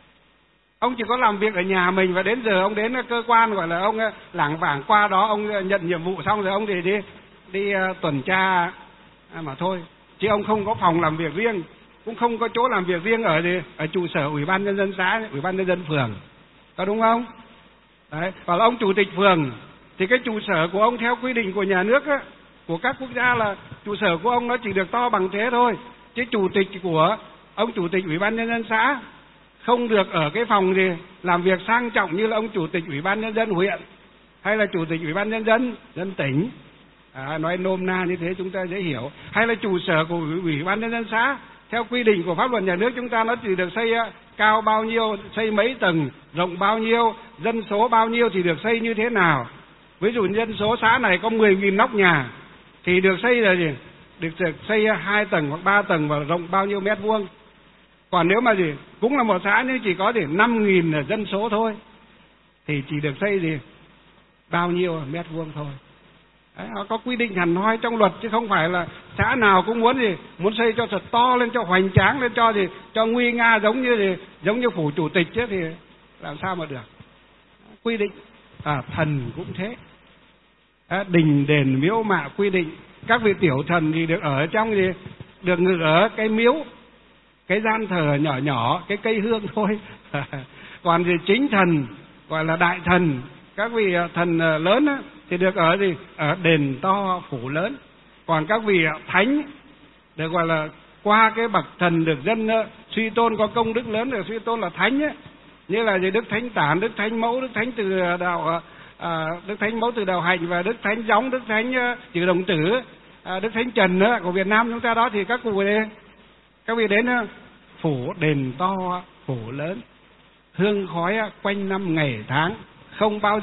Speaker 2: ông chỉ có làm việc ở nhà mình, và đến giờ ông đến cơ quan gọi là ông lảng vảng qua đó, ông nhận nhiệm vụ xong rồi ông thì đi tuần tra mà thôi. Chứ ông không có phòng làm việc riêng, cũng không có chỗ làm việc riêng ở trụ sở Ủy ban Nhân dân xã, Ủy ban Nhân dân phường, có đúng không? Đấy, và ông chủ tịch phường thì cái trụ sở của ông theo quy định của nhà nước á, của các quốc gia là trụ sở của ông nó chỉ được to bằng thế thôi. Chứ chủ tịch của ông chủ tịch Ủy ban Nhân dân xã không được ở cái phòng gì làm việc sang trọng như là ông chủ tịch Ủy ban Nhân dân huyện hay là chủ tịch Ủy ban Nhân dân tỉnh. Nói nôm na như thế chúng ta dễ hiểu. Hay là trụ sở của Ủy ban Nhân dân xã theo quy định của pháp luật nhà nước chúng ta nó chỉ được xây cao bao nhiêu, xây mấy tầng, rộng bao nhiêu, dân số bao nhiêu thì được xây như thế nào. Ví dụ dân số xã này có 10.000 nóc nhà thì được xây là gì? Được xây 2 tầng hoặc 3 tầng và rộng bao nhiêu mét vuông. Còn nếu mà gì cũng là một xã nhưng chỉ có 5.000 dân số thôi thì chỉ được xây gì bao nhiêu mét vuông thôi. Đấy, nó có quy định hẳn hoi trong luật, chứ không phải là xã nào cũng muốn xây cho thật to lên, cho hoành tráng lên, cho nguy nga giống như phủ chủ tịch chứ, thì làm sao mà được. Quy định thần cũng thế. Đình đền miếu mạo quy định các vị tiểu thần thì được ở trong được ngự ở cái miếu, cái gian thờ nhỏ nhỏ, cái cây hương thôi. Còn chính thần gọi là đại thần, các vị thần lớn thì được ở ở đền to phủ lớn. Còn các vị thánh được gọi là qua cái bậc thần được dân suy tôn, có công đức lớn được suy tôn là thánh ấy. Như là Đức Thánh Tản, Đức Thánh Mẫu, Đức Thánh từ đạo Đức Thánh Mẫu từ đạo Hạnh, và Đức Thánh Gióng, Đức Thánh Trừ Đồng Tử, Đức Thánh Trần của Việt Nam chúng ta đó, thì các vị đến phủ đền to phủ lớn, hương khói quanh năm ngày tháng, không bao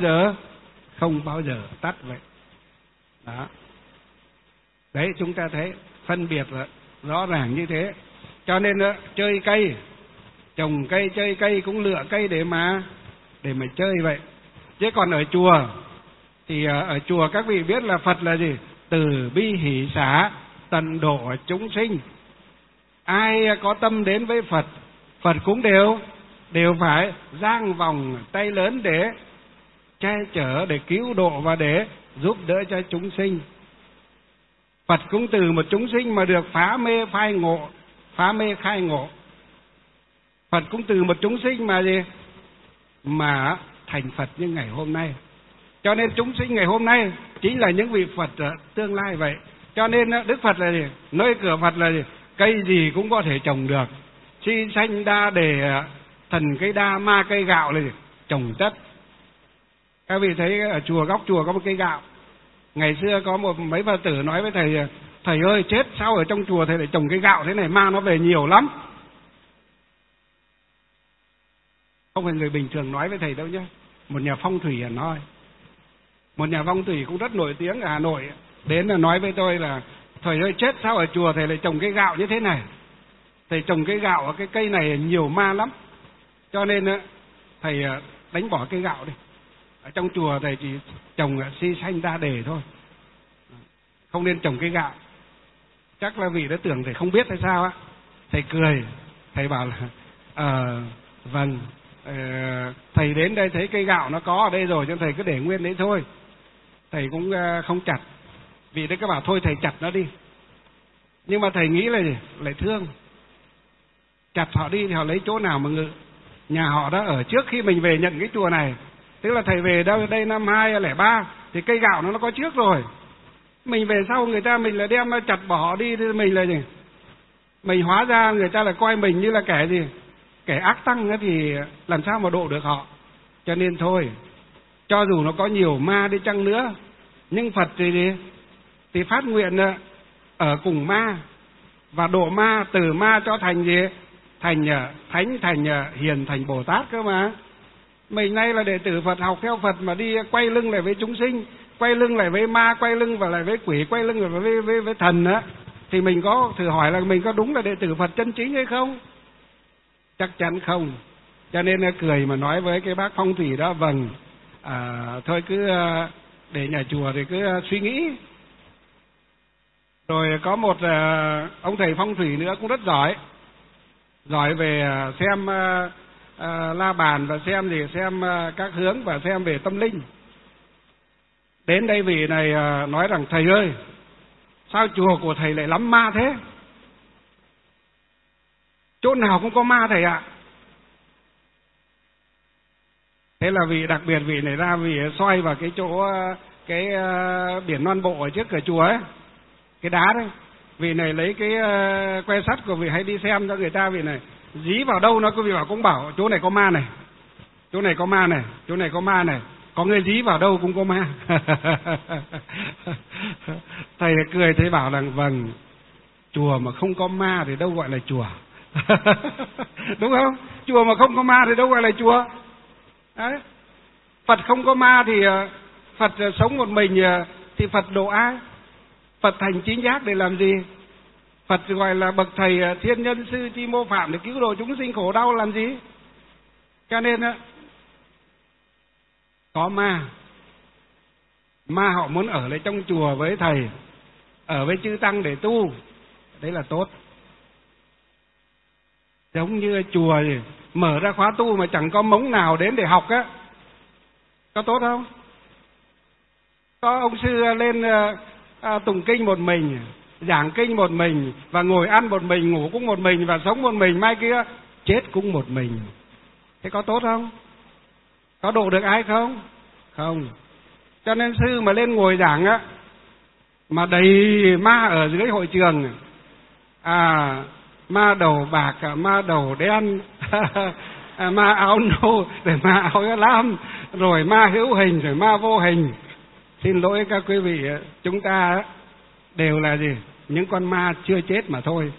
Speaker 2: giờ tắt vậy. Đó. Đấy, chúng ta thấy phân biệt là rõ ràng như thế. Cho nên chơi cây, trồng cây, chơi cây cũng lựa cây để mà chơi vậy. Chứ còn ở chùa thì ở chùa các vị biết là Phật là gì? Từ bi hỷ xả, tận độ chúng sinh. Ai có tâm đến với Phật, Phật cũng đều đều phải dang vòng tay lớn để che chở, để cứu độ và để giúp đỡ cho chúng sinh. Phật cũng từ một chúng sinh mà được phá mê khai ngộ. Phật cũng từ một chúng sinh mà gì? Mà thành Phật như ngày hôm nay. Cho nên chúng sinh ngày hôm nay chính là những vị Phật tương lai vậy. Cho nên Đức Phật là gì? Nơi cửa Phật là gì? Cây gì cũng có thể trồng được. Si sanh đa đề, thần cây đa, ma cây gạo là gì? Trồng tất. Các vị thấy ở chùa, góc chùa có một cây gạo. Ngày xưa có mấy Phật tử nói với thầy: thầy ơi, chết sao ở trong chùa thầy lại trồng cây gạo thế này, ma nó về nhiều lắm. Không phải người bình thường nói với thầy đâu nhé. Một nhà phong thủy nói. Một nhà phong thủy cũng rất nổi tiếng ở Hà Nội đến là nói với tôi là: thầy ơi, chết sao ở chùa thầy lại trồng cây gạo như thế này. Thầy trồng cây gạo ở cái cây này nhiều ma lắm, cho nên thầy đánh bỏ cây gạo đi. Ở trong chùa thầy chỉ trồng si sanh đa đề thôi, không nên trồng cây gạo. Chắc là vị đã tưởng thầy không biết hay sao á. Thầy cười, thầy bảo là vâng, thầy đến đây thấy cây gạo nó có ở đây rồi, cho thầy cứ để nguyên đấy thôi. Thầy cũng không chặt. Vì đấy các bảo thôi thầy chặt nó đi. Nhưng mà thầy nghĩ là gì? Lại thương. Chặt họ đi thì họ lấy chỗ nào mà ngự. Nhà họ đã ở trước khi mình về nhận cái chùa này. Tức là thầy về đây năm 2003 thì cây gạo nó có trước rồi. Mình về sau người ta mình là đem chặt bỏ họ đi thì mình là gì? Mình hóa ra người ta là coi mình như là kẻ gì? Kẻ ác tăng thì làm sao mà độ được họ. Cho nên thôi, cho dù nó có nhiều ma đi chăng nữa, nhưng Phật thì phát nguyện ở cùng ma và độ ma, từ ma cho thành gì? Thành thánh, thành hiền, thành Bồ Tát cơ mà. Mình nay là đệ tử Phật, học theo Phật mà đi quay lưng lại với chúng sinh, quay lưng lại với ma, quay lưng và lại với quỷ, quay lưng lại với thần á, thì mình có thử hỏi là mình có đúng là đệ tử Phật chân chính hay không? Chắc chắn không. Cho nên cười mà nói với cái bác phong thủy đó: vâng, thôi cứ để nhà chùa thì cứ suy nghĩ. Rồi có một ông thầy phong thủy nữa cũng rất giỏi về xem la bàn và xem các hướng và xem về tâm linh. Đến đây vị này nói rằng: thầy ơi, sao chùa của thầy lại lắm ma thế? Chỗ nào cũng có ma thầy ạ. Thế là vị đặc biệt vị này ra, vị xoay vào cái chỗ cái biển non bộ ở trước cửa chùa ấy, cái đá đấy. Vị này lấy cái que sắt của vị hay đi xem cho người ta. Vị này dí vào đâu nó, quý vị bảo cũng bảo chỗ này có ma này, chỗ này có ma này, chỗ này có ma này. Có người dí vào đâu cũng có ma. Thầy cười, thầy bảo rằng: vâng, chùa mà không có ma thì đâu gọi là chùa. Đúng không? Chùa mà không có ma thì đâu gọi là chùa. Đấy. Phật không có ma thì Phật sống một mình thì Phật độ ai? Phật thành chính giác để làm gì? Phật gọi là bậc thầy thiên nhân sư chi mô phạm để cứu độ chúng sinh khổ đau làm gì? Cho nên có ma họ muốn ở lại trong chùa với thầy, ở với chư tăng để tu, đấy là tốt. Giống như chùa gì mở ra khóa tu mà chẳng có mống nào đến để học á, có tốt không? Có ông sư lên tụng kinh một mình, giảng kinh một mình, và ngồi ăn một mình, ngủ cũng một mình, và sống một mình, mai kia chết cũng một mình. Thế có tốt không? Có độ được ai không? Không. Cho nên sư mà lên ngồi giảng á, mà đầy ma ở dưới hội trường, ma đầu bạc, ma đầu đen, ma áo nâu, rồi ma áo lam, rồi ma hữu hình, rồi ma vô hình. Xin lỗi các quý vị, chúng ta đều là gì? Những con ma chưa chết mà thôi.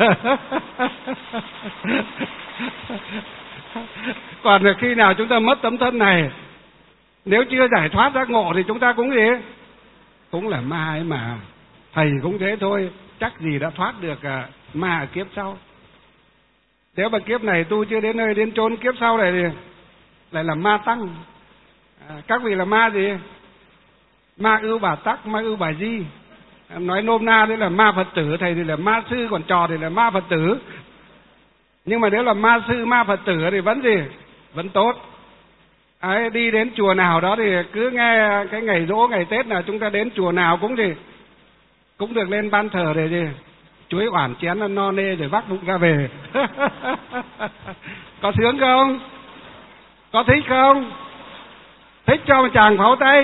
Speaker 2: Còn khi nào chúng ta mất tấm thân này, nếu chưa giải thoát giác ngộ thì chúng ta cũng gì? Cũng là ma ấy mà. Thầy cũng thế thôi, chắc gì đã thoát được ma ở kiếp sau. Nếu mà kiếp này tu chưa đến nơi đến chốn, kiếp sau này thì lại là ma tăng. Các vị là ma gì? Ma ưu bà tắc, ma ưu bà di. Nói nôm na đấy là ma Phật tử, thầy thì là ma sư, còn trò thì là ma Phật tử. Nhưng mà nếu là ma sư ma Phật tử thì vẫn gì, vẫn tốt. Ấy, đi đến chùa nào đó thì cứ nghe cái ngày giỗ ngày Tết là chúng ta đến chùa nào cũng gì, cũng được lên ban thờ để gì, chuối oản chén no nê rồi vác bụng ra về. Có sướng không? Có thích không? Thích cho một chàng pháo tay.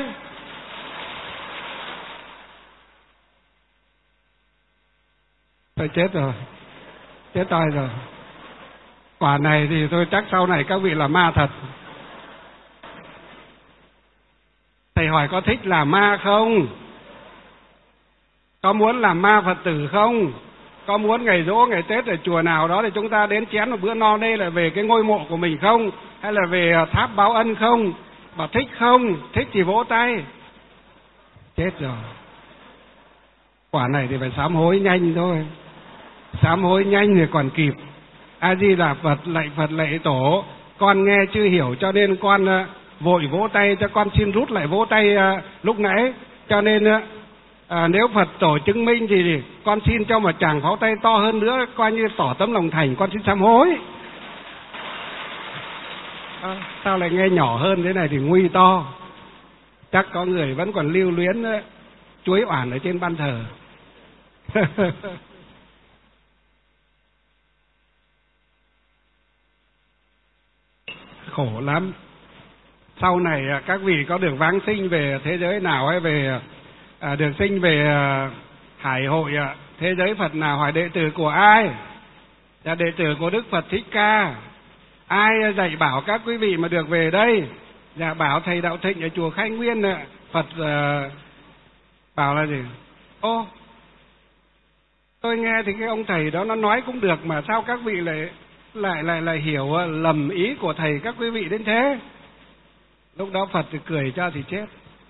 Speaker 2: Tôi chết rồi, chết tôi rồi. Quả này thì tôi chắc sau này các vị là ma thật. Thầy hỏi có thích làm ma không? Có muốn làm ma Phật tử không? Có muốn ngày giỗ ngày Tết ở chùa nào đó thì chúng ta đến chén một bữa no nê là về cái ngôi mộ của mình không? Hay là về tháp báo ân không? Bảo thích không? Thích thì vỗ tay. Chết rồi. Quả này thì phải sám hối nhanh thôi. Sám hối nhanh thì còn kịp. A Di Đà Phật lạy tổ, con nghe chưa hiểu cho nên con vội vỗ tay, cho con xin rút lại vỗ tay lúc nãy. Cho nên nếu Phật tổ chứng minh thì con xin cho một tràng pháo tay to hơn nữa, coi như tỏ tấm lòng thành, con xin sám hối. Sao lại nghe nhỏ hơn thế này thì nguy to. Chắc có người vẫn còn lưu luyến chuối oản ở trên ban thờ. Khổ lắm. Sau này các vị có được vãng sinh về thế giới nào hay về được sinh về hải hội thế giới Phật nào, hỏi đệ tử của ai? Là đệ tử của Đức Phật Thích Ca. Ai dạy bảo các quý vị mà được về đây? Dạ bảo thầy Đạo Thịnh ở chùa Khai Nguyên. Phật bảo là gì? Ô, tôi nghe thì cái ông thầy đó nó nói cũng được, mà sao các vị lại hiểu lầm ý của thầy các quý vị đến thế? Lúc đó Phật thì cười cho thì chết.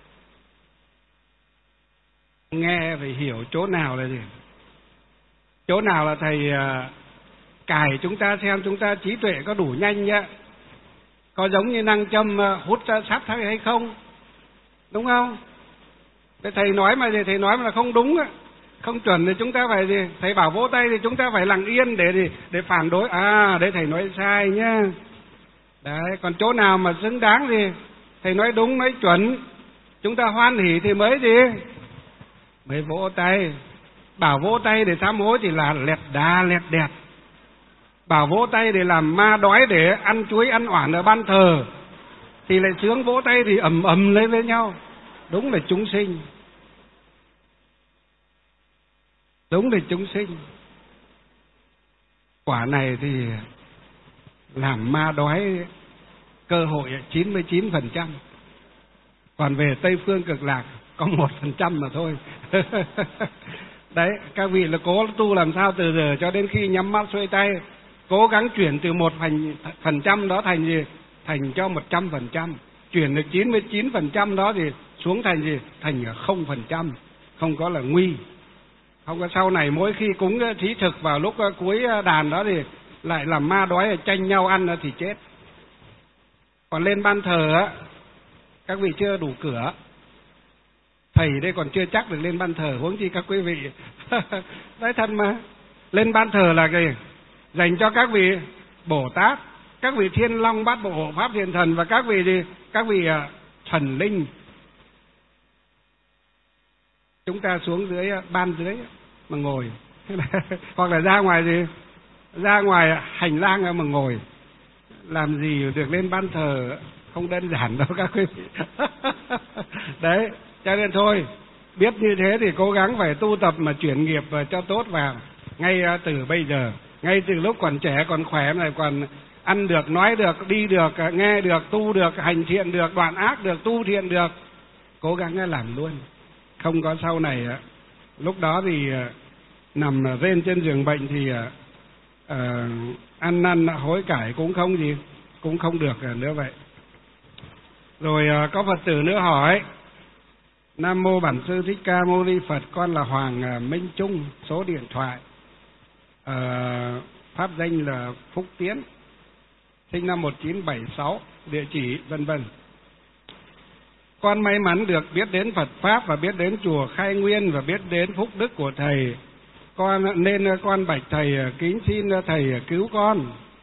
Speaker 2: Nghe phải hiểu chỗ nào là gì, chỗ nào là thầy cài chúng ta xem chúng ta trí tuệ có đủ nhanh nhá, có giống như năng châm hút ra sắt hay không, đúng không? Thầy nói mà gì, thầy nói mà là không đúng không chuẩn thì chúng ta phải gì, thầy bảo vỗ tay thì chúng ta phải lặng yên để phản đối. Đấy thầy nói sai nhá. Đấy, còn chỗ nào mà xứng đáng thì thầy nói đúng nói chuẩn, chúng ta hoan hỉ thì mới gì, mới vỗ tay. Bảo vỗ tay để sám hối thì là lẹt đà lẹt đẹt. Bảo vỗ tay để làm ma đói để ăn chuối ăn oản ở ban thờ thì lại sướng vỗ tay thì ầm ầm lên với nhau. Đúng là chúng sinh, đúng là chúng sinh. Quả này thì làm ma đói cơ hội 99%. Còn về Tây Phương Cực Lạc có 1% mà thôi. Đấy, các vị là cố tu làm sao từ giờ cho đến khi nhắm mắt xuôi tay, cố gắng chuyển từ 1% đó thành gì? Thành cho 100%. Chuyển được 99% đó thì xuống thành gì? Thành 0%. Không có là nguy. Không có sau này mỗi khi cúng thí thực vào lúc cuối đàn đó thì lại làm ma đói tranh nhau ăn thì chết. Còn lên ban thờ các vị chưa đủ cửa. Thầy đây còn chưa chắc được lên ban thờ, huống chi các quý vị. Đấy thật mà. Lên ban thờ là gì? Dành cho các vị Bồ Tát, các vị Thiên Long Bát Bộ Hộ Pháp Thiền Thần và các vị gì? Các vị thần linh. Chúng ta xuống dưới ban dưới mà ngồi. Hoặc là ra ngoài gì? Ra ngoài hành lang mà ngồi. Làm gì được lên ban thờ, không đơn giản đâu các quý vị. Đấy, cho nên thôi, biết như thế thì cố gắng phải tu tập mà chuyển nghiệp cho tốt vào. Ngay từ bây giờ, ngay từ lúc còn trẻ, còn khỏe này, còn ăn được, nói được, đi được, nghe được, tu được, hành thiện được, đoạn ác được, tu thiện được. Cố gắng làm luôn. Không có sau này, lúc đó thì nằm rên trên giường bệnh thì ăn năn hối cải cũng không gì, cũng không được nữa vậy. Rồi có Phật tử nữa hỏi: Nam mô Bản Sư Thích Ca Mâu Ni Phật, con là Hoàng Minh Trung, số điện thoại pháp danh là Phúc Tiến, sinh năm 1976, địa chỉ vân vân. Con may mắn được biết đến Phật Pháp và biết đến chùa Khai Nguyên và biết đến phúc đức của thầy. Con nên con bạch thầy kính xin thầy cứu con.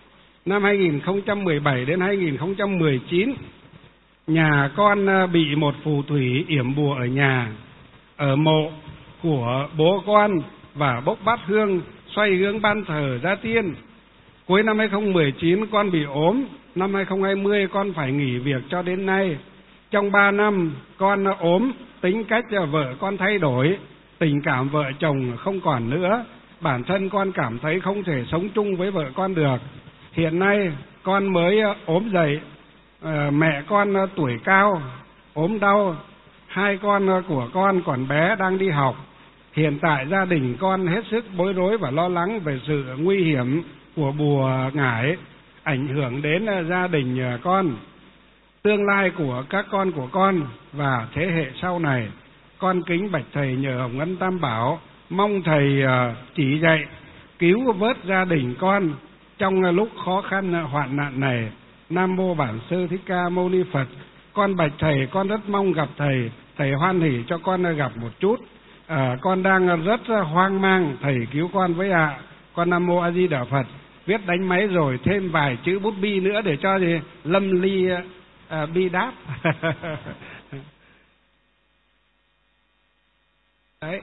Speaker 2: năm 2017 đến 2019, nhà con bị một phù thủy yểm bùa ở nhà, ở mộ của bố con, và bốc bát hương xoay hướng ban thờ gia tiên. Cuối năm 2019 con bị ốm, năm 2020 con phải nghỉ việc cho đến nay. Trong 3 năm con ốm, tính cách vợ con thay đổi, tình cảm vợ chồng không còn nữa. Bản thân con cảm thấy không thể sống chung với vợ con được. Hiện nay con mới ốm dậy, mẹ con tuổi cao, ốm đau, 2 con của con còn bé đang đi học. Hiện tại gia đình con hết sức bối rối và lo lắng về sự nguy hiểm của bùa ngải ảnh hưởng đến gia đình con, tương lai của các con của con và thế hệ sau này. Con kính bạch thầy nhờ Hồng Ân Tam Bảo, mong thầy chỉ dạy cứu vớt gia đình con trong lúc khó khăn hoạn nạn này. Nam mô Bản Sư Thích Ca Mâu Ni Phật. Con bạch thầy, con rất mong gặp thầy, thầy hoan hỉ cho con gặp một chút. Con đang rất hoang mang, thầy cứu con với ạ. Con Nam Mô A Di Đà Phật. Viết đánh máy rồi, thêm vài chữ bút bi nữa để cho gì Lâm Ly bi đáp. Đấy,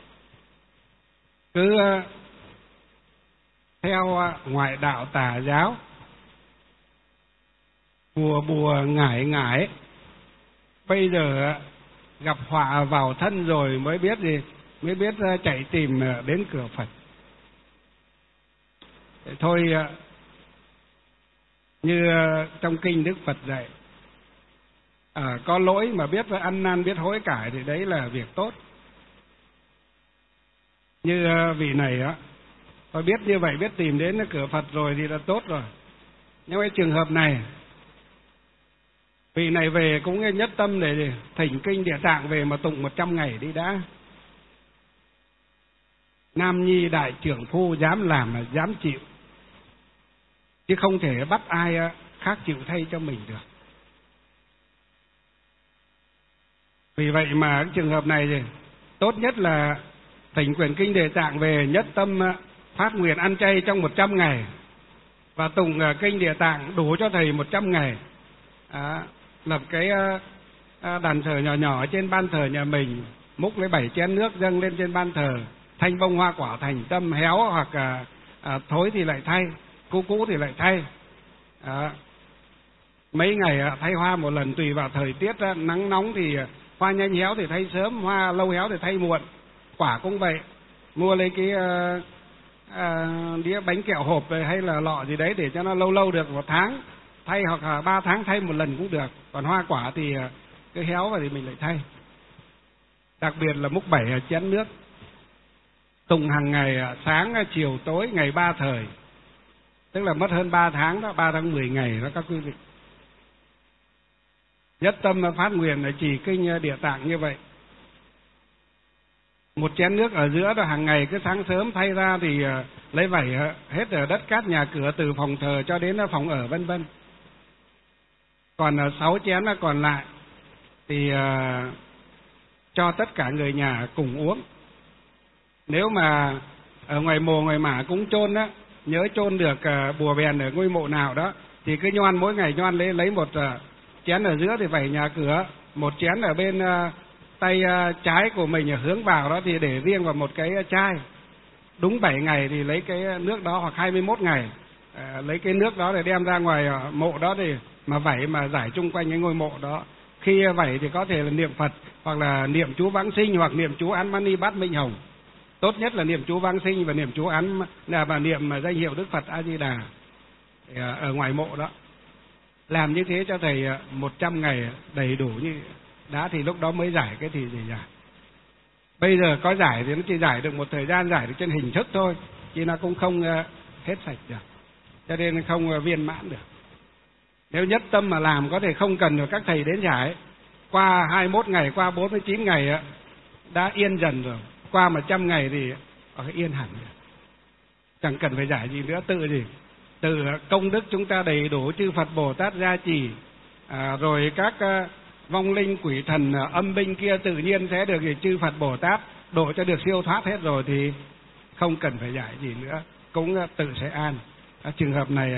Speaker 2: cứ theo ngoại đạo tà giáo, bùa ngải, bây giờ gặp họa vào thân rồi mới biết gì, mới biết chạy tìm đến cửa Phật. Thôi, như trong kinh Đức Phật dạy, có lỗi mà biết ăn năn biết hối cải thì đấy là việc tốt. Như vị này đó, tôi biết như vậy, biết tìm đến cửa Phật rồi thì là tốt rồi. Nhưng cái trường hợp này, vị này về cũng nhất tâm để thỉnh kinh Địa Tạng về mà tụng 100 ngày đi đã. Nam nhi đại trưởng phu dám làm mà dám chịu, chứ không thể bắt ai khác chịu thay cho mình được. Vì vậy mà cái trường hợp này thì tốt nhất là thỉnh quyển kinh Địa Tạng về, nhất tâm phát nguyện ăn chay trong 100 ngày và tụng kinh Địa Tạng đủ cho thầy 100 ngày. Lập cái đàn thờ nhỏ nhỏ ở trên ban thờ nhà mình, múc lấy 7 chén nước dâng lên trên ban thờ, thanh bông hoa quả thành tâm, héo hoặc thối thì lại thay, cũ thì lại thay. Mấy ngày thay hoa một lần, tùy vào thời tiết nắng nóng thì hoa nhanh héo thì thay sớm, hoa lâu héo thì thay muộn. Quả cũng vậy, mua lấy cái đĩa bánh kẹo hộp hay là lọ gì đấy để cho nó lâu lâu được 1 tháng thay, hoặc là 3 tháng thay một lần cũng được. Còn hoa quả thì cứ héo và thì mình lại thay. Đặc biệt là múc 7 chén nước, tụng hàng ngày, sáng chiều tối, ngày 3 thời, tức là mất hơn 3 tháng đó, 3 tháng 10 ngày đó các quý vị. Nhất tâm phát nguyện là trì kinh Địa Tạng như vậy. 1 chén nước ở giữa đó, hàng ngày cứ sáng sớm thay ra thì lấy vẩy hết ở đất cát nhà cửa, từ phòng thờ cho đến phòng ở vân vân. Còn 6 chén còn lại thì cho tất cả người nhà cùng uống. Nếu mà ở ngoài mồ ngoài mả cũng chôn đó, nhớ chôn được bùa bèn ở ngôi mộ nào đó thì cứ nhoan, mỗi ngày nhoan lấy 1 chén ở giữa thì vẩy nhà cửa, 1 chén ở bên tay trái của mình hướng vào đó thì để riêng vào một cái chai. Đúng 7 ngày thì lấy cái nước đó, hoặc 21 ngày lấy cái nước đó để đem ra ngoài mộ đó thì mà vẩy, mà giải chung quanh cái ngôi mộ đó. Khi vẩy thì có thể là niệm Phật, hoặc là niệm chú Vãng Sinh, hoặc niệm chú Án Mani Bát Minh Hồng. Tốt nhất là niệm chú Vãng Sinh và niệm chú Án và niệm danh hiệu Đức Phật A Di Đà ở ngoài mộ đó. Làm như thế cho thầy 100 ngày đầy đủ như đã, thì lúc đó mới giải cái thì giải. Bây giờ có giải thì nó chỉ giải được một thời gian, giải được trên hình thức thôi, chứ nó cũng không hết sạch được, cho nên không viên mãn được. Nếu nhất tâm mà làm có thể không cần được các thầy đến giải. Qua 21 ngày, qua 49 ngày đã yên dần rồi. Qua 100 ngày thì yên hẳn rồi. Chẳng cần phải giải gì nữa, tự công đức chúng ta đầy đủ, chư Phật Bồ Tát gia trì, rồi các vong linh quỷ thần âm binh kia tự nhiên sẽ được chư Phật Bồ Tát độ cho được siêu thoát hết rồi, thì không cần phải giải gì nữa, cũng tự sẽ an. Trường hợp này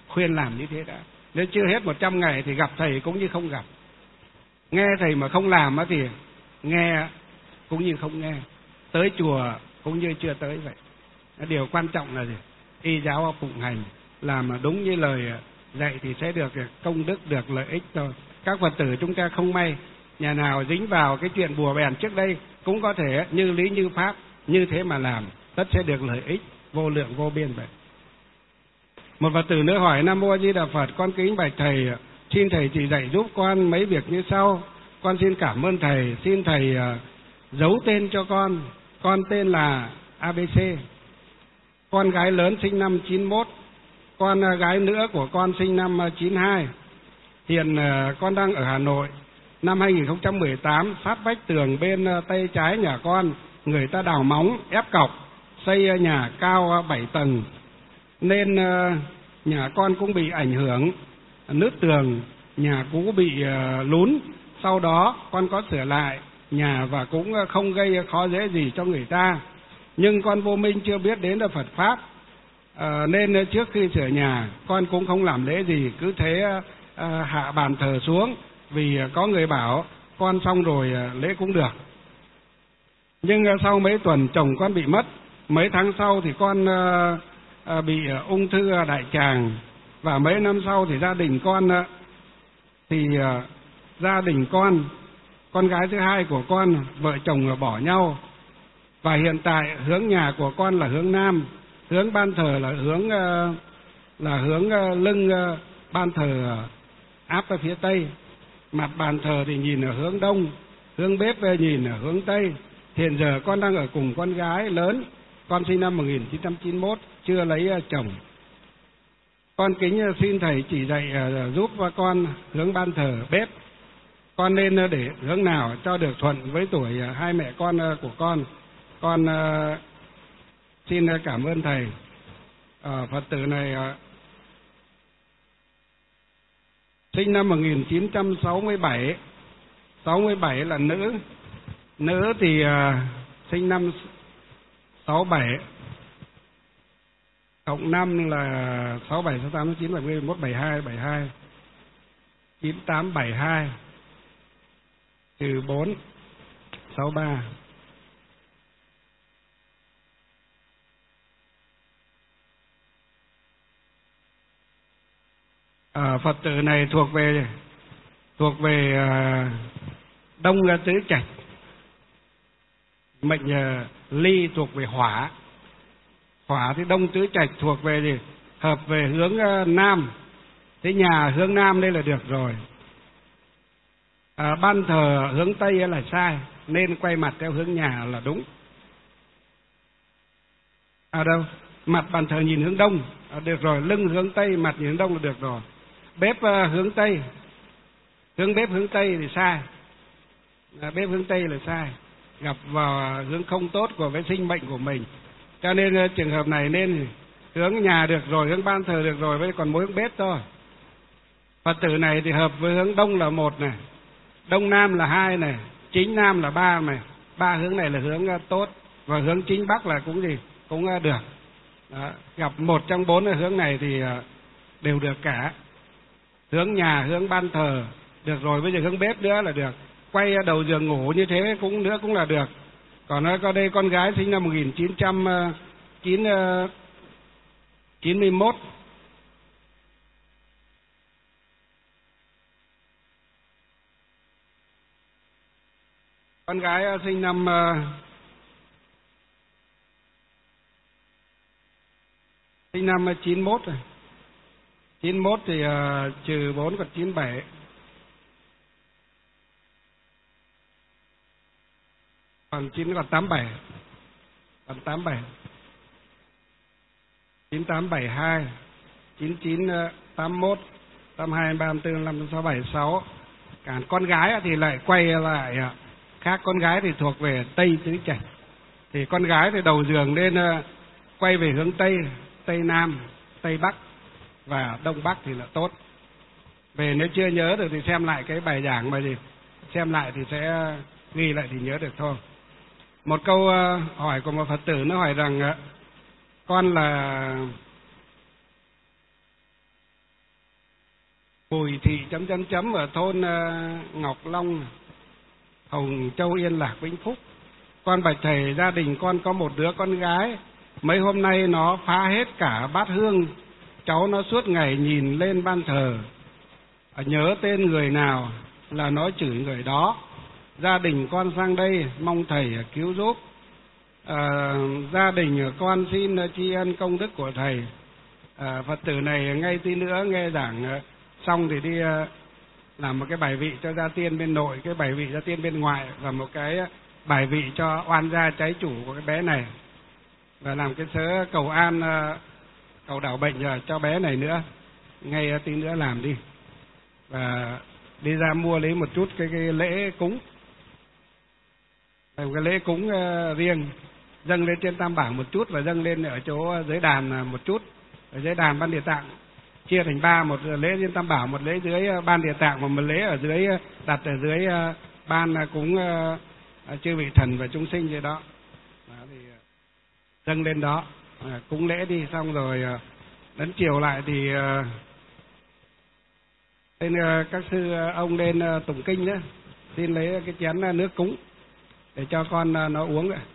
Speaker 2: khuyên làm như thế đã. Nếu chưa hết 100 ngày thì gặp thầy cũng như không gặp. Nghe thầy mà không làm thì nghe cũng như không nghe. Tới chùa cũng như chưa tới vậy. Điều quan trọng là gì? Y giáo phụng hành, làm mà đúng như lời dạy thì sẽ được công đức, được lợi ích thôi. Các Phật tử chúng ta không may, nhà nào dính vào cái chuyện bùa bèn trước đây cũng có thể như lý như pháp, như thế mà làm, tất sẽ được lợi ích vô lượng vô biên vậy. Một Phật tử nữa hỏi: Nam Mô A Di Đà Phật, con kính bạch thầy, xin thầy chỉ dạy giúp con mấy việc như sau. Con xin cảm ơn thầy, xin thầy giấu tên cho con. Con tên là ABC. Con gái lớn sinh năm 91, con gái nữa của con sinh năm 92. Hiện con đang ở Hà Nội. Năm 2018, sát vách tường bên tay trái nhà con, người ta đào móng, ép cọc, xây nhà cao 7 tầng. Nên nhà con cũng bị ảnh hưởng, nứt tường, nhà cũ bị lún. Sau đó con có sửa lại nhà và cũng không gây khó dễ gì cho người ta. Nhưng con vô minh chưa biết đến là Phật Pháp, nên trước khi sửa nhà con cũng không làm lễ gì, cứ thế hạ bàn thờ xuống, vì có người bảo con xong rồi lễ cũng được. Nhưng sau mấy tuần chồng con bị mất, mấy tháng sau thì con bị ung thư đại tràng, và mấy năm sau thì gia đình con gái thứ hai của con, vợ chồng bỏ nhau. Và hiện tại hướng nhà của con là hướng nam, hướng ban thờ là hướng lưng ban thờ áp ở phía tây, mặt bàn thờ thì nhìn ở hướng đông, hướng bếp nhìn ở hướng tây. Hiện giờ con đang ở cùng con gái lớn, con sinh năm 1991, chưa lấy chồng. Con kính xin thầy chỉ dạy giúp con hướng ban thờ bếp. Con nên để hướng nào cho được thuận với tuổi hai mẹ con của con. Con xin cảm ơn thầy. Phật tử này sinh năm 1967, 67 là nữ. Nữ thì sinh năm 67, cộng 5 là 67, 68, 69, 70, 71, 72, 72, 98, 72, trừ 4, 63. Phật tử này thuộc về Đông Tứ Trạch, mệnh Ly thuộc về hỏa. Hỏa thì Đông Tứ Trạch thuộc về gì? Hợp về hướng nam. Thế nhà hướng nam đây là được rồi. Ban thờ hướng tây là sai, nên quay mặt theo hướng nhà là đúng. Đâu? Mặt bàn thờ nhìn hướng đông, được rồi. Lưng hướng tây, mặt nhìn hướng đông là được rồi. Bếp hướng tây, hướng bếp hướng tây thì sai. Bếp hướng tây là sai, gặp vào hướng không tốt của cái sinh mệnh của mình. Cho nên trường hợp này nên hướng nhà được rồi, hướng ban thờ được rồi, với còn mỗi hướng bếp thôi. Phật tử này thì hợp với hướng đông là 1 này, đông nam là 2 này, chính nam là 3 này. 3 hướng này là hướng tốt, và hướng chính bắc là cũng được. Đó, gặp 1 trong 4 hướng này thì đều được cả. Hướng nhà, hướng ban thờ được rồi, bây giờ hướng bếp nữa là được. Quay đầu giường ngủ như thế cũng là được. Còn có đây con gái sinh năm 1991. Con gái sinh năm 91 rồi. 91 thì trừ 4 còn 97. Còn 87. Còn 87. 98, 72, 99, 81, 82, 34, 35, 36, 76. Cả con gái thì lại quay lại khác. Con gái thì thuộc về Tây Tứ Trạch. Thì con gái thì đầu giường nên quay về hướng Tây, Tây Nam, Tây Bắc và Đông Bắc thì là tốt. Về nếu chưa nhớ được thì xem lại cái bài giảng mà gì. Xem lại thì sẽ ghi lại thì nhớ được thôi. Một câu hỏi của một Phật tử nó hỏi rằng con là Bùi Thị chấm ở thôn Ngọc Long, Hồng Châu, Yên Lạc, Vĩnh Phúc. Con bạch thầy, gia đình con có một đứa con gái, mấy hôm nay nó phá hết cả bát hương. Cháu nó suốt ngày nhìn lên ban thờ, nhớ tên người nào là nó chửi người đó. Gia đình con sang đây mong thầy cứu giúp. Gia đình con xin tri ân công đức của thầy. Phật tử này ngay tí nữa nghe giảng xong thì đi làm một cái bài vị cho gia tiên bên nội, cái bài vị gia tiên bên ngoại, và một cái bài vị cho oan gia trái chủ của cái bé này, và làm cái sớ cầu an, cầu đảo bệnh cho bé này nữa. Ngay tí nữa làm đi, và đi ra mua lấy một chút cái lễ cúng, làm cái lễ cúng riêng, dâng lên trên Tam Bảng một chút và dâng lên ở chỗ dưới đàn một chút. Ở dưới đàn Ban Địa Tạng chia thành 3, một lễ trên Tam Bảo, một lễ dưới Ban Địa Tạng, và một lễ ở dưới đặt ở dưới ban cúng chư vị thần và chúng sinh gì đó. Thì dâng lên đó, cúng lễ đi, xong rồi đến chiều lại thì lên các sư ông lên tụng kinh nữa, xin lấy cái chén nước cúng để cho con nó uống nữa.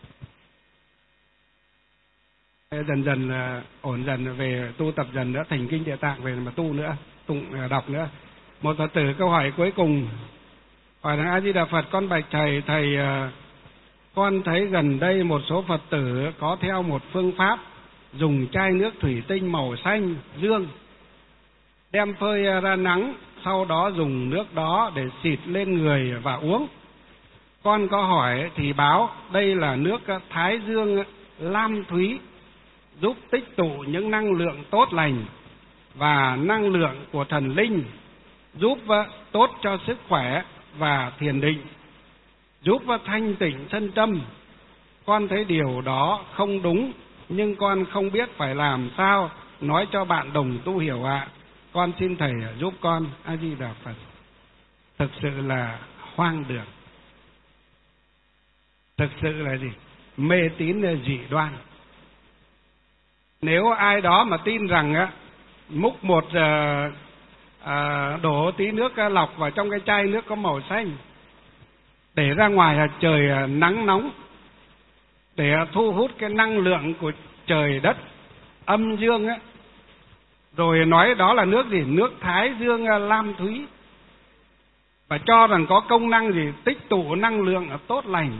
Speaker 2: Dần dần ổn dần, về tu tập dần nữa, thành kinh Địa Tạng về mà tu nữa, tụng đọc nữa. Một Phật tử câu hỏi cuối cùng hỏi rằng: A Di Đà Phật, con bạch thầy, con thấy gần đây một số Phật tử có theo một phương pháp dùng chai nước thủy tinh màu xanh dương, đem phơi ra nắng, sau đó dùng nước đó để xịt lên người và uống. Con có hỏi thì báo đây là nước Thái Dương lam thúy, giúp tích tụ những năng lượng tốt lành và năng lượng của thần linh, giúp tốt cho sức khỏe và thiền định, giúp thanh tịnh thân tâm. Con thấy điều đó không đúng, nhưng con không biết phải làm sao nói cho bạn đồng tu hiểu ạ. Con xin thầy giúp con. A Di Đà Phật. Thực sự là hoang đường, thực sự là gì? Mê tín dị đoan. Nếu ai đó mà tin rằng múc một đổ tí nước lọc vào trong cái chai nước có màu xanh, để ra ngoài trời nắng nóng, để thu hút cái năng lượng của trời đất âm dương á, rồi nói đó là nước gì? Nước Thái Dương lam thúy, và cho rằng có công năng gì? Tích tụ năng lượng tốt lành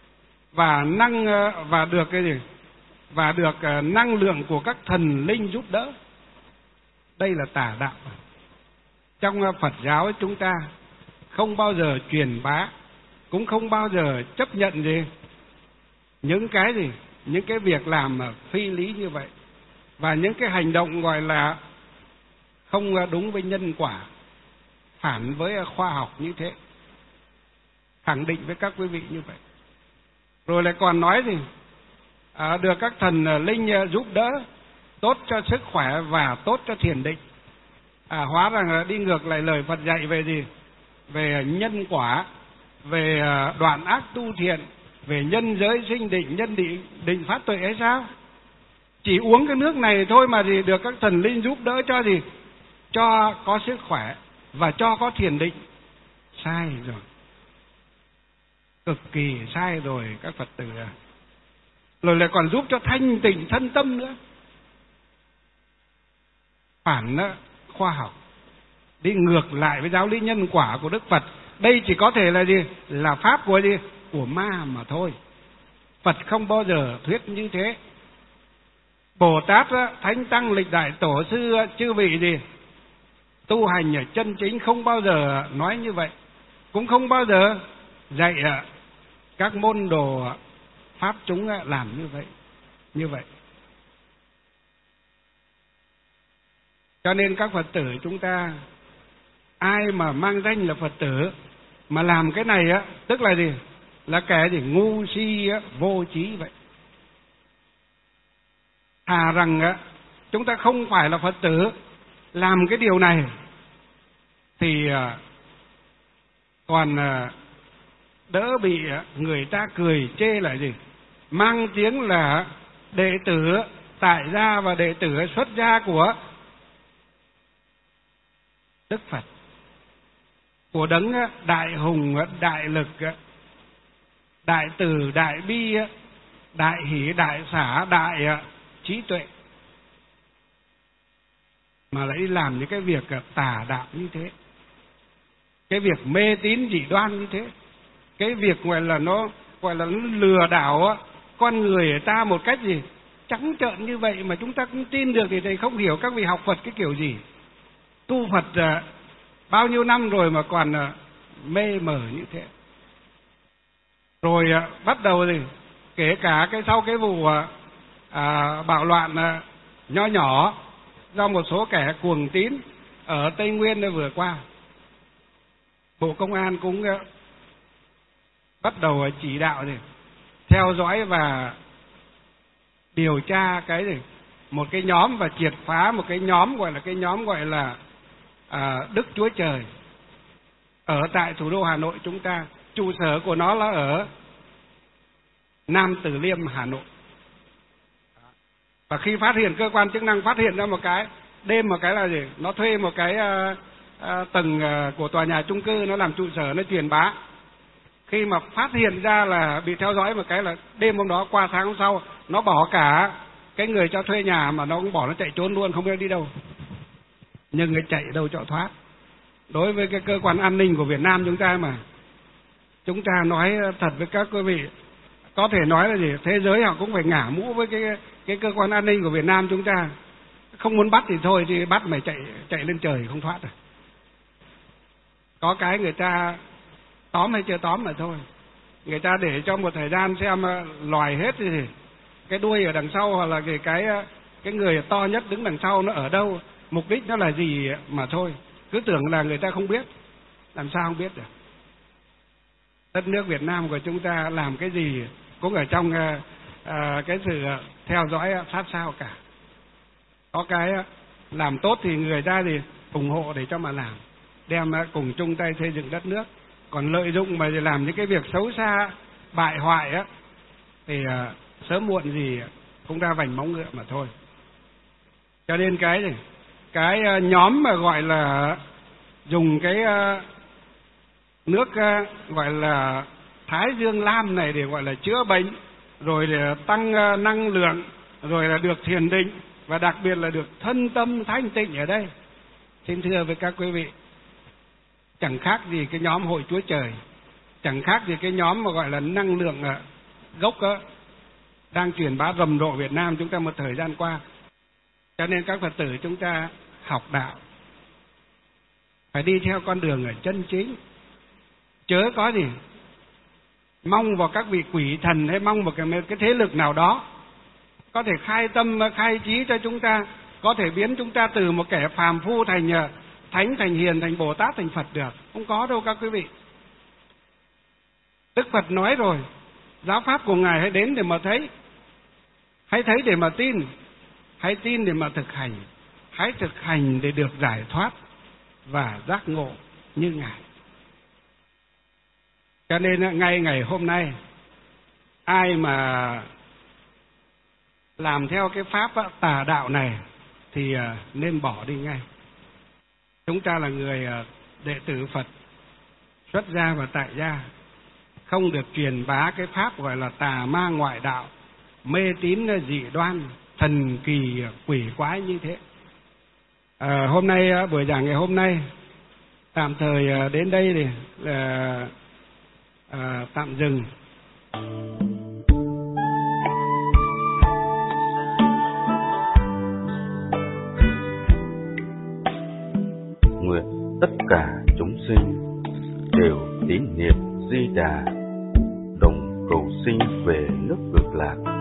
Speaker 2: và được cái gì? Và được năng lượng của các thần linh giúp đỡ. Đây là tà đạo. Trong Phật giáo chúng ta không bao giờ truyền bá, cũng không bao giờ chấp nhận gì những cái gì, những cái việc làm phi lý như vậy, và những cái hành động gọi là không đúng với nhân quả, phản với khoa học như thế. Khẳng định với các quý vị như vậy. Rồi lại còn nói gì? Được các thần linh giúp đỡ, tốt cho sức khỏe và tốt cho thiền định. Hóa rằng đi ngược lại lời Phật dạy về gì? Về nhân quả, về đoạn ác tu thiện, về nhân giới sinh định, nhân định phát tuệ hay sao? Chỉ uống cái nước này thôi mà gì được các thần linh giúp đỡ cho gì? Cho có sức khỏe và cho có thiền định. Sai rồi, cực kỳ sai rồi các Phật tử. Rồi lại còn giúp cho thanh tịnh thân tâm nữa. Phản khoa học, đi ngược lại với giáo lý nhân quả của Đức Phật. Đây chỉ có thể là gì? Là pháp của gì? Của ma mà thôi. Phật không bao giờ thuyết như thế. Bồ Tát, Thánh Tăng, Lịch Đại Tổ sư, chư vị gì? Tu hành ở chân chính không bao giờ nói như vậy, cũng không bao giờ dạy các môn đồ pháp chúng làm như vậy. Cho nên các Phật tử chúng ta, ai mà mang danh là Phật tử mà làm cái này tức là gì? Là kẻ gì? Ngu si vô trí vậy. Thà rằng chúng ta không phải là Phật tử, làm cái điều này thì còn đỡ bị người ta cười chê lại gì? Mang tiếng là đệ tử tại gia và đệ tử xuất gia của Đức Phật, của đấng đại hùng, đại lực, đại từ, đại bi, đại hỷ, đại xả, đại trí tuệ, mà lại đi làm những cái việc tà đạo như thế, cái việc mê tín dị đoan như thế, cái việc gọi là nó lừa đảo con người ta một cách gì trắng trợn như vậy mà chúng ta cũng tin được, thì thầy không hiểu các vị học Phật cái kiểu gì. Tu Phật bao nhiêu năm rồi mà còn mê mờ như thế. Rồi bắt đầu thì kể cả sau cái vụ bạo loạn nho nhỏ do một số kẻ cuồng tín ở Tây Nguyên vừa qua, Bộ Công an cũng bắt đầu chỉ đạo thì theo dõi và điều tra một cái nhóm và triệt phá một cái nhóm gọi là Đức Chúa Trời ở tại thủ đô Hà Nội chúng ta. Trụ sở của nó là ở Nam Từ Liêm, Hà Nội. Và khi phát hiện, cơ quan chức năng phát hiện ra một cái đêm, một cái là gì, nó thuê một cái tầng của tòa nhà chung cư nó làm trụ sở, nó truyền bá. Khi mà phát hiện ra là bị theo dõi một cái là đêm hôm đó qua sáng hôm sau, nó bỏ cả cái người cho thuê nhà mà nó cũng bỏ, nó chạy trốn luôn, không biết đi đâu. Nhưng người chạy đâu cho thoát. Đối với cái cơ quan an ninh của Việt Nam chúng ta mà, chúng ta nói thật với các quý vị, có thể nói là gì, thế giới họ cũng phải ngả mũ với cái cơ quan an ninh của Việt Nam chúng ta. Không muốn bắt thì thôi, thì bắt mày chạy lên trời không thoát rồi. Có cái người ta tóm hay chưa tóm mà thôi. Người ta để cho một thời gian xem lòi hết thì cái đuôi ở đằng sau, hoặc là cái người to nhất đứng đằng sau nó ở đâu, mục đích nó là gì mà thôi. Cứ tưởng là người ta không biết, làm sao không biết được. Đất nước Việt Nam của chúng ta làm cái gì cũng ở trong cái sự theo dõi sát sao cả. Có cái làm tốt thì người ta thì ủng hộ để cho mà làm, đem cùng chung tay xây dựng đất nước. Còn lợi dụng mà làm những cái việc xấu xa, bại hoại thì sớm muộn gì cũng ra vành móng ngựa mà thôi. Cho nên cái nhóm mà gọi là dùng cái nước gọi là Thái Dương Lam này để gọi là chữa bệnh, rồi để tăng năng lượng, rồi là được thiền định, và đặc biệt là được thân tâm thanh tịnh ở đây. Xin thưa với các quý vị, chẳng khác gì cái nhóm Hội Chúa Trời, chẳng khác gì cái nhóm mà gọi là năng lượng gốc đang truyền bá rầm rộ Việt Nam chúng ta một thời gian qua. Cho nên các Phật tử chúng ta học đạo phải đi theo con đường ở chân chính, chớ có gì mong vào các vị quỷ thần hay mong vào cái thế lực nào đó có thể khai tâm khai trí cho chúng ta, có thể biến chúng ta từ một kẻ phàm phu thành thánh, thành hiền, thành Bồ Tát, thành Phật được. Không có đâu các quý vị. Đức Phật nói rồi, giáo pháp của Ngài hãy đến để mà thấy, hãy thấy để mà tin, hãy tin để mà thực hành, hãy thực hành để được giải thoát và giác ngộ như Ngài. Cho nên ngay ngày hôm nay, ai mà làm theo cái pháp tà đạo này thì nên bỏ đi ngay. Chúng ta là người đệ tử Phật, xuất gia và tại gia, không được truyền bá cái pháp gọi là tà ma ngoại đạo, mê tín dị đoan, thần kỳ quỷ quái như thế. Hôm nay buổi giảng ngày hôm nay tạm thời đến đây thì tạm dừng.
Speaker 3: Nguyện tất cả chúng sinh đều tín niệm Di Đà, đồng cầu sinh về nước Cực Lạc.